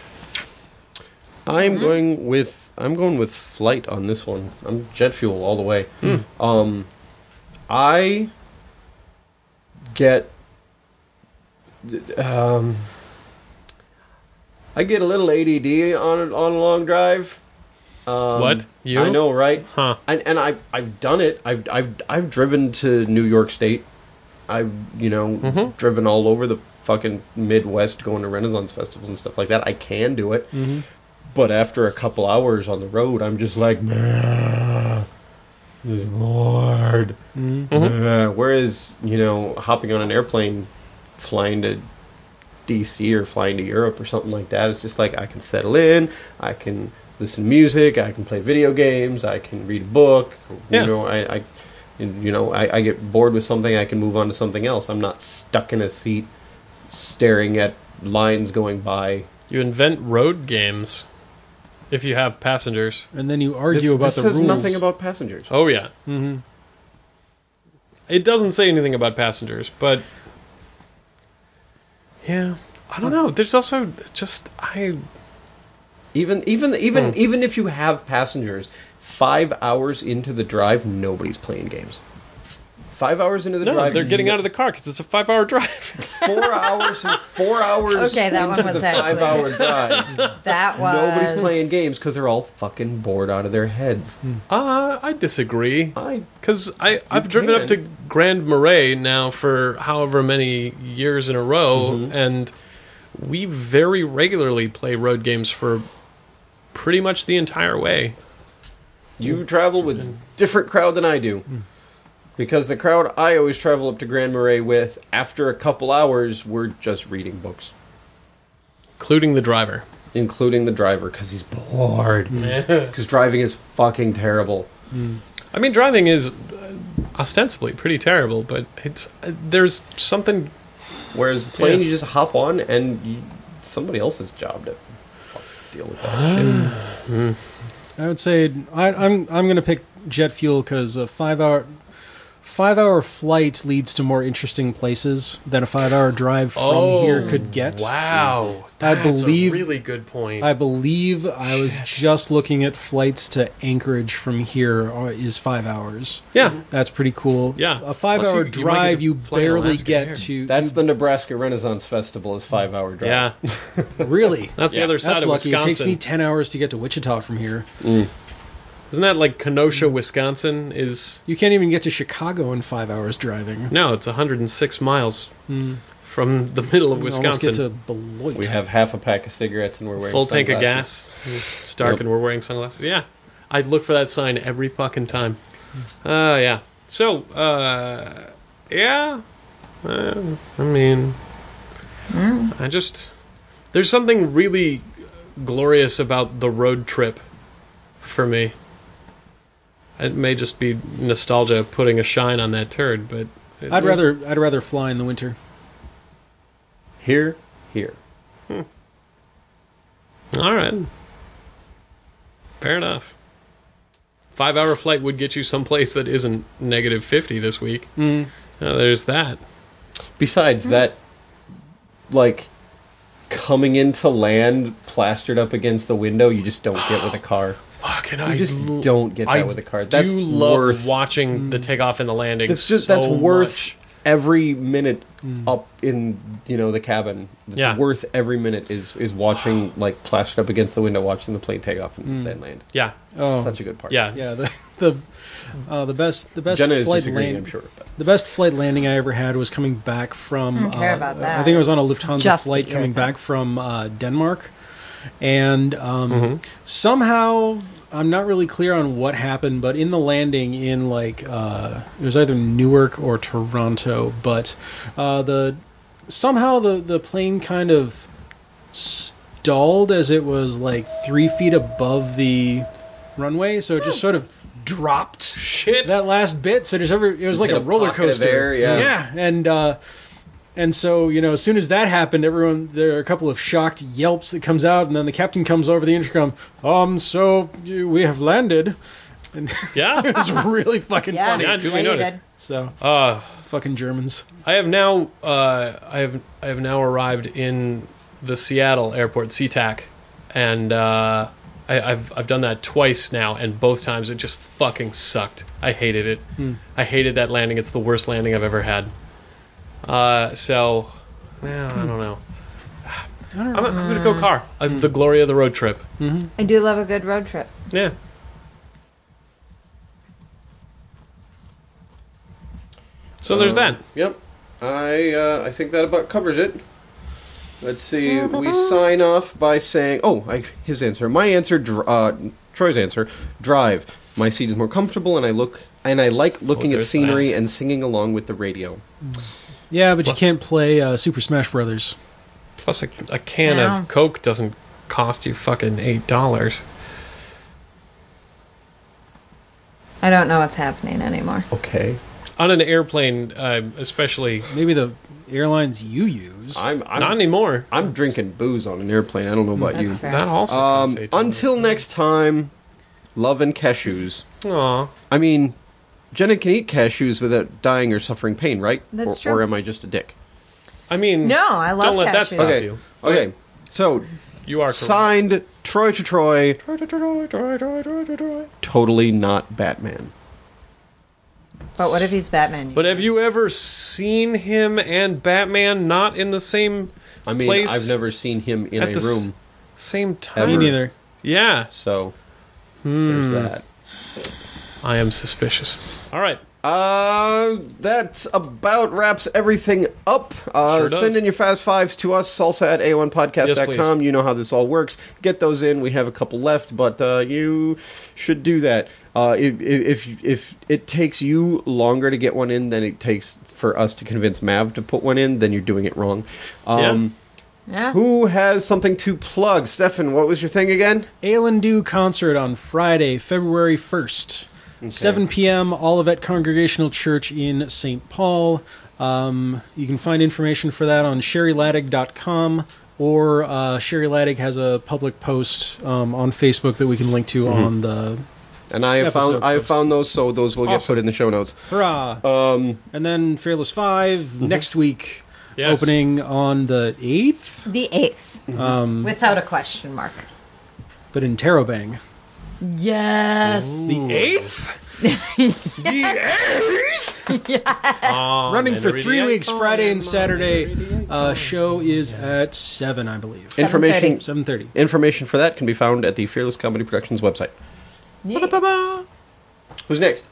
I'm going with I'm going with flight on this one. I'm jet fuel all the way. Mm. Um, I get um, I get a little A D D on a, on a long drive. Um, What? You? I know, right? Huh. And, and I I've done it. I've I've I've driven to New York State. I've you know Mhm. driven all over the fucking Midwest, going to Renaissance festivals and stuff like that. I can do it. Mm-hmm. But after a couple hours on the road, I'm just like, man, this is bored. Mm-hmm. Mhm. Uh, whereas, you know, hopping on an airplane, flying to D C or flying to Europe or something like that, it's just like I can settle in, I can listen to music, I can play video games, I can read a book. Yeah. You know, I, I you know, I, I get bored with something, I can move on to something else. I'm not stuck in a seat staring at lines going by. You invent road games. if you have passengers. And then you argue This, about this the says rules. nothing about passengers. Oh yeah. Mm-hmm. It doesn't say anything about passengers, but yeah, I don't know. There's also just I. Even even even Hmm. even if you have passengers, five hours into the drive, nobody's playing games. Five hours into the No, drive, they're getting no- out of the car because it's a five-hour drive. four hours and four hours. Okay, that into one was the actually- five-hour drive. That was Nobody's playing games because they're all fucking bored out of their heads. uh, I disagree. I Because I I've driven up can. to Grand Marais now for however many years in a row, Mm-hmm. and we very regularly play road games for pretty much the entire way. you travel with a different crowd than I do. Because the crowd I always travel up to Grand Marais with, after a couple hours, we're just reading books. Including the driver. Including the driver, because he's bored. Because driving is fucking terrible. I mean, driving is uh, ostensibly pretty terrible, but it's uh, there's something. Whereas plane, Yeah. you just hop on and you, somebody else's job to fuck, deal with that shit. I would say I, I'm I'm going to pick jet fuel because a five hour five hour flight leads to more interesting places than a five hour drive from here could get. Wow, I that's believe- a really good point. I believe I was just looking at flights to Anchorage from here uh, is five hours. yeah, That's pretty cool. Yeah. A five Plus hour you- you might get drive, to you fly in barely Alaska get here. to. That's the Nebraska Renaissance Festival is five hour drive. yeah. really. That's the Yeah. other side That's of lucky. It takes Wisconsin. me ten hours to get to Wichita from here. Isn't that like Kenosha, Wisconsin? Is You can't even get to Chicago in five hours driving. no, it's one hundred six miles from the middle of You almost get Wisconsin. to Beloit. We have half a pack of cigarettes and we're wearing Full tank of sunglasses. gas. It's dark Yep. and we're wearing sunglasses. Yeah, I'd look for that sign every fucking time. Uh, yeah. So, uh, yeah. Uh, I mean, I just there's something really glorious about the road trip for me. It may just be nostalgia putting a shine on that turd, but it's, I'd rather I'd rather fly in the winter. Here, here. All right. Fair enough. Five hour flight would get you someplace that isn't negative fifty this week. Mm. Uh, there's that. Besides that, like, coming into land plastered up against the window, you just don't get with a car. Fucking, You I just l- don't get that I with a car. That's do love worth watching the takeoff and the landing. That's just so that's worth much. every minute up in you know the cabin. It's Yeah. worth every minute is is watching like plastered up against the window, watching the plane take off and then land. Yeah, Oh, Such a good part. yeah, yeah. The the uh, the best the best Jenna is flight disagreeing, land- I'm sure. But. The best flight landing I ever had was coming back from. I don't care uh, about I that. think it was on a Lufthansa Just flight the coming ear back from uh, Denmark, and um, Mm-hmm. somehow I'm not really clear on what happened, but in the landing in like uh, it was either Newark or Toronto, but uh, the somehow the the plane kind of stalled as it was like three feet above the runway, so it just sort of dropped Shit. that last bit. So just every it was like hit a a roller pocket of coaster. air, yeah. yeah, and uh, and so you know, as soon as that happened, everyone there are a couple of shocked yelps that comes out, and then the captain comes over the intercom. Um, so you, we have landed, and it yeah. was really fucking Yeah, funny. Yeah, duly you noted. did. So Uh, fucking Germans. I have now, uh, I have, I have now arrived in the Seattle airport, SeaTac, and uh, I, I've, I've done that twice now, and both times it just fucking sucked. I hated it. I hated that landing. It's the worst landing I've ever had. Uh, so, yeah, I don't know. I'm, I'm gonna go car. Uh, the glory of the road trip. I do love a good road trip. Yeah. So there's that. Yep. I uh, I think that about covers it. Let's see. We sign off by saying, "Oh, I, his answer. My answer. Dr- uh, Troy's answer. Drive. My seat is more comfortable, and I look and I like looking at there's scenery that. and singing along with the radio. Yeah, but you can't play uh, Super Smash Brothers. Plus, a, a can No. of Coke doesn't cost you fucking eight dollars. I don't know what's happening anymore. Okay. on an airplane, uh, especially Maybe the airlines you use. I'm, I'm not anymore. I'm drinking booze on an airplane. I don't know about That's you. fair. That also. Um, can say to until us. next time, love and cashews. Aw. I mean, Jenna can eat cashews without dying or suffering pain, right? That's or, true. Or am I just a dick? I mean, No, I love don't let that cashews. stop Okay. you. Okay. So, You are correct. signed Troy to Troy, Troy, Troy, Troy, Troy, Troy, Troy, Troy, Troy. totally not Batman. But what if he's Batman? But have you ever seen him and Batman not in the same I mean, place I've never seen him in at a the s- room, same Me time? ever. neither. Yeah, so Hmm. there's that. I am suspicious. All right. Uh, that about wraps everything up. Uh, Sure does. send in your Fast Fives to us, salsa at A O N podcast dot com. Yes, you know how this all works. Get those in. We have a couple left, but uh, you should do that. Uh, if, if if it takes you longer to get one in than it takes for us to convince Mav to put one in, then you're doing it wrong. Um, Yeah. Who has something to plug? Stefan, what was your thing again? Alan Dew concert on Friday, February first. seven p.m. Olivet Congregational Church in Saint Paul. Um, you can find information for that on sherry laddig dot com, or uh, Sherry Laddig has a public post um, on Facebook that we can link to on the... And I have Episode found I have post. found those, so those will get Awesome. put in the show notes. Hurrah! Um, And then Fearless five next week, Yes. opening on the eighth, The eighth, um, without a question mark. but in Terabang. Yes. The eighth? Um, Running and for every three day- weeks, Friday and Saturday. Uh, show is at seven, I believe. information seven thirty. Information for that can be found at the Fearless Comedy Productions website. Yeah. Who's next?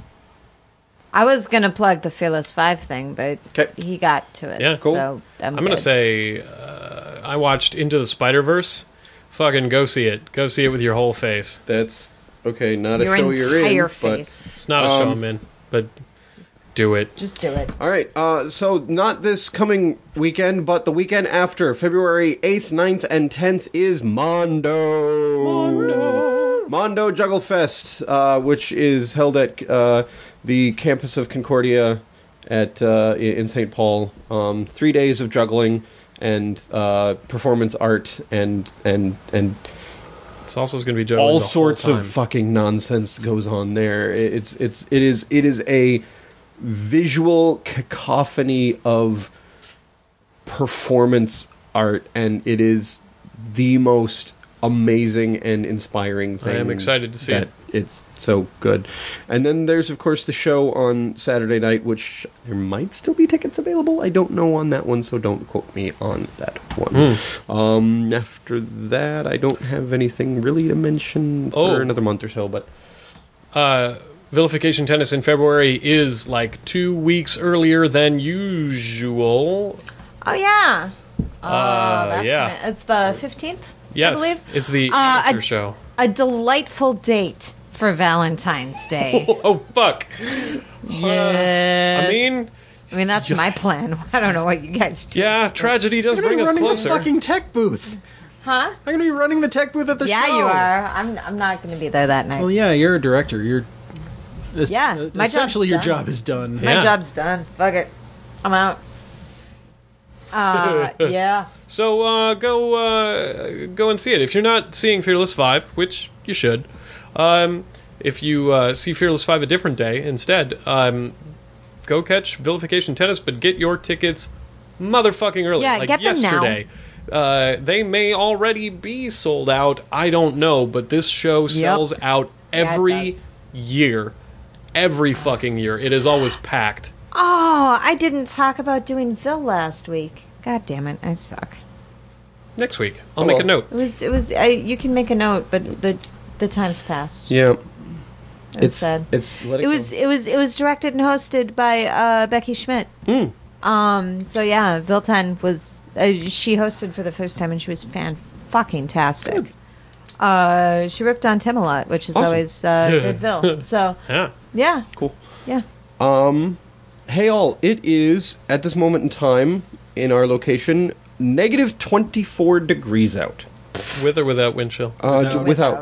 I was gonna plug the Fearless Five thing, but 'Kay. he got to it. Yeah, cool. So I'm, I'm gonna good. say uh, I watched Into the Spider-Verse. Fucking go see it. Go see it with your whole face. That's okay. Not your a show you're in. entire but- face. It's not a show Um, I'm in, but do it. Just do it. All right. Uh, so not this coming weekend, but the weekend after, February eighth, ninth, and tenth is Mondo. Mondo. Mondo Juggle Fest, uh, which is held at uh, the campus of Concordia at uh, in Saint Paul. Um, three days of juggling and uh, performance art and and and Salsa's gonna be juggling all the whole sorts of time. fucking nonsense goes on there. It's it's it is it is a visual cacophony of performance art, and it is the most amazing and inspiring thing. I am excited to see that it. It's so good. And then there's of course the show on Saturday night, which there might still be tickets available. I don't know on that one, so don't quote me on that one. Hmm. Um, after that, I don't have anything really to mention for Oh. another month or so. But Uh, Vilification Tennis in February is like two weeks earlier than usual. Oh yeah. Oh, Uh, that's yeah. gonna- it's the fifteenth. Yes, I believe. it's the Uh, amateur I- show. A delightful date for Valentine's Day. Oh fuck! Yes. I mean, I mean that's my plan. I don't know what you guys do. yeah, tragedy does I'm going bring to be us running closer. the fucking tech booth. Huh? I'm going to be running the tech booth at the Yeah, show. you are. I'm. I'm not going to be there that night. Well, yeah, you're a director. You're. es- Yeah, uh, my job's essentially your done. job is done. My Yeah. job's done. Fuck it. I'm out. Uh, yeah. So uh, go uh, go and see it. If you're not seeing Fearless Five, which you should, um, if you uh, see Fearless Five a different day instead, um, go catch Vilification Tennis, but get your tickets motherfucking early. Yeah, like get them now. yesterday. Uh, they may already be sold out. I don't know, but this show sells out Yeah, it every does. year. Every fucking year. It is always packed. Oh, I didn't talk about doing Phil last week. God damn it, I suck. Next week, I'll Oh, make a well. note. It was. It was. I, you can make a note, but the the time's passed. yeah, It was it's sad. it's let it, It was. go. It was. It was directed and hosted by uh, Becky Schmidt. Hmm. Um. So yeah, Vilten was. Uh, she hosted for the first time, and she was fan fucking tastic. Good. Uh, she ripped on Tim a lot, which is Awesome. always uh, good. Vil. So Yeah. yeah, cool. yeah. Um, hey all, it is at this moment in time in our location negative twenty-four degrees out. With or without wind chill? Uh, Without. without.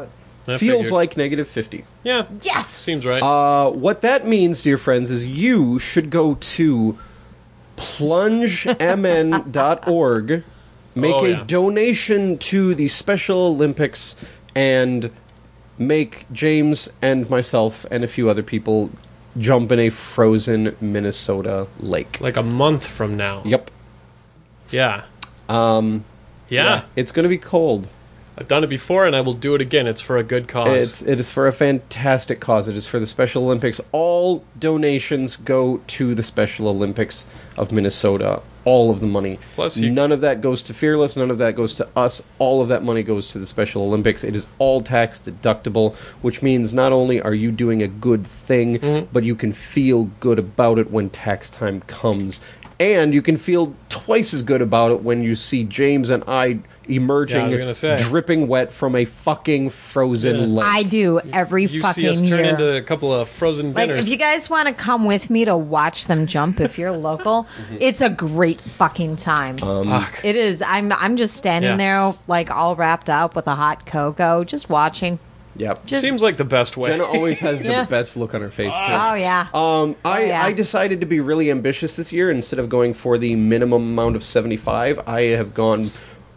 I feels figured. like negative fifty. Yeah. Yes! Seems right. Uh, what that means, dear friends, is you should go to plunge m n dot org, make Oh, a yeah. donation to the Special Olympics, and make James and myself and a few other people jump in a frozen Minnesota lake. like a month from now. Yep. Yeah. Um, Yeah. It's going to be cold. I've done it before, and I will do it again. It's for a good cause. It's, it is for a fantastic cause. It is for the Special Olympics. All donations go to the Special Olympics of Minnesota. All of the money. Plus you- None of that goes to Fearless. None of that goes to us. All of that money goes to the Special Olympics. It is all tax deductible, which means not only are you doing a good thing, Mm-hmm. but you can feel good about it when tax time comes. And you can feel twice as good about it when you see James and I emerging, Yeah, I was gonna say. dripping wet from a fucking frozen Yeah. lake. I do every you fucking see us turn year. into a couple of frozen Like, dinners. if you guys want to come with me to watch them jump, if you're local, it's a great fucking time. Fuck. It is. I'm. I'm just standing Yeah. there, like all wrapped up with a hot cocoa, just watching. Yep. Just. Seems like the best way. Jenna always has the Yeah. best look on her face too. oh yeah. Um, I, yeah. I decided to be really ambitious this year. Instead of going for the minimum amount of seventy-five, I have gone.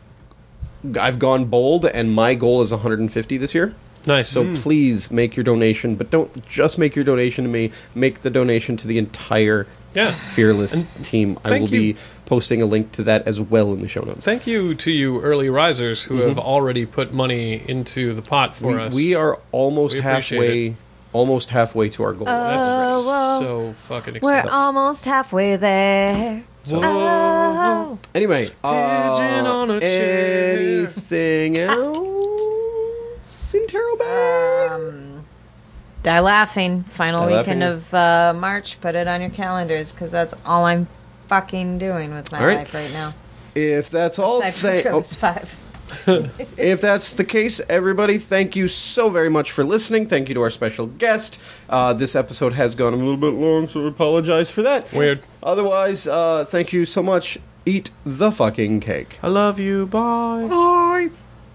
I've gone bold, and my goal is one hundred fifty this year. Nice. So please make your donation, but don't just make your donation to me. Make the donation to the entire Yeah. Fearless team. I thank will you. be posting a link to that as well in the show notes. Thank you to you early risers who have already put money into the pot for we, us. we are almost We appreciate halfway, almost halfway to our goal. That's Oh, whoa. so fucking We're exciting. almost halfway there. So- Oh. Anyway, uh, Pigeon on a chair. anything else in Tarot Bag? Um, Die Laughing, final Die weekend Laughing. of uh, March. Put it on your calendars because that's all I'm fucking doing with my All right. life right now. If that's all, Aside from thank. oh, Tropes five. if that's the case, everybody, thank you so very much for listening. Thank you to our special guest. Uh, this episode has gone a little bit long, so I apologize for that. Weird. Otherwise, uh, thank you so much. Eat the fucking cake. I love you. Bye. Bye.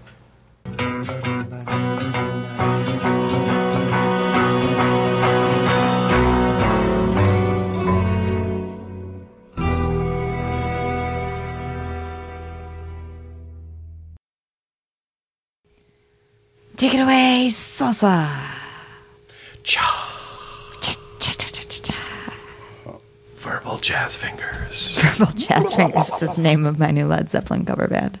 Take it away, salsa. Cha. Cha, cha, cha, cha, cha, cha. Verbal jazz fingers. Purple Jazz Fingers is the name of my new Led Zeppelin cover band.